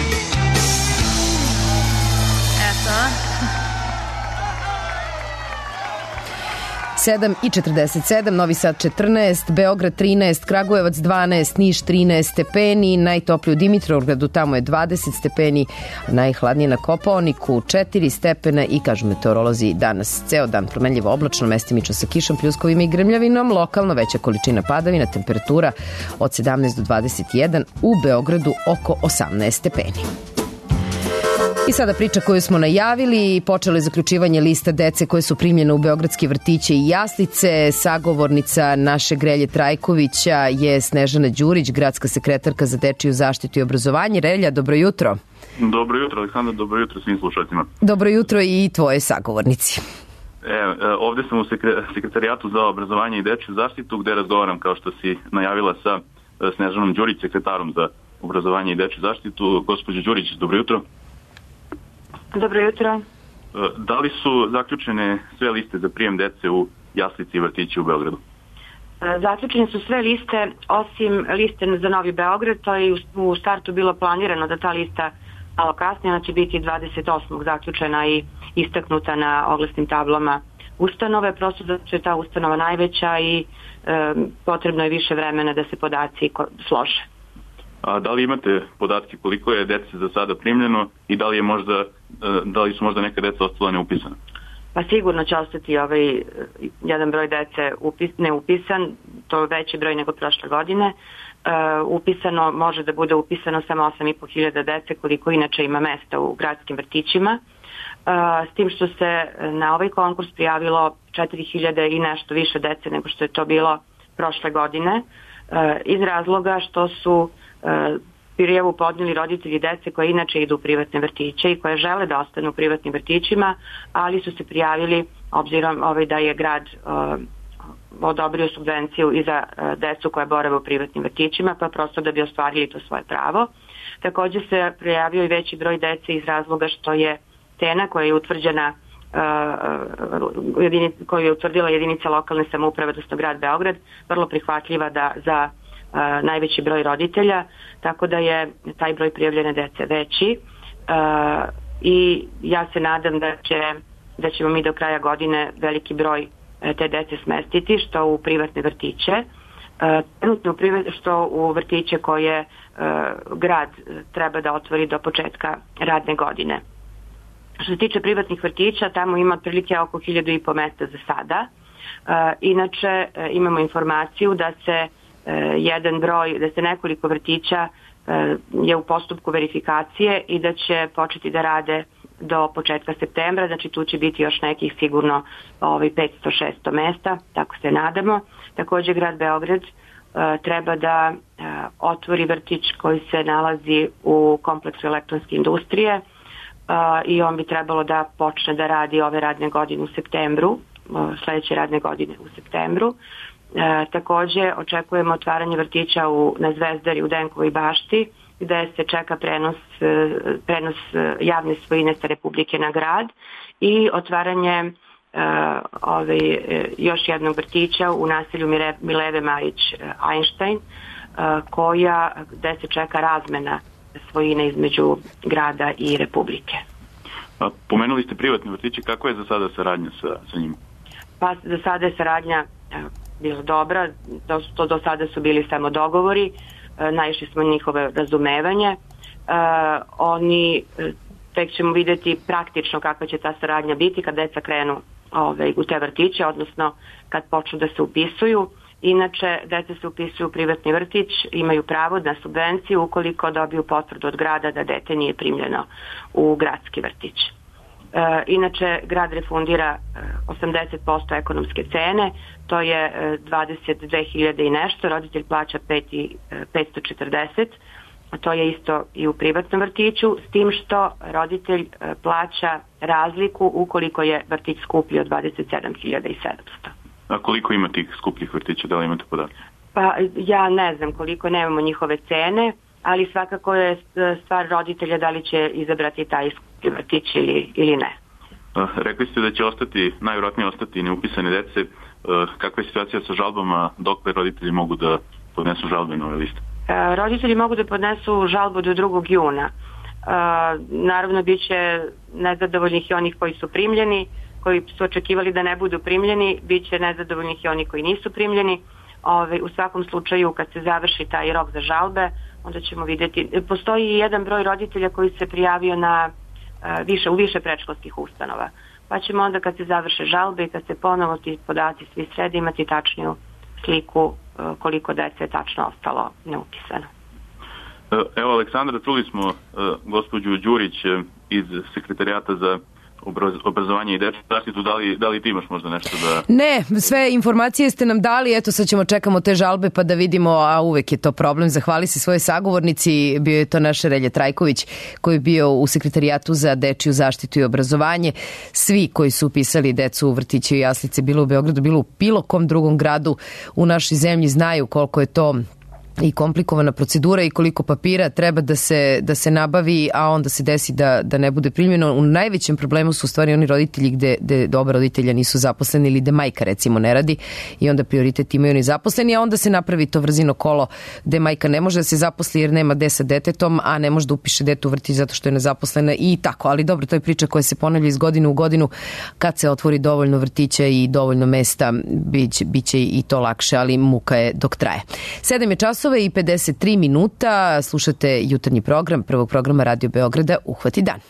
Speaker 12: Eto.
Speaker 1: 7:47, Novi Sad 14, Beograd 13, Kragujevac 12, Niš 13 stepeni, najtopliji u Dimitrovgradu, tamo je 20 stepeni, najhladnije na Kopaoniku 4 stepena i kažu meteorolozi danas ceo dan promenljivo oblačno, mestimično sa kišom, pljuskovima i grmljavinom, lokalno veća količina padavina, temperatura od 17 do 21, u Beogradu oko 18 stepeni. I sada priča koju smo najavili, počelo je zaključivanje lista dece koje su primljene u beogradske vrtiće i jaslice. Sagovornica našeg Relje Trajkovića je Snežana Đurić, gradska sekretarka za dečiju zaštitu i obrazovanje. Relja, dobro jutro.
Speaker 13: Dobro jutro, Aleksandar, dobro jutro svim slušalcima.
Speaker 1: Dobro jutro i tvoje sagovornici.
Speaker 13: Ovdje sam u sekretarijatu za obrazovanje i dečiju zaštitu, gde razgovaram, kao što si najavila, sa Snežanom Đurić, sekretarom za obrazovanje i dečiju zaštitu. Gospođo Đurić, dobro jutro.
Speaker 11: Dobro jutro.
Speaker 13: Da li su zaključene sve liste za prijem dece u jaslici i vrtići u Beogradu?
Speaker 11: Zaključene su sve liste osim liste za Novi Beograd, to je u startu bilo planirano da ta lista malo kasnije, ona će biti 28. zaključena i istaknuta na oglasnim tablama ustanove, prosto da je ta ustanova najveća i potrebno je više vremena da se podaci slože.
Speaker 13: A da li imate podatke koliko je dece za sada primljeno i da li su možda neka deca ostala neupisana?
Speaker 11: Pa sigurno će ostati jedan broj dece neupisan, to je veći broj nego prošle godine. Upisano, može da bude upisano samo 8.500 dece koliko inače ima mesta u gradskim vrtićima. S tim što se na ovaj konkurs prijavilo 4.000 i nešto više dece nego što je to bilo prošle godine, iz razloga što su prijavu podnijeli roditelji dece koje inače idu u privatne vrtiće i koje žele da ostanu u privatnim vrtićima, ali su se prijavili obzirom da je grad odobrio subvenciju i za decu koja borave u privatnim vrtićima, pa prosto da bi ostvarili to svoje pravo. Također se prijavio i veći broj dece iz razloga što je cena koja je utvrđena koju je utvrdila jedinica lokalne samouprave, odnosno grad Beograd, vrlo prihvatljiva za najveći broj roditelja, tako da je taj broj prijavljene dece veći i ja se nadam da ćemo mi do kraja godine veliki broj te dece smestiti, što u privatne vrtiće, što u vrtiće koje grad treba da otvori do početka radne godine. Što se tiče privatnih vrtića, tamo ima otprilike oko 1.500 mesta za sada. Inače, imamo informaciju da se da se nekoliko vrtića je u postupku verifikacije i da će početi da rade do početka septembra, znači tu će biti još nekih sigurno 500-600 mesta, tako se nadamo. Također grad Beograd treba da otvori vrtić koji se nalazi u kompleksu elektronske industrije i on bi trebalo da počne da radi ove radne godine u septembru, sledeće radne godine u septembru. Također očekujemo otvaranje vrtića na Zvezdari u Denkovoj bašti, gde se čeka prenos javne svojine sa Republike na grad i otvaranje još jednog vrtića u naselju Mileve Marić Einstein, gde se čeka razmena svojine između grada i Republike.
Speaker 13: Pomenuli ste privatni vrtići, kako je za sada saradnja sa njima?
Speaker 11: Pa za sada je saradnja bila dobra, do sada su bili samo dogovori, naišli smo njihove razumevanje. Tek ćemo vidjeti praktično kakva će ta saradnja biti kad deca krenu u te vrtiće, odnosno kad počnu da se upisuju. Inače, deca se upisuju u privatni vrtić, imaju pravo na subvenciju ukoliko dobiju potvrdu od grada da dete nije primljeno u gradski vrtić. Inače, grad refundira 80% ekonomske cene, to je 22.000 i nešto, roditelj plaća 540, a to je isto i u privatnom vrtiću, s tim što roditelj plaća razliku ukoliko je vrtić skuplji od 27.700.
Speaker 13: A koliko ima tih skupljih vrtića, da li imate podatke?
Speaker 11: Pa ja ne znam koliko, nemamo njihove cene, ali svakako je stvar roditelja da li će izabrati taj skuplji vrtić ili ne.
Speaker 13: Rekli ste da će najvjerojatnije ostati neupisane dece. Kakva je situacija sa žalbama, dokle roditelji mogu da podnesu žalbe na ove liste?
Speaker 11: Roditelji mogu da podnesu žalbu do 2. juna. Naravno, bit će nezadovoljnih i onih koji su primljeni, koji su očekivali da ne budu primljeni, bit će nezadovoljnih i oni koji nisu primljeni. U svakom slučaju, kad se završi taj rok za žalbe, onda ćemo vidjeti. Postoji i jedan broj roditelja koji se prijavio u više predškolskih ustanova. Pa ćemo onda kad se završe žalbe i kad se ponovo ti podaci svi srede imati tačniju sliku koliko dece je tačno ostalo neupisano.
Speaker 13: Evo, Aleksandra, čuli smo gospođu Đurić iz Sekretarijata za obrazovanje i dečju zaštitu. Da li ti imaš možda nešto da...
Speaker 1: Ne, sve informacije ste nam dali, eto sad čekamo te žalbe pa da vidimo, a uvek je to problem. Zahvali se svoje sagovornici, bio je to naš Relje Trajković koji je bio u Sekretarijatu za dečju zaštitu i obrazovanje. Svi koji su upisali decu u vrtiće i jaslice, bilo u Beogradu, bilo u bilo kom drugom gradu u našoj zemlji, znaju koliko je to i komplikovana procedura i koliko papira treba da se nabavi, a onda se desi da ne bude primljeno. U najvećem problemu su u stvari oni roditelji gde oba roditelja nisu zaposleni ili gde majka recimo ne radi i onda prioritet imaju oni zaposleni, a onda se napravi to vrzino kolo gde majka ne može da se zaposli jer nema gde sa detetom, a ne može da upiše dete u vrtić zato što je nezaposlena i tako. Ali dobro, to je priča koja se ponavlja iz godine u godinu. Kad se otvori dovoljno vrtića i dovoljno mesta, biće i to lakše, ali muka je dok traje. 7 je časova i 53 minuta, slušate jutarnji program prvog programa Radio Beograda Uhvati dan.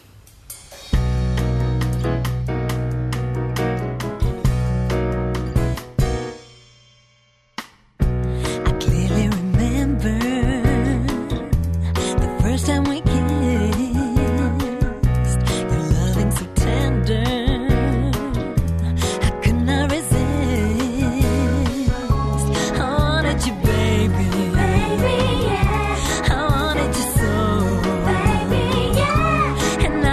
Speaker 2: And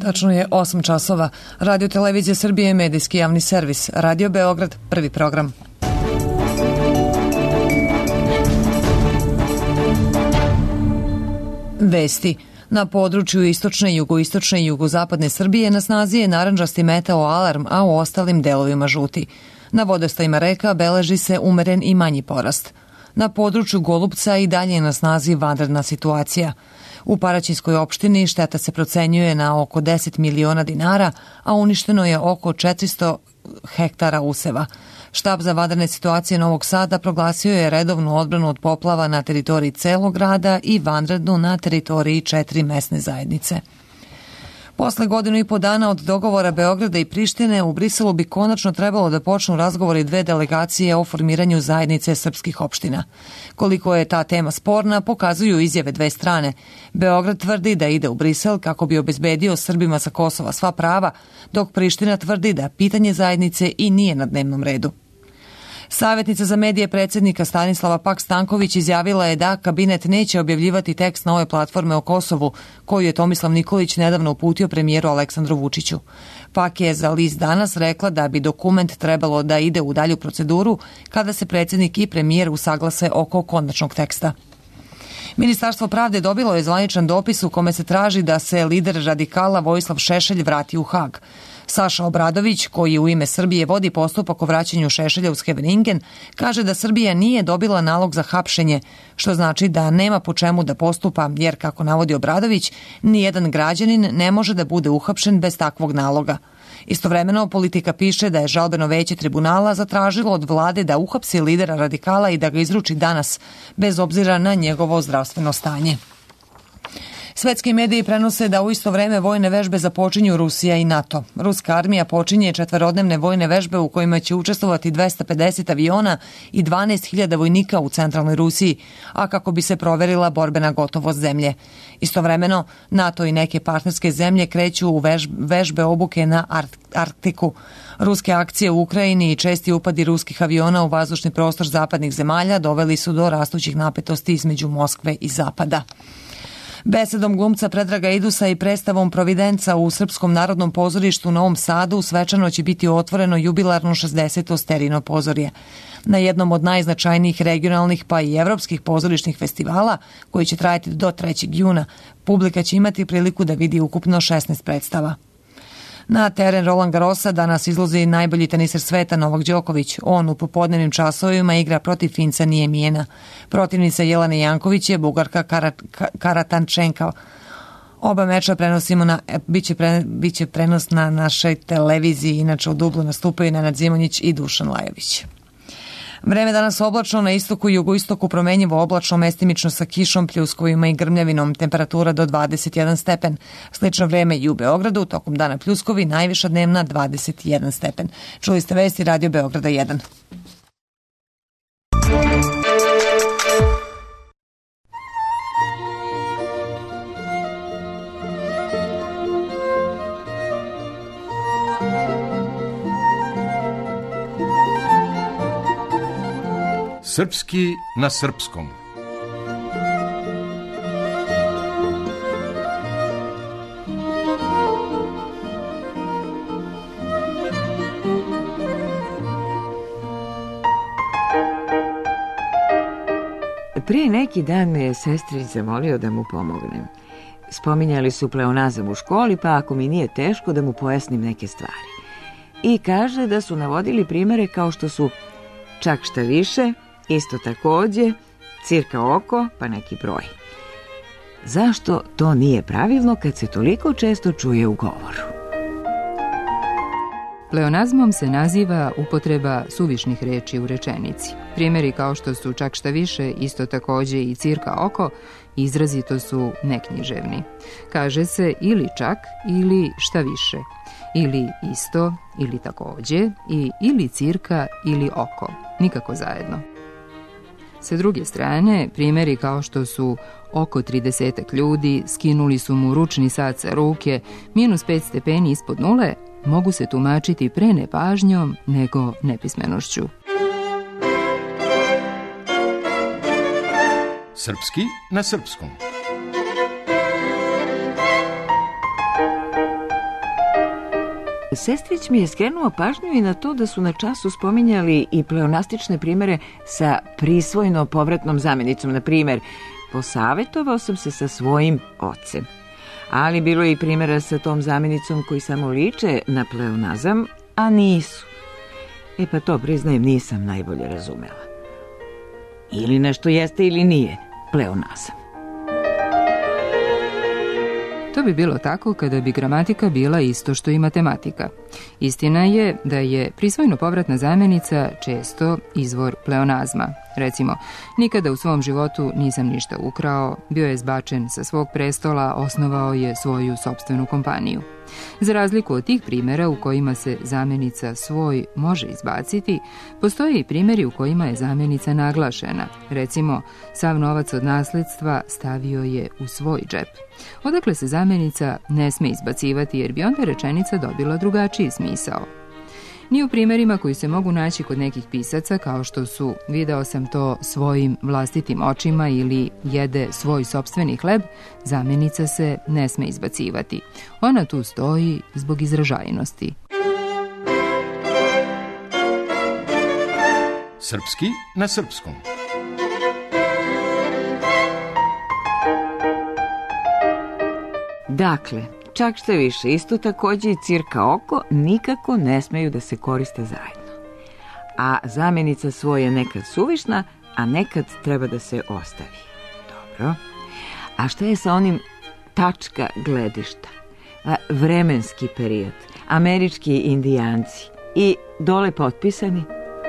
Speaker 3: Tačno je 8 časova. Radio Televizija Srbije je medijski javni servis. Radio Beograd, prvi program. Vesti. Na području istočne, jugoistočne i jugozapadne Srbije na snazi je narandžasti meteo alarm, a u ostalim delovima žuti. Na vodostajima reka beleži se umeren i manji porast. Na području Golubca i dalje je na snazi vanredna situacija. U Paraćinskoj opštini šteta se procenjuje na oko 10 miliona dinara, a uništeno je oko 400 hektara useva. Štab za vanredne situacije Novog Sada proglasio je redovnu odbranu od poplava na teritoriji celog grada i vanrednu na teritoriji 4 mesne zajednice. Posle godinu i po dana od dogovora Beograda i Prištine, u Briselu bi konačno trebalo da počnu razgovori dve delegacije o formiranju zajednice srpskih opština. Koliko je ta tema sporna, pokazuju izjave dve strane. Beograd tvrdi da ide u Brisel kako bi obezbedio Srbima sa Kosova sva prava, dok Priština tvrdi da pitanje zajednice i nije na dnevnom redu. Savjetnica za medije predsjednika Stanislava Pak Stanković izjavila je da kabinet neće objavljivati tekst nove platforme o Kosovu, koju je Tomislav Nikolić nedavno uputio premijeru Aleksandru Vučiću. Pak je za list Danas rekla da bi dokument trebalo da ide u dalju proceduru kada se predsjednik i premijer usaglase oko konačnog teksta. Ministarstvo pravde dobilo je zvaničan dopis u kome se traži da se lider radikala Vojislav Šešelj vrati u Hag. Saša Obradović, koji u ime Srbije vodi postupak o vraćanju Šešelja u Scheveningen, kaže da Srbija nije dobila nalog za hapšenje, što znači da nema po čemu da postupa, jer, kako navodi Obradović, nijedan građanin ne može da bude uhapšen bez takvog naloga. Istovremeno, Politika piše da je žalbeno veće tribunala zatražilo od vlade da uhapsi lidera radikala i da ga izruči danas, bez obzira na njegovo zdravstveno stanje. Svetski mediji prenose da u isto vreme vojne vežbe započinju Rusija i NATO. Ruska armija počinje 4-dnevne vojne vežbe u kojima će učestvovati 250 aviona i 12.000 vojnika u centralnoj Rusiji, a kako bi se proverila borbena gotovost zemlje. Istovremeno, NATO i neke partnerske zemlje kreću u vežbe obuke na Arktiku. Ruske akcije u Ukrajini i česti upadi ruskih aviona u vazdušni prostor zapadnih zemalja doveli su do rastućih napetosti između Moskve i Zapada. Besedom glumca Predraga Idusa i predstavom Providenca u Srpskom narodnom pozorištu u Novom Sadu svečano će biti otvoreno jubilarno 60. Sterino pozorje. Na jednom od najznačajnijih regionalnih pa i evropskih pozorišnih festivala, koji će trajati do 3. juna, publika će imati priliku da vidi ukupno 16 predstava. Na teren Roland Garrosa danas izlazi najbolji teniser sveta Novak Đoković. On u popodnevnim časovima igra protiv Finca Nijemijena. Protivnica Jelene Janković je Bugarka Karatančenka. Oba meča prenosimo biće prenos na našoj televiziji, inače u dublu nastupaju Nenad Zimonjić i Dušan Lajović. Vreme danas oblačno, na istoku i jugoistoku promenjivo oblačno, mestimično sa kišom, pljuskovima i grmljavinom, temperatura do 21 stepen. Slično vreme i u Beogradu, tokom dana pljuskovi, najviša dnevna 21 stepen. Čuli ste vesti Radio Beograda 1.
Speaker 2: Srpski na srpskom.
Speaker 15: Prije neki dan me je sestrin zamolio da mu pomognem. Spominjali su pleonazam u školi, pa ako mi nije teško da mu pojasnim neke stvari. I kaže da su navodili primere kao što su čak šta više, isto takođe, cirka oko, pa neki broj. Zašto to nije pravilno kad se toliko često čuje u govoru?
Speaker 16: Pleonazmom se naziva upotreba suvišnih reči u rečenici. Primjeri kao što su čak šta više, isto takođe i cirka oko, izrazito su neknjiževni. Kaže se ili čak ili šta više, ili isto, ili takođe, i ili cirka ili oko, nikako zajedno. Sa druge strane, primjeri kao što su oko 30 ljudi, skinuli su mu ručni sat sa ruke, -5 stepeni ispod nule, mogu se tumačiti pre nepažnjom nego nepismenošću.
Speaker 2: Srpski na srpskom.
Speaker 15: sestrić mi je skrenuo pažnju i na to da su na času spominjali i pleonastične primere sa prisvojno povratnom zamenicom. Na primer, posavetovao sam se sa svojim ocem. Ali bilo je i primjera sa tom zamenicom koji samo liče na pleonazam, a nisu. Pa to, priznajem, nisam najbolje razumela. Ili nešto jeste ili nije pleonazam.
Speaker 16: To bi bilo tako kada bi gramatika bila isto što i matematika. Istina je da je prisvojno povratna zamjenica često izvor pleonazma. Recimo, nikada u svom životu nisam ništa ukrao, bio je zbačen sa svog prestola, osnovao je svoju sopstvenu kompaniju. Za razliku od tih primjera u kojima se zamjenica svoj može izbaciti, postoje i primjeri u kojima je zamjenica naglašena. Recimo, sav novac od nasljedstva stavio je u svoj džep. Odakle se zamjenica ne sme izbacivati jer bi onda rečenica dobila drugačiji smisao. Ni u primjerima koji se mogu naći kod nekih pisaca kao što su video sam to svojim vlastitim očima ili jede svoj sopstveni hleb, zamjenica se ne sme izbacivati. Ona tu stoji zbog izražajnosti.
Speaker 2: Srpski na srpskom.
Speaker 15: Dakle, čak što više, isto takođe i cirka oko nikako ne smeju da se koriste zajedno. A zamjenica svoj je nekad suvišna, a nekad treba da se ostavi. Dobro. A šta je sa onim tačka gledišta? Vremenski period, američki indijanci i dole potpisani?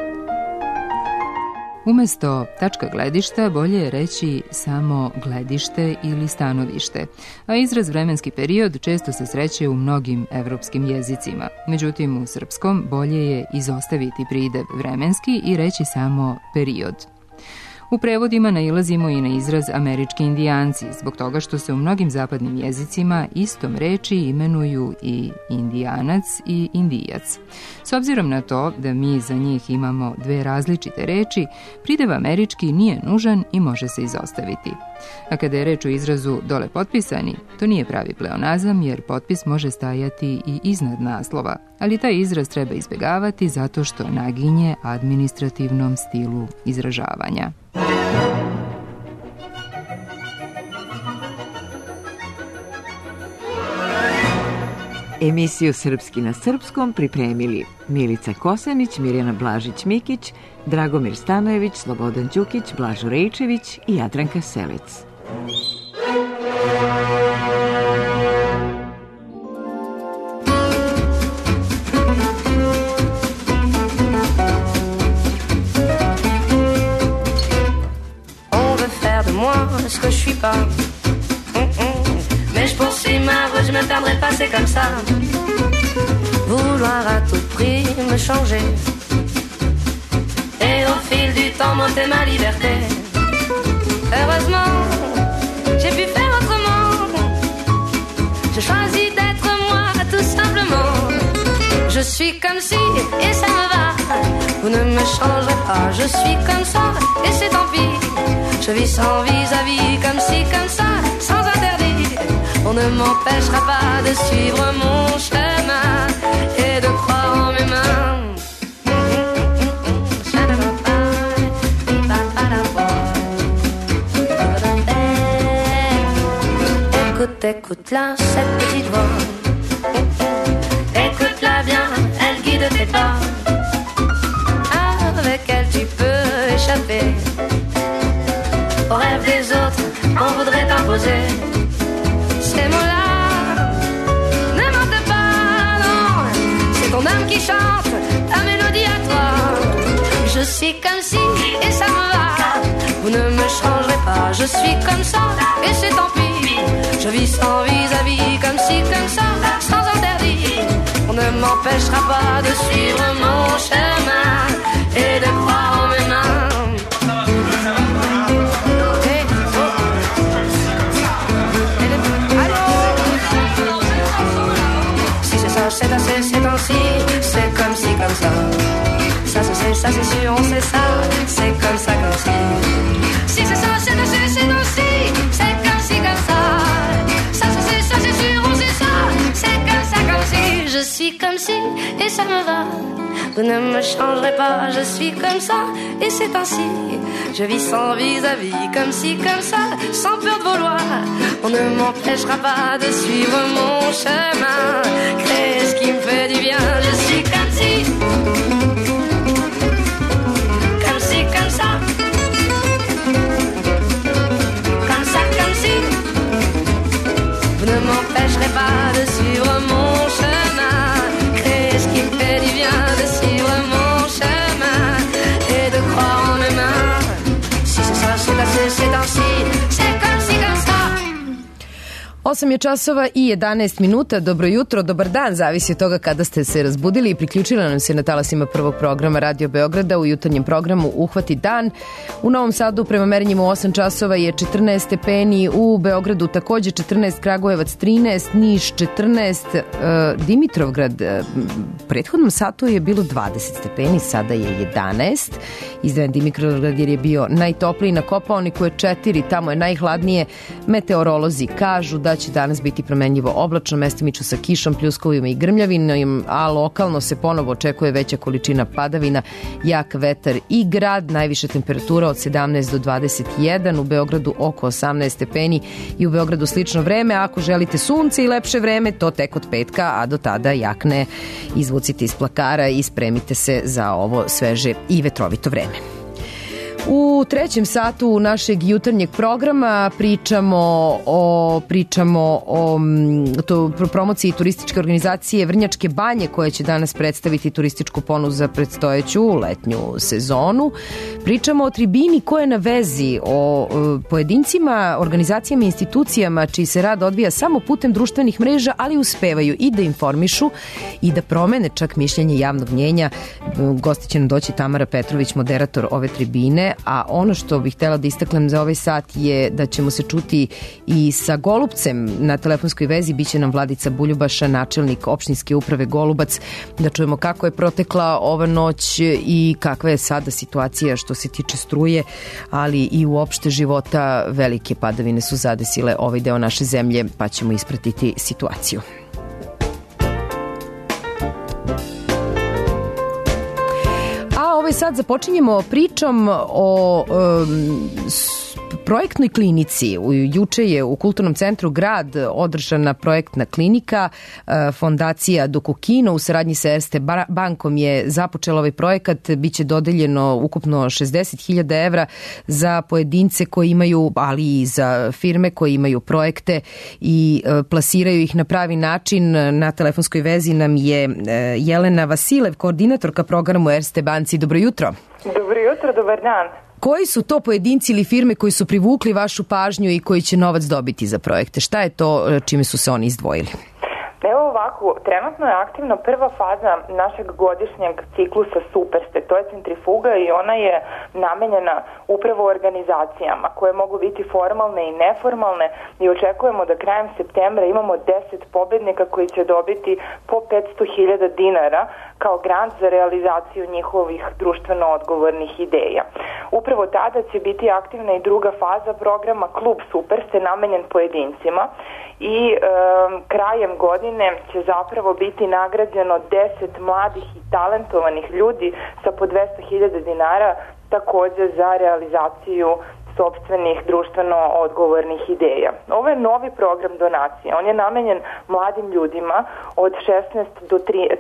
Speaker 16: Umesto tačka gledišta bolje je reći samo gledište ili stanovište, a izraz vremenski period često se sreće u mnogim evropskim jezicima. Međutim, u srpskom bolje je izostaviti pridev vremenski i reći samo period. U prevodima nailazimo i na izraz američki indijanci, zbog toga što se u mnogim zapadnim jezicima istom reči imenuju i indijanac i indijac. S obzirom na to da mi za njih imamo dve različite reči, pridev američki nije nužan i može se izostaviti. A kada je reč o izrazu dole potpisani, to nije pravi pleonazam jer potpis može stajati i iznad naslova, ali taj izraz treba izbjegavati zato što naginje administrativnom stilu izražavanja.
Speaker 15: Emisiju Srpski na srpskom pripremili Milica Kosanić, Mirjana Blažić-Mikić, Dragomir Stanojević, Slobodan Đukić, Blažo Rejčević i Jadranka Selec.
Speaker 12: On veut faire de moi ce que je suis pas. Mais je poursuis ma voie, je me perdrai pas, c'est comme ça. Vouloir à tout prix me changer. Et au fil du temps monter ma liberté. Heureusement, j'ai pu faire autrement. J'ai choisi d'être moi, tout simplement. Je suis comme si, et ça me va. Vous ne me changerez pas, je suis comme ça, et c'est tant pis. Je vis sans vis-à-vis, comme si, comme ça, sans interdit. On ne m'empêchera pas de suivre mon chemin et de croire en mes mains. Écoute, écoute-la, cette petite voix. Écoute-la bien, elle guide tes pas. Avec elle tu peux échapper aux rêves des autres qu'on voudrait t'imposer. Ces mots-là, ne mentent pas, non. C'est ton âme qui chante ta mélodie à toi. Je suis comme si, et ça me va. Vous ne me changerez pas, je suis comme ça, et c'est tant pis. Je vis sans vis-à-vis, comme si, comme ça, sans interdit. On ne m'empêchera pas de suivre mon chemin et de croire en mes mains. C'est assez, c'est ainsi, c'est comme si, comme ça. Ça se sait, ça c'est sûr, on sait ça. C'est comme ça, comme si. Si c'est ça, c'est assez, c'est ainsi, c'est comme si, comme ça. Ça se sait, ça c'est sûr, on sait ça. C'est comme ça, comme si. Je suis comme si, ça me va. Vous ne me changerez pas, je suis comme ça, et c'est ainsi. Je vis sans vis-à-vis, comme ci, comme ça, sans peur de vouloir. On ne m'empêchera pas de suivre mon chemin. Créer ce qui me fait du bien, je suis comme si. Comme ci, comme ça. Comme ça, comme si. Vous ne m'empêcherez pas de suivre mon chemin. Créer ce qui me fait du bien, de suivre mon chemin et de croire en demain. Si c'est ça, c'est assez, c'est ainsi, c'est comme si, comme ça.
Speaker 1: 8 je časova i 11 minuta. Dobro jutro, dobar dan, zavisi od toga kada ste se razbudili i priključili nam se na talasima prvog programa Radio Beograda u jutarnjem programu Uhvati dan. U Novom Sadu prema merenjima u 8 časova je 14 stepeni, u Beogradu takođe 14, Kragujevac 13, Niš 14, Dimitrovgrad prethodnom satu je bilo 20 stepeni, sada je 11. Izdvojen Dimitrovgrad jer je bio najtopliji, na Kopaoniku je 4, tamo je najhladnije. Meteorolozi kažu da će danas biti promenljivo oblačno, mestimično sa kišom, pljuskovima i grmljavinom, a lokalno se ponovo očekuje veća količina padavina, jak vetar i grad, najviša temperatura od 17 do 21, u Beogradu oko 18 stepeni i u Beogradu slično vreme. Ako želite sunce i lepše vreme, to tek od petka, a do tada jakne izvucite iz plakara i spremite se za ovo sveže i vetrovito vreme. U trećem satu našeg jutarnjeg programa pričamo o promociji turističke organizacije Vrnjačke banje, koja će danas predstaviti turističku ponudu za predstojeću letnju sezonu. Pričamo o tribini koja je na vezi, o pojedincima, organizacijama i institucijama čiji se rad odvija samo putem društvenih mreža, ali uspevaju i da informišu i da promene čak mišljenje javnog mnjenja. Gosti će nam doći Tamara Petrović, moderator ove tribine, a ono što bih htjela da istaknem za ovaj sat je da ćemo se čuti i sa Golubcem na telefonskoj vezi. Biće nam Vladica Buljubaša, načelnik opštinske uprave Golubac, da čujemo kako je protekla ova noć i kakva je sada situacija što se tiče struje, ali i uopšte života. Velike padavine su zadesile ovaj deo naše zemlje, pa ćemo ispratiti situaciju. Sad započinjemo pričom o projektnoj klinici. Juče je u Kulturnom centru Grad održana projektna klinika. Fondacija Dokukino u saradnji sa Erste bankom je započela ovaj projekat. Biće dodeljeno ukupno 60.000 evra za pojedince koji imaju, ali i za firme koji imaju projekte i plasiraju ih na pravi način. Na telefonskoj vezi nam je Jelena Vasilev, koordinatorka programu Erste banci. Dobro jutro.
Speaker 4: Dobro jutro, dobar dan.
Speaker 1: Koji su to pojedinci ili firme koji su privukli vašu pažnju i koji će novac dobiti za projekte? Šta je to čime su se oni izdvojili?
Speaker 4: Evo ovako, trenutno je aktivna prva faza našeg godišnjeg ciklusa Superste, to je centrifuga i ona je namenjena upravo organizacijama koje mogu biti formalne i neformalne i očekujemo da krajem septembra imamo 10 pobednika koji će dobiti po 500.000 dinara kao grant za realizaciju njihovih društveno odgovornih ideja. Upravo tada će biti aktivna i druga faza programa Klub Superste namenjen pojedincima i krajem godine će zapravo biti nagrađeno 10 mladih i talentovanih ljudi sa po 200.000 dinara takođe za realizaciju sopstvenih društveno odgovornih ideja. Ovo je novi program donacije. On je namenjen mladim ljudima od 16 do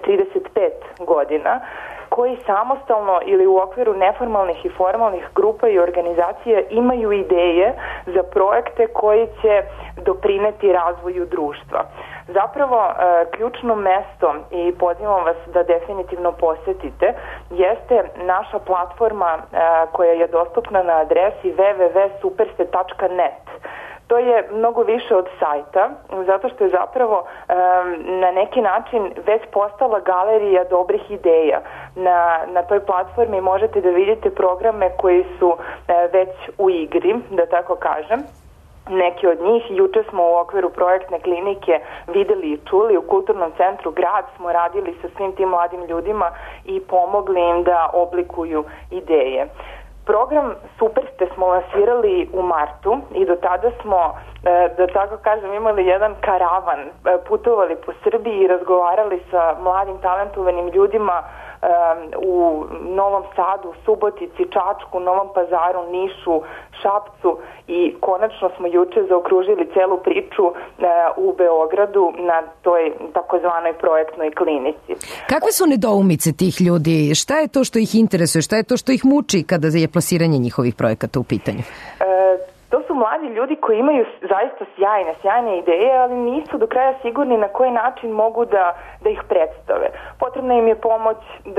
Speaker 4: 35 godina koji samostalno ili u okviru neformalnih i formalnih grupa i organizacija imaju ideje za projekte koji će doprineti razvoju društva. Zapravo, ključno mesto, i pozivam vas da definitivno posetite, jeste naša platforma koja je dostupna na adresi www.superste.net. To je mnogo više od sajta, zato što je zapravo na neki način već postala galerija dobrih ideja. Na toj platformi možete da vidite programe koji su već u igri, da tako kažem. Neki od njih, juče smo u okviru projektne klinike videli i čuli, u Kulturnom centru Grad smo radili sa svim tim mladim ljudima i pomogli im da oblikuju ideje. Program Superste smo lansirali u martu i do tada smo, da tako kažem, imali jedan karavan, putovali po Srbiji i razgovarali sa mladim talentovanim ljudima u Novom Sadu, Subotici, Čačku, Novom Pazaru, Nišu, Šapcu i konačno smo juče zaokružili celu priču u Beogradu na toj takozvanoj projektnoj klinici.
Speaker 1: Kakve su nedoumice tih ljudi? Šta je to što ih interesuje? Šta je to što ih muči kada je plasiranje njihovih projekata u pitanju?
Speaker 4: To su mladi ljudi koji imaju zaista sjajne ideje, ali nisu do kraja sigurni na koji način mogu da ih predstave. Potrebna im je pomoć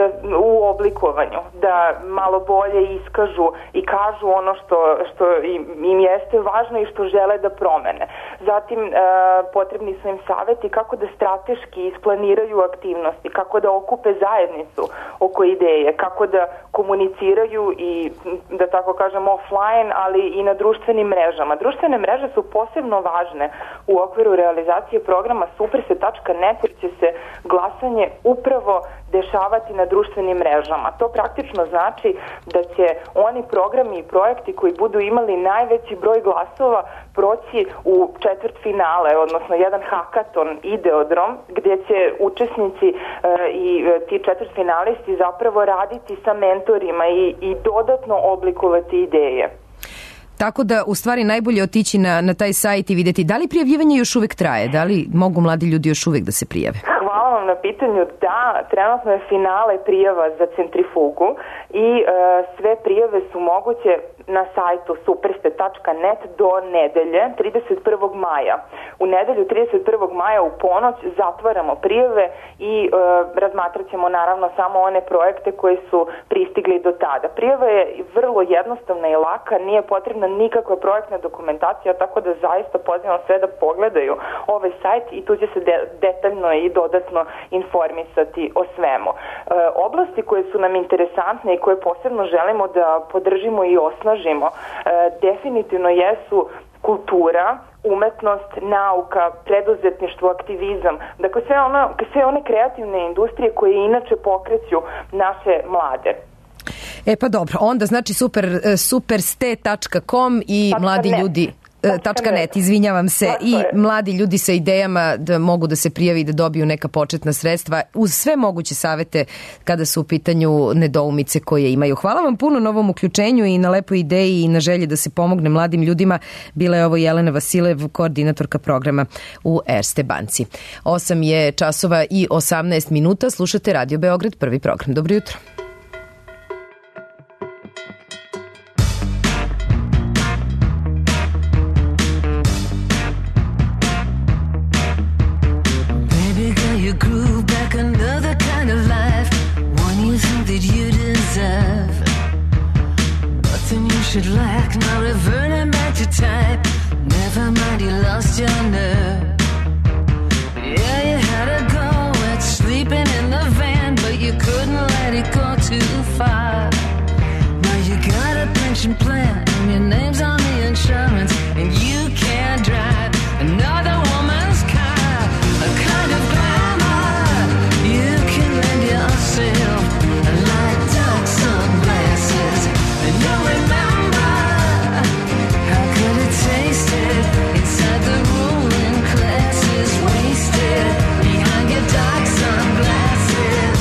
Speaker 4: u oblikovanju, da malo bolje iskažu i kažu ono što im jeste važno i što žele da promene. Zatim potrebni su im saveti kako da strateški isplaniraju aktivnosti, kako da okupe zajednicu oko ideje, kako da komuniciraju i, da tako kažem, offline, ali i na društvenim mrežama. Društvene mreže su posebno važne u okviru realizacije programa superse.net, jer će se glasanje upravo dešavati na društvenim mrežama. To praktično znači da će oni programi i projekti koji budu imali najveći broj glasova proći u četvrtfinale, odnosno jedan hakaton, ideodrom, gdje će učesnici i ti četvrtfinalisti zapravo raditi sa mentorima i dodatno oblikovati ideje.
Speaker 1: Tako da, u stvari, najbolje otići na taj sajt i vidjeti da li prijavljivanje još uvek traje, da li mogu mladi ljudi još uvek da se prijave?
Speaker 4: Hvala vam na pitanju. Da, trenutno je finale prijava za centrifugu i sve prijave su moguće na sajtu superste.net do nedelje 31. maja. U nedelju 31. maja u ponoć zatvaramo prijave i razmatrat ćemo naravno samo one projekte koji su pristigli do tada. Prijava je vrlo jednostavna i laka, nije potrebna nikakva projektna dokumentacija, tako da zaista pozivam sve da pogledaju ovaj sajt i tu će se detaljno i dodatno informisati o svemu. Oblasti koje su nam interesantne i koje posebno želimo da podržimo i osnažimo definitivno jesu kultura, umetnost, nauka, preduzetništvo, aktivizam, dakle sve one kreativne industrije koje inače pokreću naše mlade.
Speaker 1: Pa dobro, onda znači superste.com i mladi ljudi .net, izvinjavam se, i mladi ljudi sa idejama da mogu da se prijavi i da dobiju neka početna sredstva uz sve moguće savete kada su u pitanju nedoumice koje imaju. Hvala vam puno na ovom uključenju i na lepoj ideji i na želji da se pomogne mladim ljudima. Bila je ovo Jelena Vasilev, koordinatorka programa u Erste banci. 8 je časova i 18 minuta. Slušate Radio Beograd, prvi program. Dobro jutro.
Speaker 6: Should lack, now reverting back to type. Never mind, you lost your nerve. Yeah, you had to go at sleeping in the van, but you couldn't let it go too far. Now you got a pension plan and your name's on the insurance, and you can't drive another woman's car. A kind of glamour you can lend yourself, like dark sunglasses, and you'll remember tasted inside the ruling classes, wasted behind your dark sunglasses.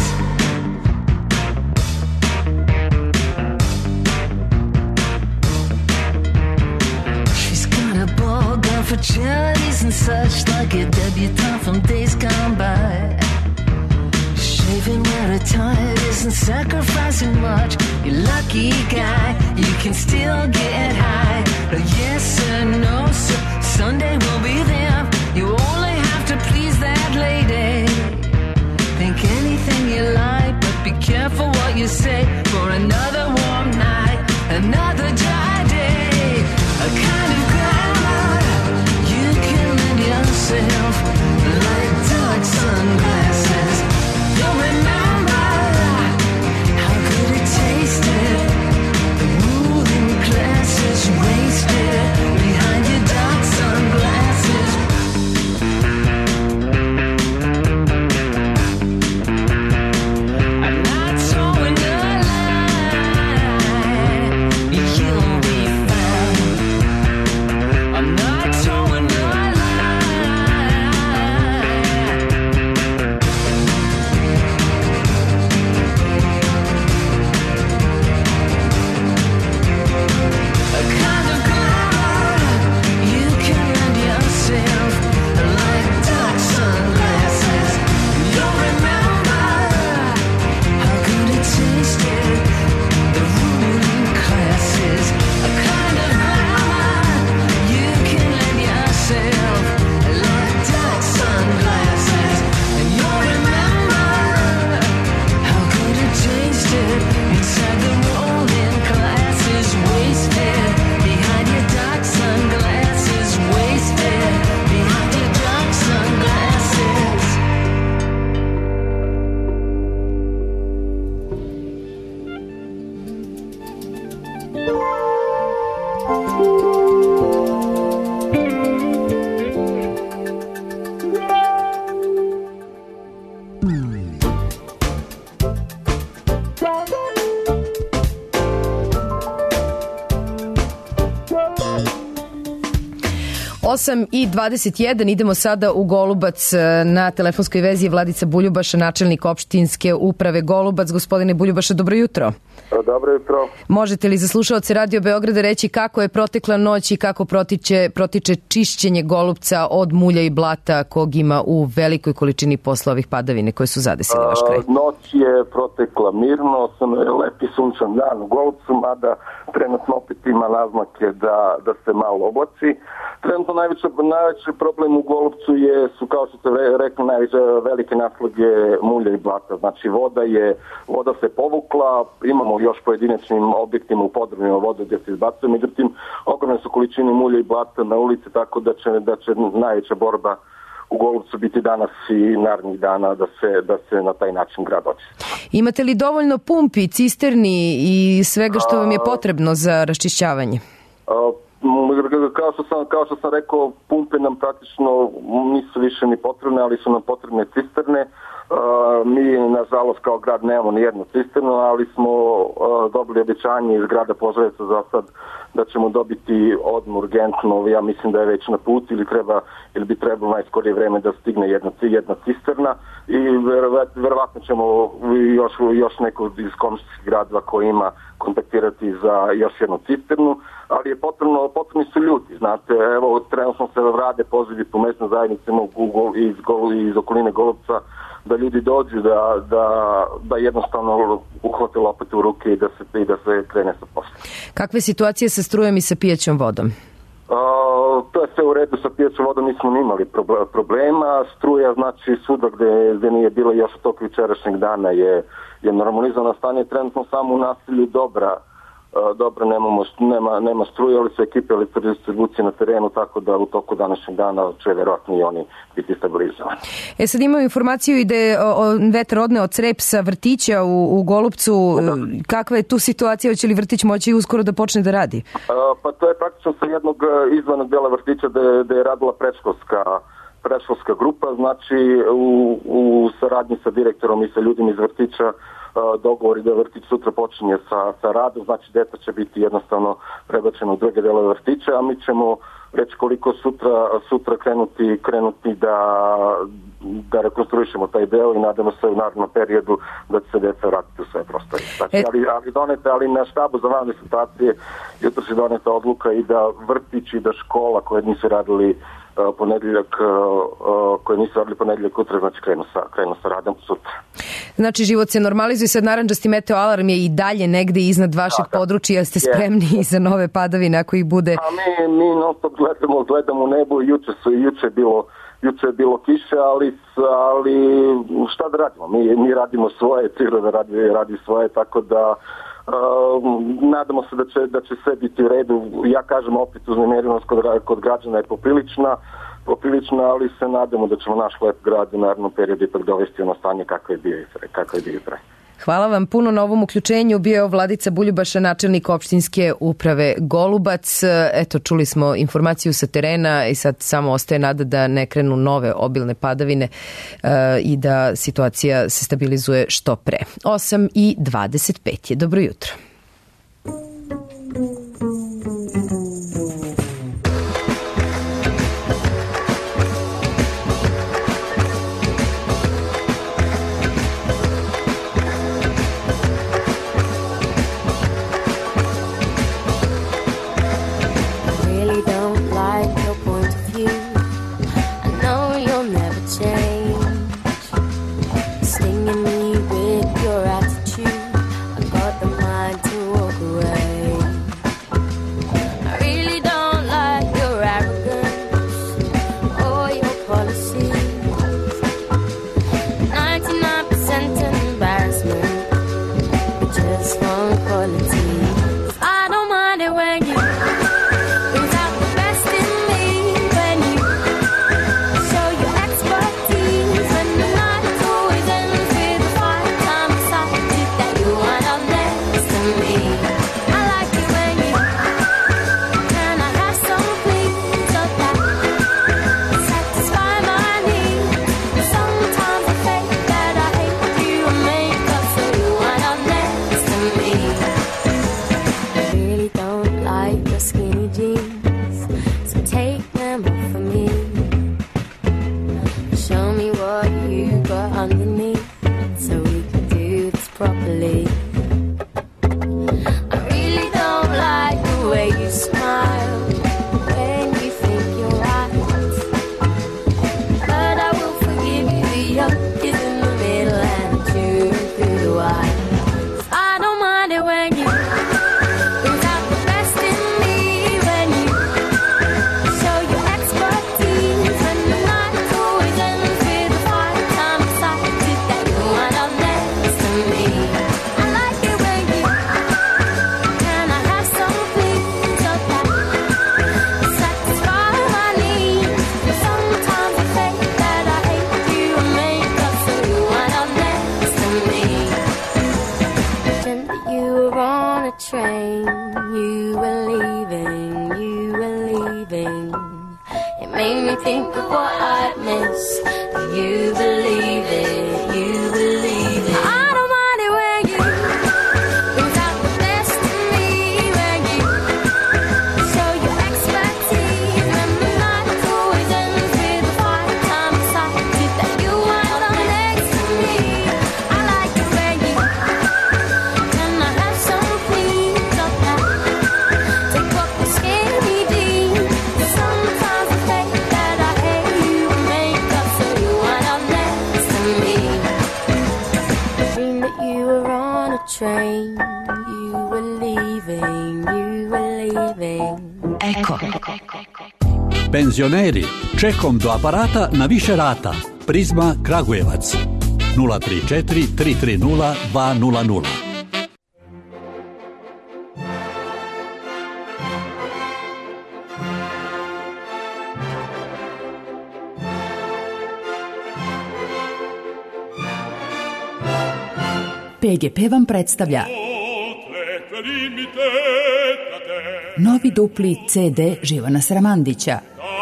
Speaker 6: She's got a ball gown for charities and such, like a debutante from days gone by. Shaving where her tired isn't sacrificing much. You lucky guy, you can still get high. Yes or no, sir, Sunday will be there. You only have to please that lady. Think anything you like, but be careful what you say. For another warm night, another dry day, a kind of glamour you can lend yourself, like dark sunglasses. You'll remember how good it tasted. The ruling classes wasted.
Speaker 1: 8:21, idemo sada u Golubac. Na telefonskoj vezi je Vladica Buljubaša, načelnik opštinske uprave Golubac. Gospodine Buljubaša, dobro jutro.
Speaker 18: Dobro jutro.
Speaker 1: Možete li za slušaoce Radio Beograda reći kako je protekla noć i kako protiče čišćenje Golubca od mulja i blata kog ima u velikoj količini posle ovih padavine koje su zadesile vaš kraj?
Speaker 18: Noć je protekla mirno, sam lepi sunčan dan u Golubcu, mada trenutno opet ima naznake da se malo oblaci. Trenutno najveći problem u Golubcu su, kao što ste rekli, najveće velike naslage mulja i blata. Znači voda se povukla, imamo još pojedinačnim objektima u podrumima vode gdje se izbacuje, međutim ogromne su količine mulja i blata na ulici, tako da će najveća borba u Golubcu biti danas i narednih dana da se na taj način grad očisti.
Speaker 1: Imate li dovoljno pumpi, cisterni i svega što vam je potrebno za raščišćavanje?
Speaker 18: Kao što sam rekao, pumpe nam praktično nisu više ni potrebne, ali su nam potrebne cisterne. Mi, nažalost, kao grad nemamo ni jednu cisternu, ali smo dobili obećanje iz grada Požarevca za sad da ćemo dobiti odmah urgentno, ja mislim da je već na put ili bi trebalo najskorije vreme da stigne jedna cisterna i verovatno ćemo još neko iz komšijskih gradova koji ima kontaktirati za još jednu cisternu, ali je potrebni su ljudi, znate, evo trenutno se rade pozivi po mesnoj zajednici iz okoline Golubca da ljudi dođu da jednostavno uhvate lopate u ruke i da se krene sa poslom.
Speaker 1: Kakve je situacije sa strujom i sa pijaćom vodom?
Speaker 18: To je sve u redu, sa pijaćom vodom nismo imali problema. Struja, znači svuda gde nije bilo još od tog jučerašnjeg dana je normalizovano stanje, trenutno samo u naselju Dobra nema struje, ali su ekipe elektrodistribucije na terenu, tako da u toku današnjeg dana će verovatno i oni biti stabilizovani.
Speaker 1: Sad imamo informaciju i da je vetar odneo crep sa vrtića u Golubcu. Kakva je tu situacija? Hoće li vrtić moći uskoro da počne da radi?
Speaker 18: Pa to je praktično sa jednog izvanog dela vrtića da je radila predškolska grupa, znači u saradnji sa direktorom i sa ljudima iz vrtića dogovori da vrtić sutra počinje sa radom, znači deca će biti jednostavno prebačeno u druge delove vrtića, a mi ćemo već koliko sutra krenuti da rekonstruišemo taj deo i nadamo se u narednom periodu da će se deca vratiti u sve prostore. Znači, ali na štabu za vanredne situacije jutro će doneta odluka i da vrtić i da škola koje nisu radili ponedjeljak utra, znači krenu sa radom sutra.
Speaker 1: Znači život se normalizuje, sad narandžasti meteo alarm je i dalje negde iznad vašeg područja, ste spremni i za nove padavine ako ih bude?
Speaker 18: Mi non stop gledamo u nebo, juče je bilo kiše, ali šta da radimo? Mi radimo svoje, priroda radi svoje, tako da nadamo se da će sve biti u redu. Ja kažem opet, uznemirenost kod građana je poprilična, ali se nadamo da ćemo naš lep grad u narednom periodu ipak dovesti ono stanje kako je bio pre.
Speaker 1: Hvala vam puno na ovom uključenju. Bio Vladica Buljubaša, načelnik opštinske uprave Golubac. Eto, čuli smo informaciju sa terena i sad samo ostaje nada da ne krenu nove obilne padavine i da situacija se stabilizuje što pre. 8:25 je. Dobro jutro.
Speaker 6: Skinny jeans, so take them
Speaker 12: think of what I'd miss. You believe it, you believe it. I don't mind it when you brings out the best in me, when you show your expertise. When the night always ends with a fight, I'm excited that you wind up next to me. I like it when you can I have some clean up now. Take off the skinny jeans. Sometimes I think that I hate you and make up so you wind up next to me. Dream that you were on a train, you were leaving, you were leaving.
Speaker 23: Eko.
Speaker 19: Penzioneri, čekom do aparata na više rata. Prizma Kragujevac 034 330 200.
Speaker 20: PGP vam predstavlja novi dupli CD Živana Sramandića.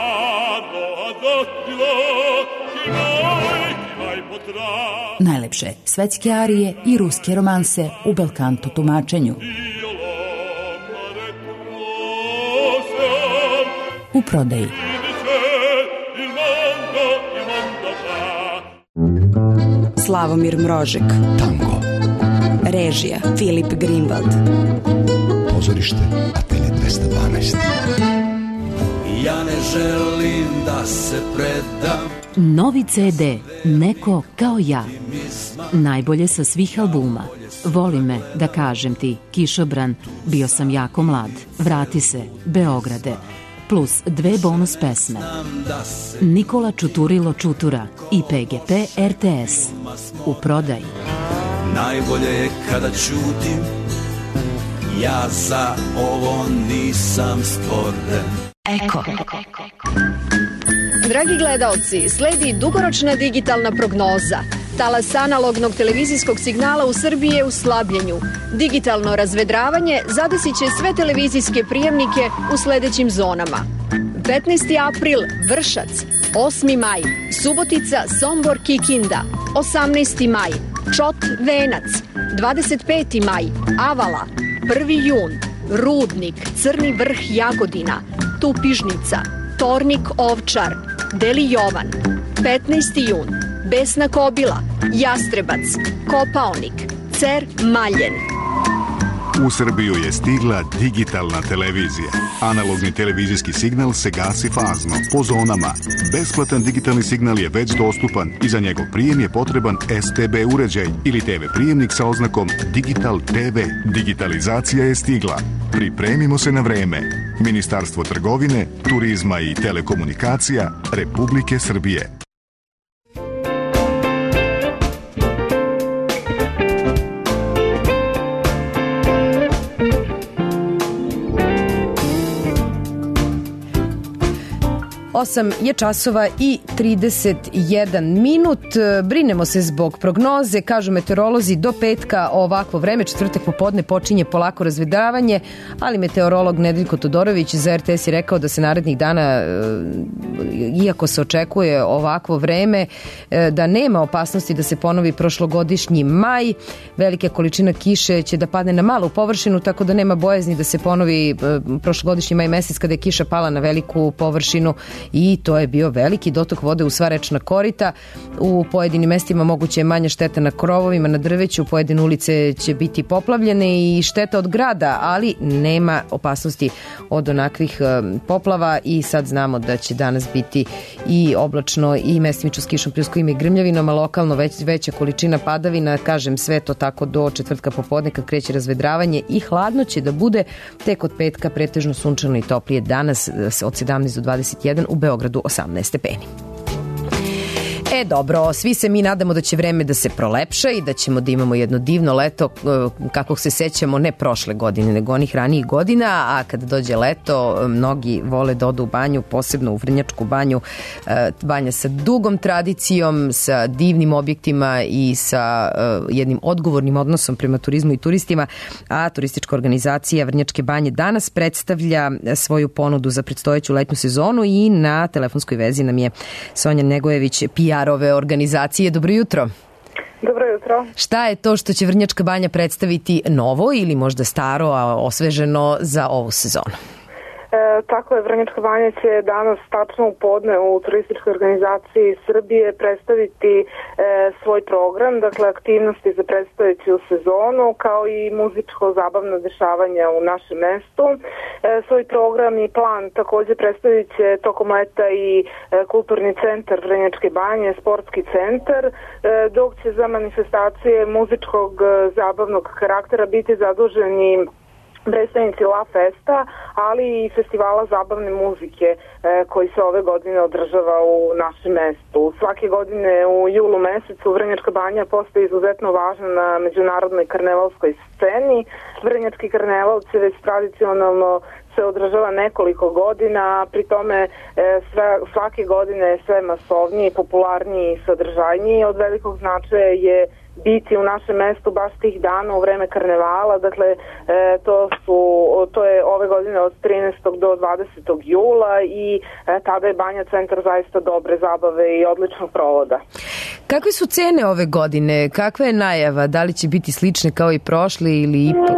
Speaker 20: Najlepše svetske arije i ruske romanse u belkanto tumačenju. U prodaji.
Speaker 23: Slavomir Mrožek. Tango. Režija Filip Greenwald.
Speaker 21: Pozorište Atelje 212.
Speaker 17: Ja ne želim da se predam.
Speaker 20: Novi CD Neko kao ja. Najbolje sa svih albuma. Voli me, da kažem ti, Kišobran, Bio sam jako mlad, Vrati se, Beograde, plus 2 bonus pesme. Nikola Čuturilo Čutura i PGP RTS. U prodaji.
Speaker 17: Najbolje je kada ćutim, ja za ovo nisam stvoren.
Speaker 20: Eko.
Speaker 22: Dragi gledaoci, sledi dugoročna digitalna prognoza. Talas analognog televizijskog signala u Srbiji je u slabljenju. Digitalno razvedravanje zadesit će sve televizijske prijemnike u sledećim zonama. 15. april Vršac, 8. maj Subotica, Sombor, Kikinda, 18. maj Čot, Venac, 25. maj Avala, 1. jun Rudnik, Crni vrh, Jagodina, Tupižnica, Tornik, Ovčar, Deli Jovan, 15. jun Besna Kobila, Jastrebac, Kopaonik, Cer, Maljen.
Speaker 25: U Srbiju je stigla digitalna televizija. Analogni televizijski signal se gasi fazno, po zonama. Besplatan digitalni signal je već dostupan i za njegov prijem je potreban STB uređaj ili TV prijemnik sa oznakom Digital TV. Digitalizacija je stigla. Pripremimo se na vreme. Ministarstvo trgovine, turizma i telekomunikacija Republike Srbije.
Speaker 1: Osam je časova i 31 minut. Brinemo se zbog prognoze. Kažu meteorolozi do petka ovakvo vreme, četvrtak popodne počinje polako razvedravanje, ali meteorolog Nedeljko Todorović za RTS je rekao da se narednih dana, iako se očekuje ovakvo vreme, da nema opasnosti da se ponovi prošlogodišnji maj. Velika količina kiše će da padne na malu površinu, tako da nema bojazni da se ponovi prošlogodišnji maj mesec kada je kiša pala na veliku površinu i to je bio veliki dotok vode u sva rečna korita. U pojedinim mestima moguće je manja šteta na krovovima, na drveću, pojedine ulice će biti poplavljene i šteta od grada, ali nema opasnosti od onakvih poplava i sad znamo da će danas biti i oblačno i mestimično s kišom, pljuskovima i grmljavinom, a lokalno veća količina padavina, kažem sve to tako do četvrtka popodne kad kreće razvedravanje i hladno će da bude tek od petka, pretežno sunčano i toplije danas od 17 do 21, u Beogradu 18 stepeni. Dobro, svi se mi nadamo da će vreme da se prolepša i da ćemo da imamo jedno divno leto kakvog se sećamo ne prošle godine, nego onih ranijih godina, a kada dođe leto, mnogi vole da odu u banju, posebno u Vrnjačku banju, banja sa dugom tradicijom, sa divnim objektima i sa jednim odgovornim odnosom prema turizmu i turistima, a turistička organizacija Vrnjačke banje danas predstavlja svoju ponudu za predstojeću letnju sezonu i na telefonskoj vezi nam je Sonja Negojević, PR-ove organizacije. Dobro jutro.
Speaker 5: Dobro jutro.
Speaker 1: Šta je to što će Vrnjačka banja predstaviti novo ili možda staro, a osveženo za ovu sezonu?
Speaker 5: Tako je, Vrnjačka banja će danas tačno u podne u turističkoj organizaciji Srbije predstaviti svoj program, dakle aktivnosti za predstojeću sezonu, kao i muzičko-zabavno dešavanje u našem mestu. Svoj program i plan takođe predstavit će tokom leta i kulturni centar Vrnjačke banje, sportski centar, dok će za manifestacije muzičkog zabavnog karaktera biti zaduženi predstavnici La Festa, ali i festivala zabavne muzike koji se ove godine održava u našem mestu. Svake godine u julu mesecu Vrnjačka banja postaje izuzetno važna na međunarodnoj karnevalskoj sceni. Vrnjački karneval će već tradicionalno se održava nekoliko godina, pri tome svake godine je sve masovniji, popularniji i sadržajniji. Od velikog značaja je biti u našem mestu baš tih dana u vreme karnevala, dakle to je ove godine od 13. do 20. jula i tada je banja centar zaista dobre zabave i odličnog provoda.
Speaker 1: Kakve su cene ove godine? Kakva je najava? Da li će biti slične kao i prošle ili ipak?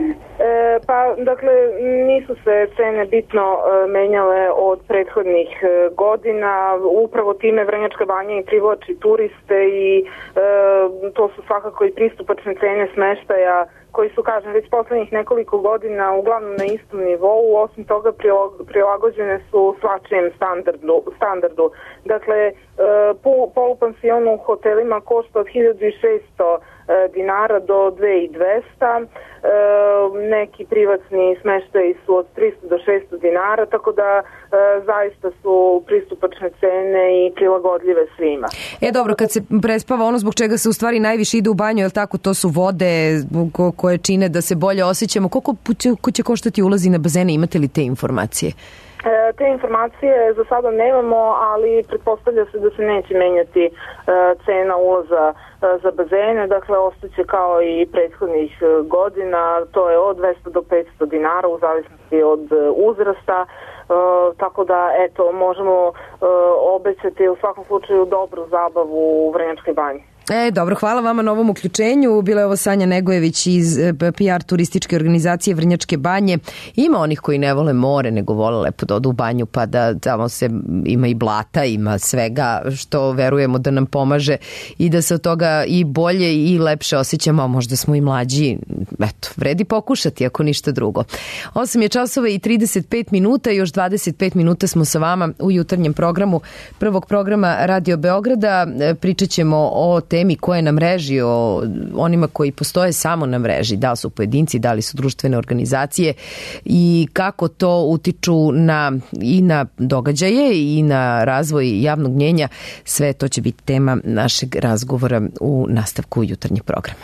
Speaker 5: Dakle, nisu se cene bitno menjale od prethodnih godina. Upravo time Vrnjačka banja i privlači turiste i to su svakako i pristupačne cene smeštaja koji su, kažem, već poslednjih nekoliko godina uglavnom na istom nivou, osim toga prilagođene su svačijem standardu. Dakle, polupansion u hotelima košta od 1600 dinara do 2200, neki privatni smeštaji su od 300 do 600 dinara, tako da zaista su pristupačne cene i prilagodljive svima.
Speaker 1: Dobro, kad se prespava ono zbog čega se u stvari najviše ide u banju, je li tako, to su vode koje čine da se bolje osjećamo. Koliko će koštati ulazi na bazene, imate li te informacije?
Speaker 5: Te informacije za sada nemamo, ali pretpostavlja se da se neće menjati cena ulaza za bazene, dakle ostaće kao i prethodnih godina, to je od 200 do 500 dinara u zavisnosti od uzrasta, tako da možemo obećati u svakom slučaju dobru zabavu u Vrnjačkoj banji.
Speaker 1: Dobro, hvala vama na ovom uključenju. Bila je ovo Sanja Negojević iz PR turističke organizacije Vrnjačke banje. Ima onih koji ne vole more, nego vole lepo da odu u banju, pa da tamo ima i blata, ima svega što verujemo da nam pomaže i da se od toga i bolje i lepše osjećamo, a možda smo i mlađi. Vredi pokušati ako ništa drugo. 8 je časova i 35 minuta, još 25 minuta smo sa vama u jutarnjem programu prvog programa Radio Beograda. Pričat ćemo o temi koja je na mreži, o onima koji postoje samo na mreži, da li su pojedinci, da li su društvene organizacije i kako to utiču i na događaje i na razvoj javnog mnjenja. Sve to će biti tema našeg razgovora u nastavku jutarnjeg programa.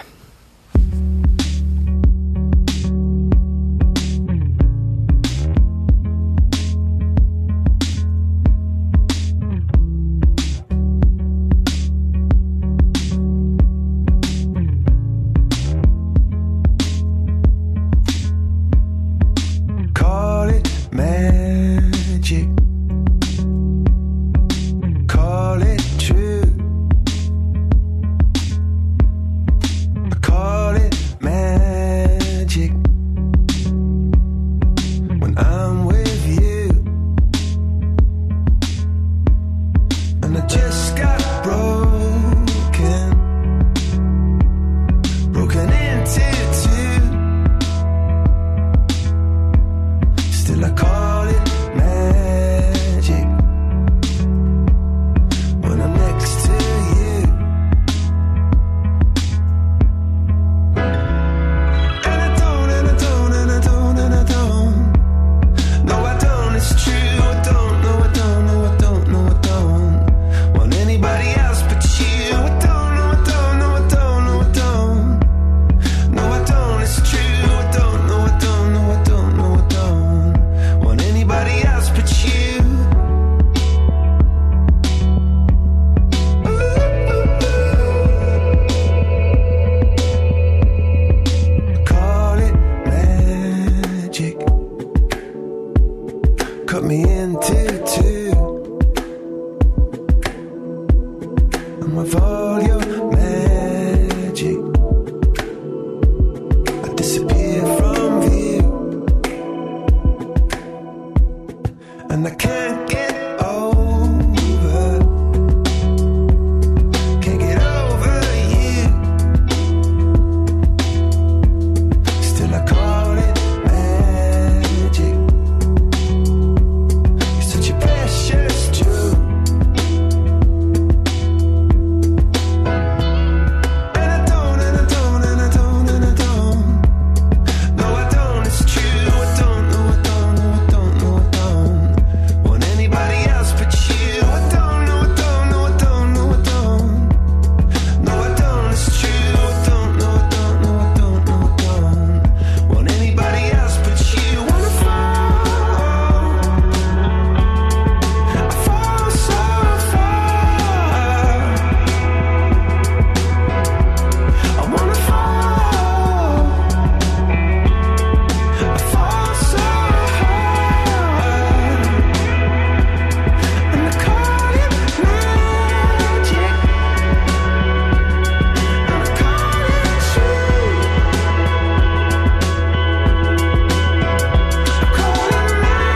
Speaker 7: else but you. Call it magic. Cut me into two. And with all your magic, I disappear from view. And I can't get over, can't get over you. Still I call it magic. You're such a precious jewel. And I don't, and I don't, and I don't, and I don't. No, I don't, it's true. I don't, no, I don't, no, I don't, no, I don't want anybody else but you. I don't, no, I don't, no, I don't, no, I don't. No, I don't, it's true. I don't, no, I don't, no, I don't, no, I don't want anybody else but you. Wanna fall, I fall so far. I wanna fall, I fall so hard. And I call it magic, and I call it true. I call it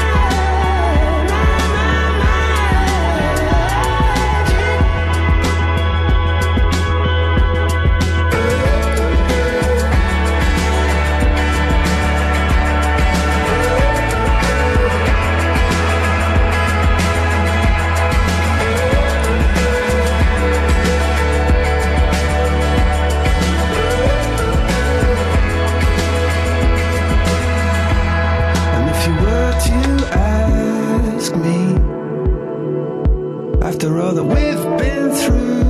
Speaker 7: And if you were to ask me, after all that we've been through,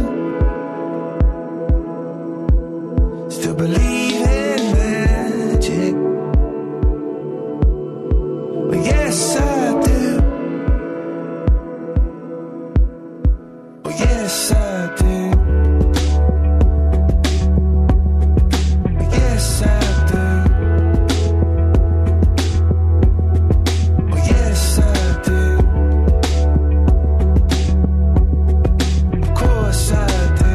Speaker 7: still believe in magic? Well, yes, I do. Well, yes, I do. Well, yes, I do. Well, yes, I do. Of course I do.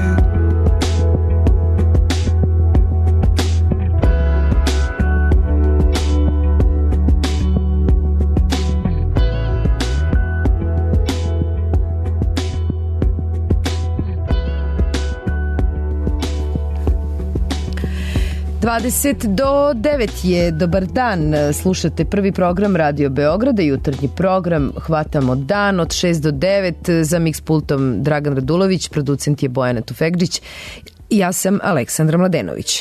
Speaker 1: Dvadeset do 9 je, dobar dan, slušate prvi program Radio Beograda, jutarnji program Hvatamo dan od 6 do 9, za mix pultom Dragan Radulović, producent je Bojana Tufekđić, ja sam Aleksandra Mladenović.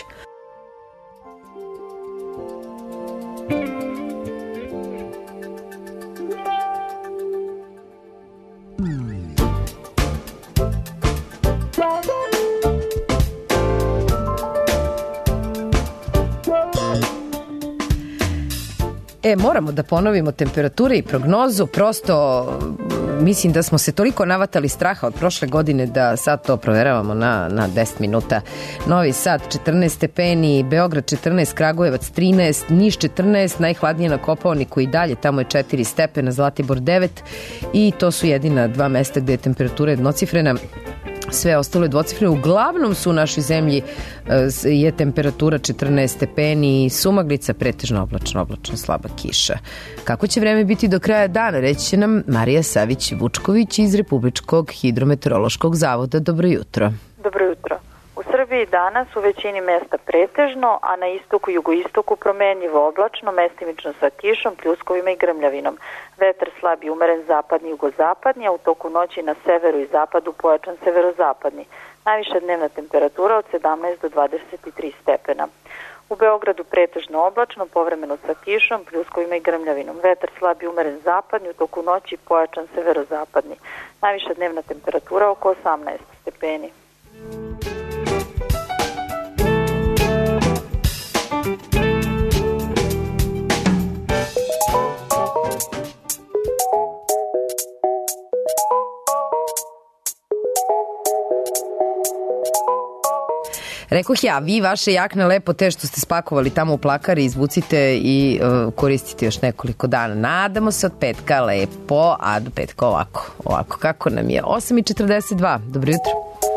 Speaker 1: Moramo da ponovimo temperature i prognozu, prosto mislim da smo se toliko navatali straha od prošle godine da sad to proveravamo na 10 minuta. Novi Sad 14 stepeni, Beograd 14, Kragujevac 13, Niš 14, najhladnije na Kopaoniku i dalje, tamo je 4 stepena, Zlatibor 9 i to su jedina dva mesta gde je temperatura jednocifrena. Sve ostalo je dvocifreno. Uglavnom su u našoj zemlji je temperatura 14 stepeni, Sumaglica pretežno oblačno, slaba kiša. Kako će vreme biti do kraja dana, reći će nam Marija Savić-Vučković iz Republičkog hidrometeorološkog zavoda. Dobro jutro.
Speaker 8: Dobro jutro. U Srbiji danas u većini mesta pretežno, a na istoku i jugoistoku promenljivo oblačno, mestimično sa kišom, pljuskovima i grmljavinom. Vetar slab i umeren zapadni i jugozapadni, a u toku noći na severu i zapadu pojačan severozapadni. Najviša dnevna temperatura od 17 do 23 stepena. U Beogradu pretežno oblačno, povremeno sa kišom, pljuskovima i grmljavinom. Vetar slab i umeren zapadni, u toku noći pojačan severozapadni. Najviša dnevna temperatura oko 18 stepeni.
Speaker 1: Rekoh ja, vi vaše jakne lepo te što ste spakovali tamo u plakari, izvucite i koristite još nekoliko dana. Nadamo se od petka lepo, a do petka ovako kako nam je. 8:42, dobro jutro.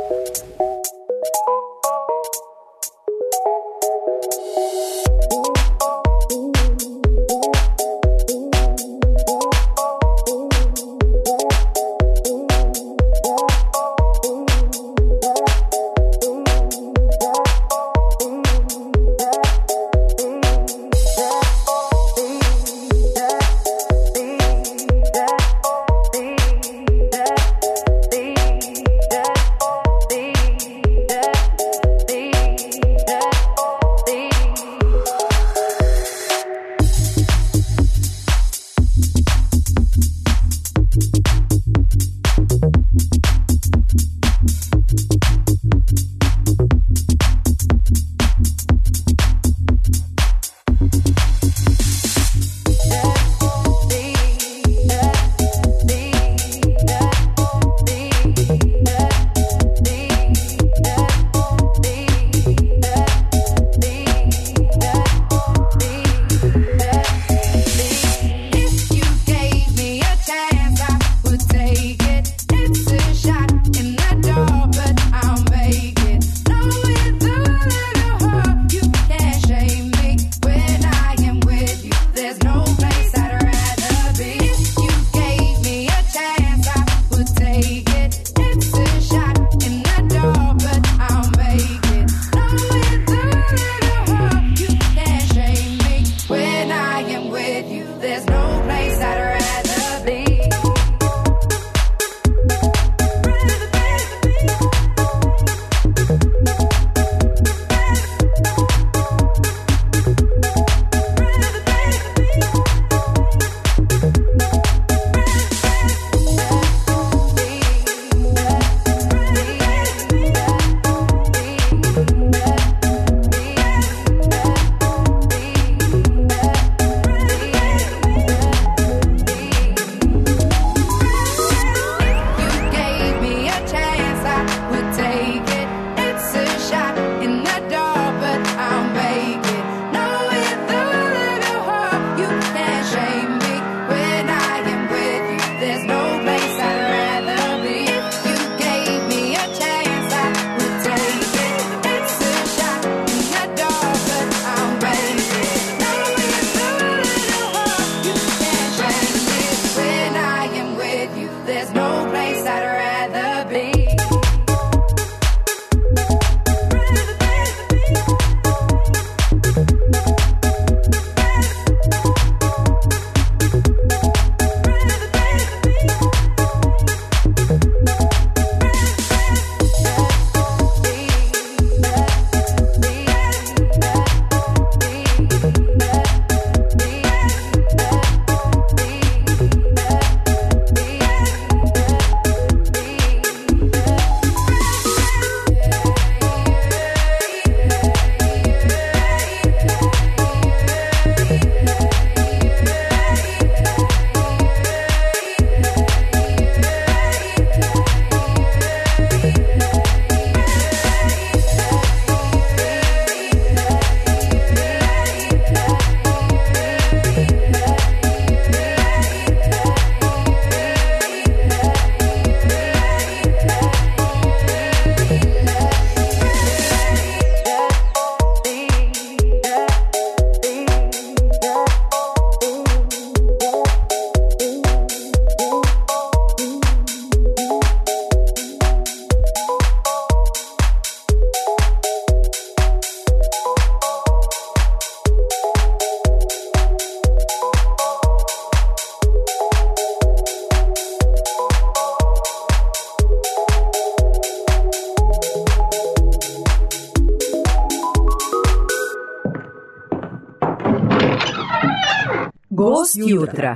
Speaker 20: Gost jutra.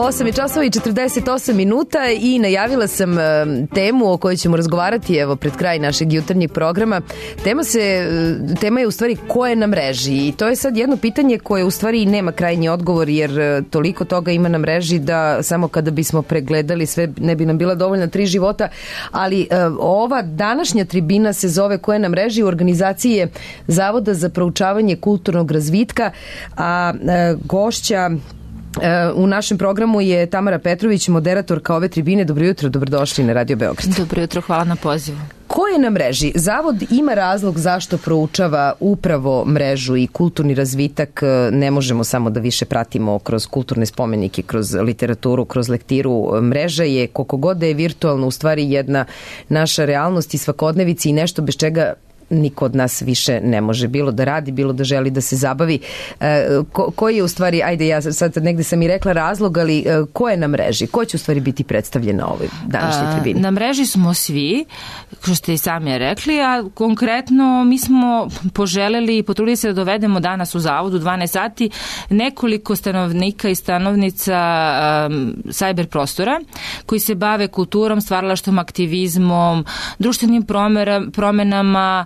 Speaker 1: 8 časova i 48 minuta i najavila sam temu o kojoj ćemo razgovarati evo pred kraj našeg jutarnjeg programa. Tema je u stvari ko je na mreži i to je sad jedno pitanje koje u stvari nema krajnji odgovor jer toliko toga ima na mreži da samo kada bismo pregledali sve ne bi nam bila dovoljna 3 života, ali ova današnja tribina se zove ko je na mreži u organizaciji je Zavoda za proučavanje kulturnog razvitka, a gošća u našem programu je Tamara Petrović, moderatorka ove tribine. Dobro jutro, dobrodošli na Radio Beograd.
Speaker 9: Dobro jutro, hvala na pozivu.
Speaker 1: Ko je na mreži? Zavod ima razlog zašto proučava upravo mrežu i kulturni razvitak. Ne možemo samo da više pratimo kroz kulturne spomenike, kroz literaturu, kroz lektiru. Mreža je, koliko god da je virtualno, u stvari jedna naša realnost i svakodnevici i nešto bez čega niko od nas više ne može bilo da radi, bilo da želi da se zabavi. Koji je u stvari, ajde ja sad negde sam i rekla razlog, ali ko je na mreži? Ko će u stvari biti predstavljen na ovoj današnjoj tribini?
Speaker 9: Na mreži smo svi, kao ste i sami rekli, a konkretno mi smo poželeli i potrudili se da dovedemo danas u zavodu 12 sati nekoliko stanovnika i stanovnica cyber prostora koji se bave kulturom, stvaralaštvom, aktivizmom, društvenim promenama,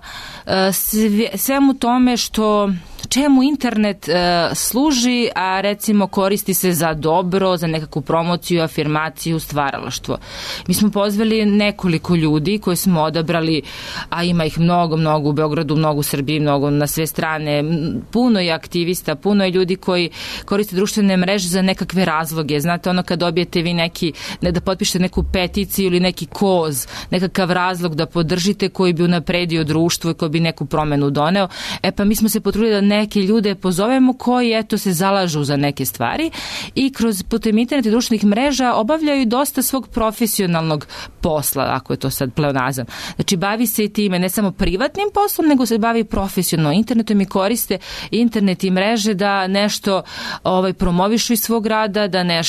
Speaker 9: svemu tome čemu internet služi, a recimo koristi se za dobro, za nekakvu promociju, afirmaciju, stvaralaštvo. Mi smo pozvali nekoliko ljudi koje smo odabrali, a ima ih mnogo u Beogradu, mnogo u Srbiji, mnogo na sve strane. Puno je aktivista, puno je ljudi koji koriste društvene mreže za nekakve razloge. Znate, ono kad dobijete vi da potpišete neku peticiju ili neki koz, nekakav razlog da podržite koji bi unapredio društvo i koji bi neku promenu doneo. Pa mi smo se potrudili da neke ljude pozovemo koji se zalažu za neke stvari i putem interneta i društvenih mreža obavljaju dosta svog profesionalnog posla, ako je to sad pleonazam. Znači bavi se i time ne samo privatnim poslom, nego se bavi profesionalno internetom i koriste internet i mreže da nešto promovišu iz svog rada,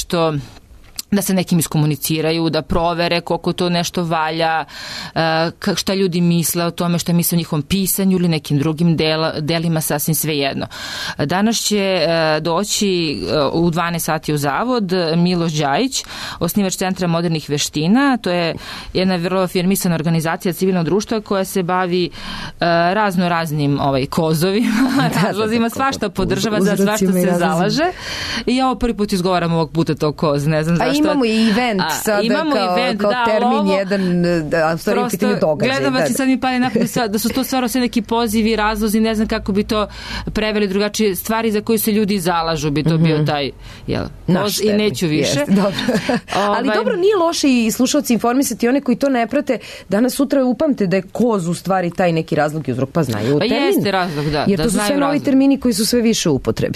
Speaker 9: da se nekim iskomuniciraju, da provere koliko to nešto valja, šta ljudi misle o tome, šta misle o njihovom pisanju ili nekim drugim delima, sasvim svejedno. Danas će doći u 12 sati u zavod Miloš Đajić, osnivač Centra modernih veština. To je jedna vrlo afirmisana organizacija civilnog društva koja se bavi raznim kozovima, razlozima, svašta podržava, za svašta se zalaže. I ja ovo prvi put izgovaram ovog puta to koz, ne znam zašto.
Speaker 1: Imamo i event sada kao termin jedan, a stvari u pitanju događaj.
Speaker 9: Gledam vas i sad mi pali napad da su to stvarno sve neki pozivi, razlozi, ne znam kako bi to preveli drugačije, stvari za koje se ljudi zalažu bi to bio taj koz i neću više.
Speaker 1: Ali dobro, nije loše i slušalci informisati one koji to ne prate, danas sutra upamte da je koz u stvari taj neki razlog i uzrok, pa znaju termin.
Speaker 9: Jeste razlog, da.
Speaker 1: Jer to su sve novi termini koji su sve više u upotrebi.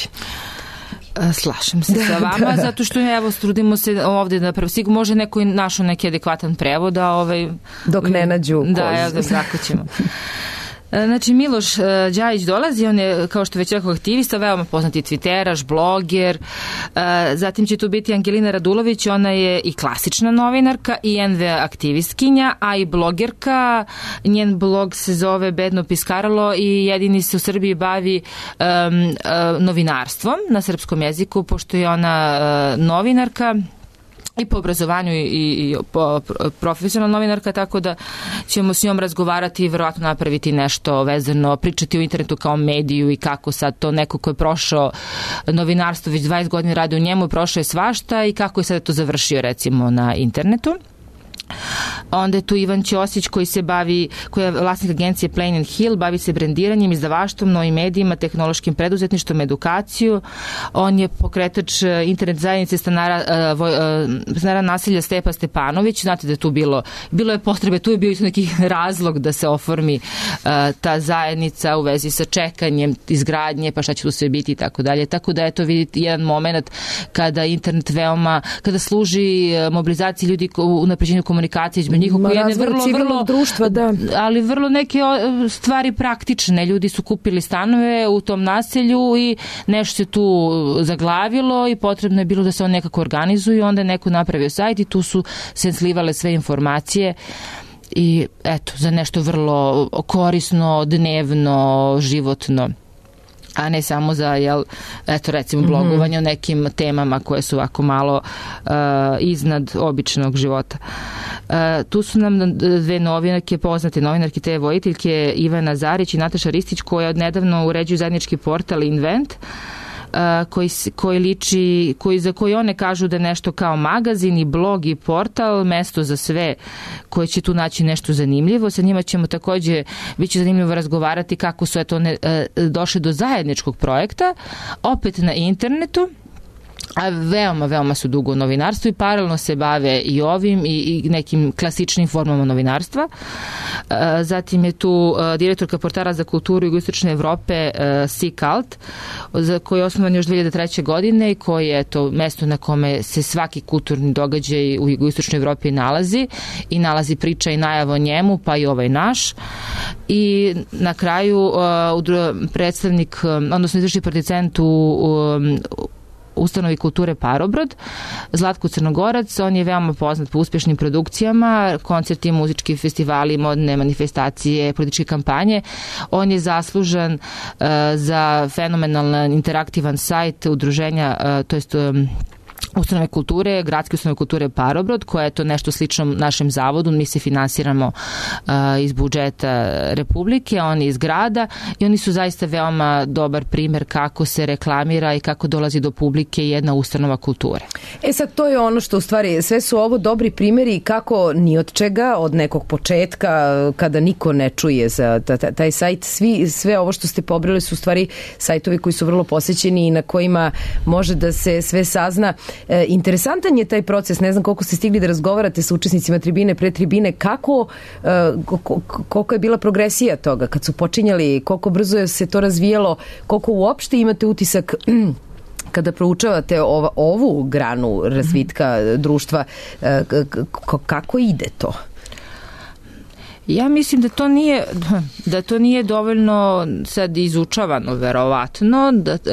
Speaker 9: Slažem se sa vama, zato što trudimo se ovde da sigurno može neko našao neki adekvatan prevod,
Speaker 1: dok ne nađu koz.
Speaker 9: Da, tako ćemo. Znači, Miloš Đajić dolazi, on je, kao što već rekao, aktivista, veoma poznati twitteraš, bloger, zatim će tu biti Angelina Radulović, ona je i klasična novinarka i NV aktivistkinja, a i blogerka, njen blog se zove Bedno piskaralo i jedini se u Srbiji bavi novinarstvom na srpskom jeziku, pošto je ona novinarka i po obrazovanju i po profesionalna novinarka, tako da ćemo s njom razgovarati i verovatno napraviti nešto vezano, pričati o internetu kao mediju i kako sad to neko ko je prošao novinarstvo, već 20 godina radi u njemu, prošao je svašta i kako je sad to završio recimo na internetu. Onda je tu Ivan Ćosić koji je vlasnik agencije Plain and Hill, bavi se brendiranjem, izdavaštvom, novim medijima, tehnološkim preduzetništvom, edukaciju. On je pokretač internet zajednice stanara naselja Stepa Stepanović. Znate da je tu bilo je potrebe, tu je bio neki razlog da se oformi ta zajednica u vezi sa čekanjem izgradnje, pa šta će tu sve biti i tako dalje. Tako da eto vidite jedan moment kada internet kada služi mobilizaciji ljudi u unapređenju komunikacije između njih, koji je vrlo
Speaker 1: društva, da.
Speaker 9: Ali vrlo neke stvari praktične. Ljudi su kupili stanove u tom naselju i nešto se tu zaglavilo i potrebno je bilo da se on nekako organizuju, onda je neko napravio sajt i tu su se slivale sve informacije i eto, za nešto vrlo korisno, dnevno, životno. a ne samo za, recimo blogovanje o nekim temama koje su ovako malo iznad običnog života. Tu su nam dve novinarke, poznate novinarke, te vojiteljke, Ivana Zarić i Nataša Ristić, koje odnedavno uređuju zajednički portal Invent, za koji one kažu da je nešto kao magazin i blog i portal, mesto za sve koji će tu naći nešto zanimljivo. Sa njima ćemo takođe, bit će zanimljivo razgovarati kako su one došle do zajedničkog projekta, opet na internetu, a veoma su dugo u novinarstvu i paralelno se bave i ovim i nekim klasičnim formama novinarstva. Zatim je tu direktorka portala za kulturu Jugoistočne Evrope SeaCult, koji je osnovan još 2003. godine i koji je to mesto na kome se svaki kulturni događaj u Jugoistočnoj Evropi nalazi priča i najava o njemu, pa i ovaj naš. I na kraju predstavnik, odnosno izvršni producent u Ustanovi kulture Parobrod, Zlatko Crnogorac. On je veoma poznat po uspješnim produkcijama, koncerti, muzički festivali, modne manifestacije, političke kampanje. On je zaslužan za fenomenalan interaktivan sajt udruženja, to jest Ustanove kulture, Gradske ustanove kulture Parobrod, koja je to nešto slično našem zavodu. Mi se finansiramo iz budžeta Republike, oni iz grada, i oni su zaista veoma dobar primer kako se reklamira i kako dolazi do publike jedna ustanova kulture.
Speaker 1: Sad, to je ono što u stvari, sve su ovo dobri primjeri kako ni od čega, od nekog početka, kada niko ne čuje za taj sajt, sve ovo što ste pobrali su u stvari sajtovi koji su vrlo posećeni i na kojima može da se sve sazna. Interesantan je taj proces, ne znam koliko ste stigli da razgovarate sa učesnicima tribine, pre tribine, koliko je bila progresija toga, kad su počinjali, koliko brzo je se to razvijalo, koliko uopšte imate utisak kada proučavate ovu granu razvitka društva, kako ide to?
Speaker 9: Ja mislim da to nije dovoljno sad izučavano, verovatno,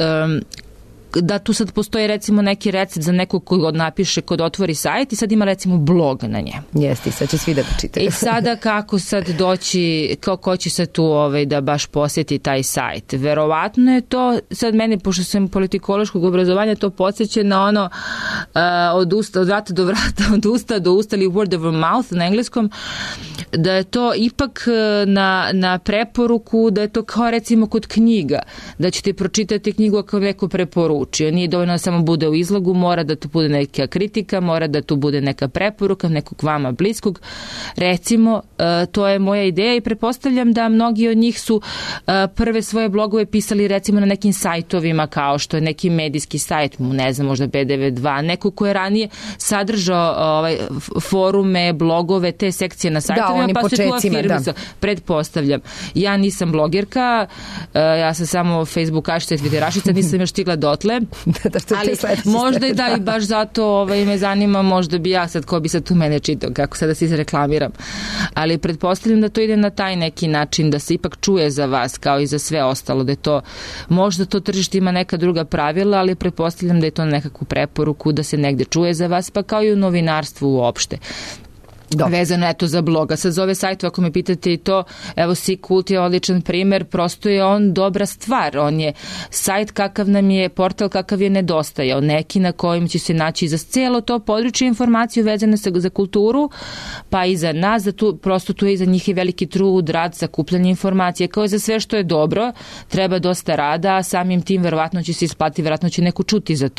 Speaker 9: da tu sad postoji recimo neki recept za nekog koji napiše, kod otvori sajt i sad ima recimo blog na njemu.
Speaker 1: Jeste, sad će svi da ga čitaju.
Speaker 9: I sada kako sad doći, ko će sad tu da baš posjeti taj sajt? Verovatno je to, sad meni, pošto sam politikološkog obrazovanja, to podsjeća na ono od vrata do vrata, od usta do usta, ili word of mouth na engleskom, da je to ipak na preporuku, da je to kao recimo kod knjiga, da ćete pročitati knjigu ako neko preporučio. Nije dovoljno da samo bude u izlogu, mora da tu bude neka kritika, mora da tu bude neka preporuka nekog vama bliskog. Recimo, to je moja ideja i pretpostavljam da mnogi od njih su prve svoje blogove pisali recimo na nekim sajtovima, kao što je neki medijski sajt, ne znam, možda BDV2, neko ko je ranije sadržao forume, blogove, te sekcije na sajtovima, pa se tu afirmisao. Pretpostavljam. Ja nisam blogerka, ja sam samo facebookašica i twitterašica, nisam još stigla dotle, ali možda i baš zato me zanima, možda bi ja sad, ko bi sad tu mene čitao, kako sad da se izreklamiram. Ali pretpostavljam da to ide na taj neki način, da se ipak čuje za vas, kao i za sve ostalo, da je to, možda to tržište ima neka druga pravila, ali pretpostavljam da je to nekakvu preporuku, da se negde čuje za vas, pa kao i u novinarstvu uopšte. Vezano eto za bloga. Sad za ove sajtove, ako me pitate i to, evo SeaCult je odličan primer, prosto je on dobra stvar. On je sajt kakav nam je, portal kakav je nedostajao, neki na kojim će se naći za cijelo to područje informaciju vezane za kulturu, pa i za nas, da prosto tu je i za njih i veliki trud, rad, sakupljanje informacije, kao i za sve što je dobro, treba dosta rada, a samim tim verovatno će se isplati, verovatno će neko čuti za to.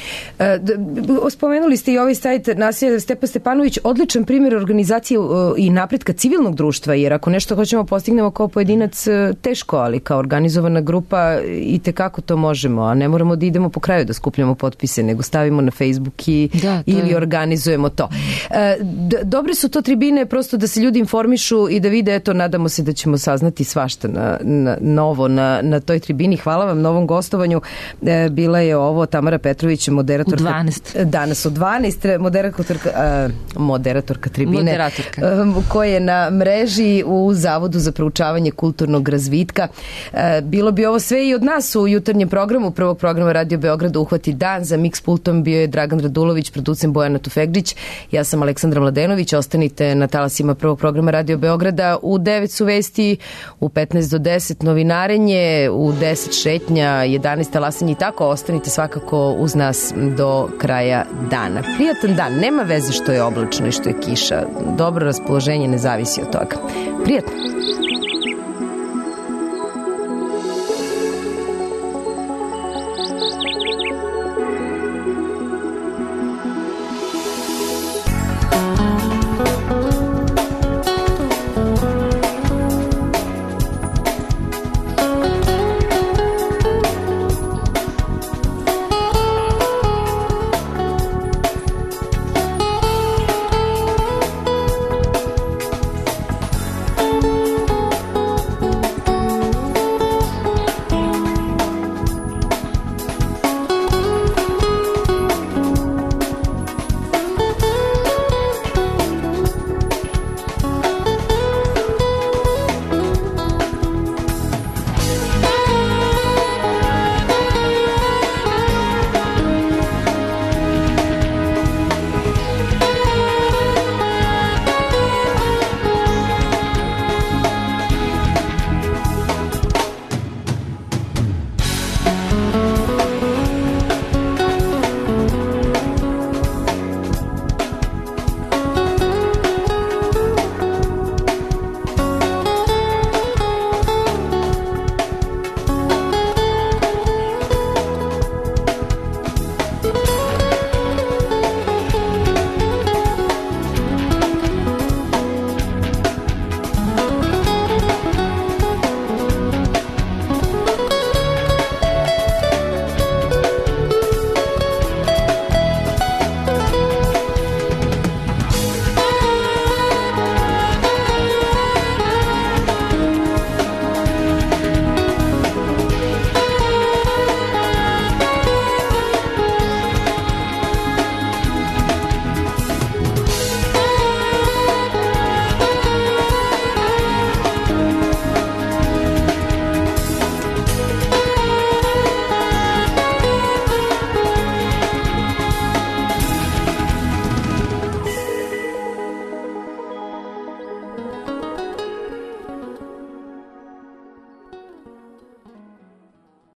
Speaker 1: Spomenuli ste i ovaj sajt Nasilje Stepa Stepanović, odličan primjer organizacije i napretka civilnog društva, jer ako nešto hoćemo postignemo kao pojedinac, teško, ali kao organizovana grupa i tekako to možemo, a ne moramo da idemo po kraju da skupljamo potpise, nego stavimo na Facebook ili organizujemo to. Dobre su to tribine, prosto da se ljudi informišu i da vide, eto, nadamo se da ćemo saznati svašta novo na toj tribini. Hvala vam na ovom gostovanju. Bila je ovo Tamara Petrović, moderatorka.
Speaker 9: U 12.
Speaker 1: Danas u 12, moderatorka tribine tribine koje je na mreži u Zavodu za proučavanje kulturnog razvitka. Bilo bi ovo sve i od nas u jutarnjem programu prvog programa Radio Beograda Uhvati dan. Za Mix pultom bio je Dragan Radulović, producent Bojana Tufegđić. Ja sam Aleksandra Mladenović. Ostanite na talasima prvog programa Radio Beograda. U 9 su vesti, u 15 do 10 novinarenje, u 10 šetnja, 11 talasanje i tako. Ostanite svakako uz nas do kraja dana. Prijatan dan. Nema veze što je oblačno i što je kiša. Dobro raspoloženje ne zavisi od toga. Prijatno.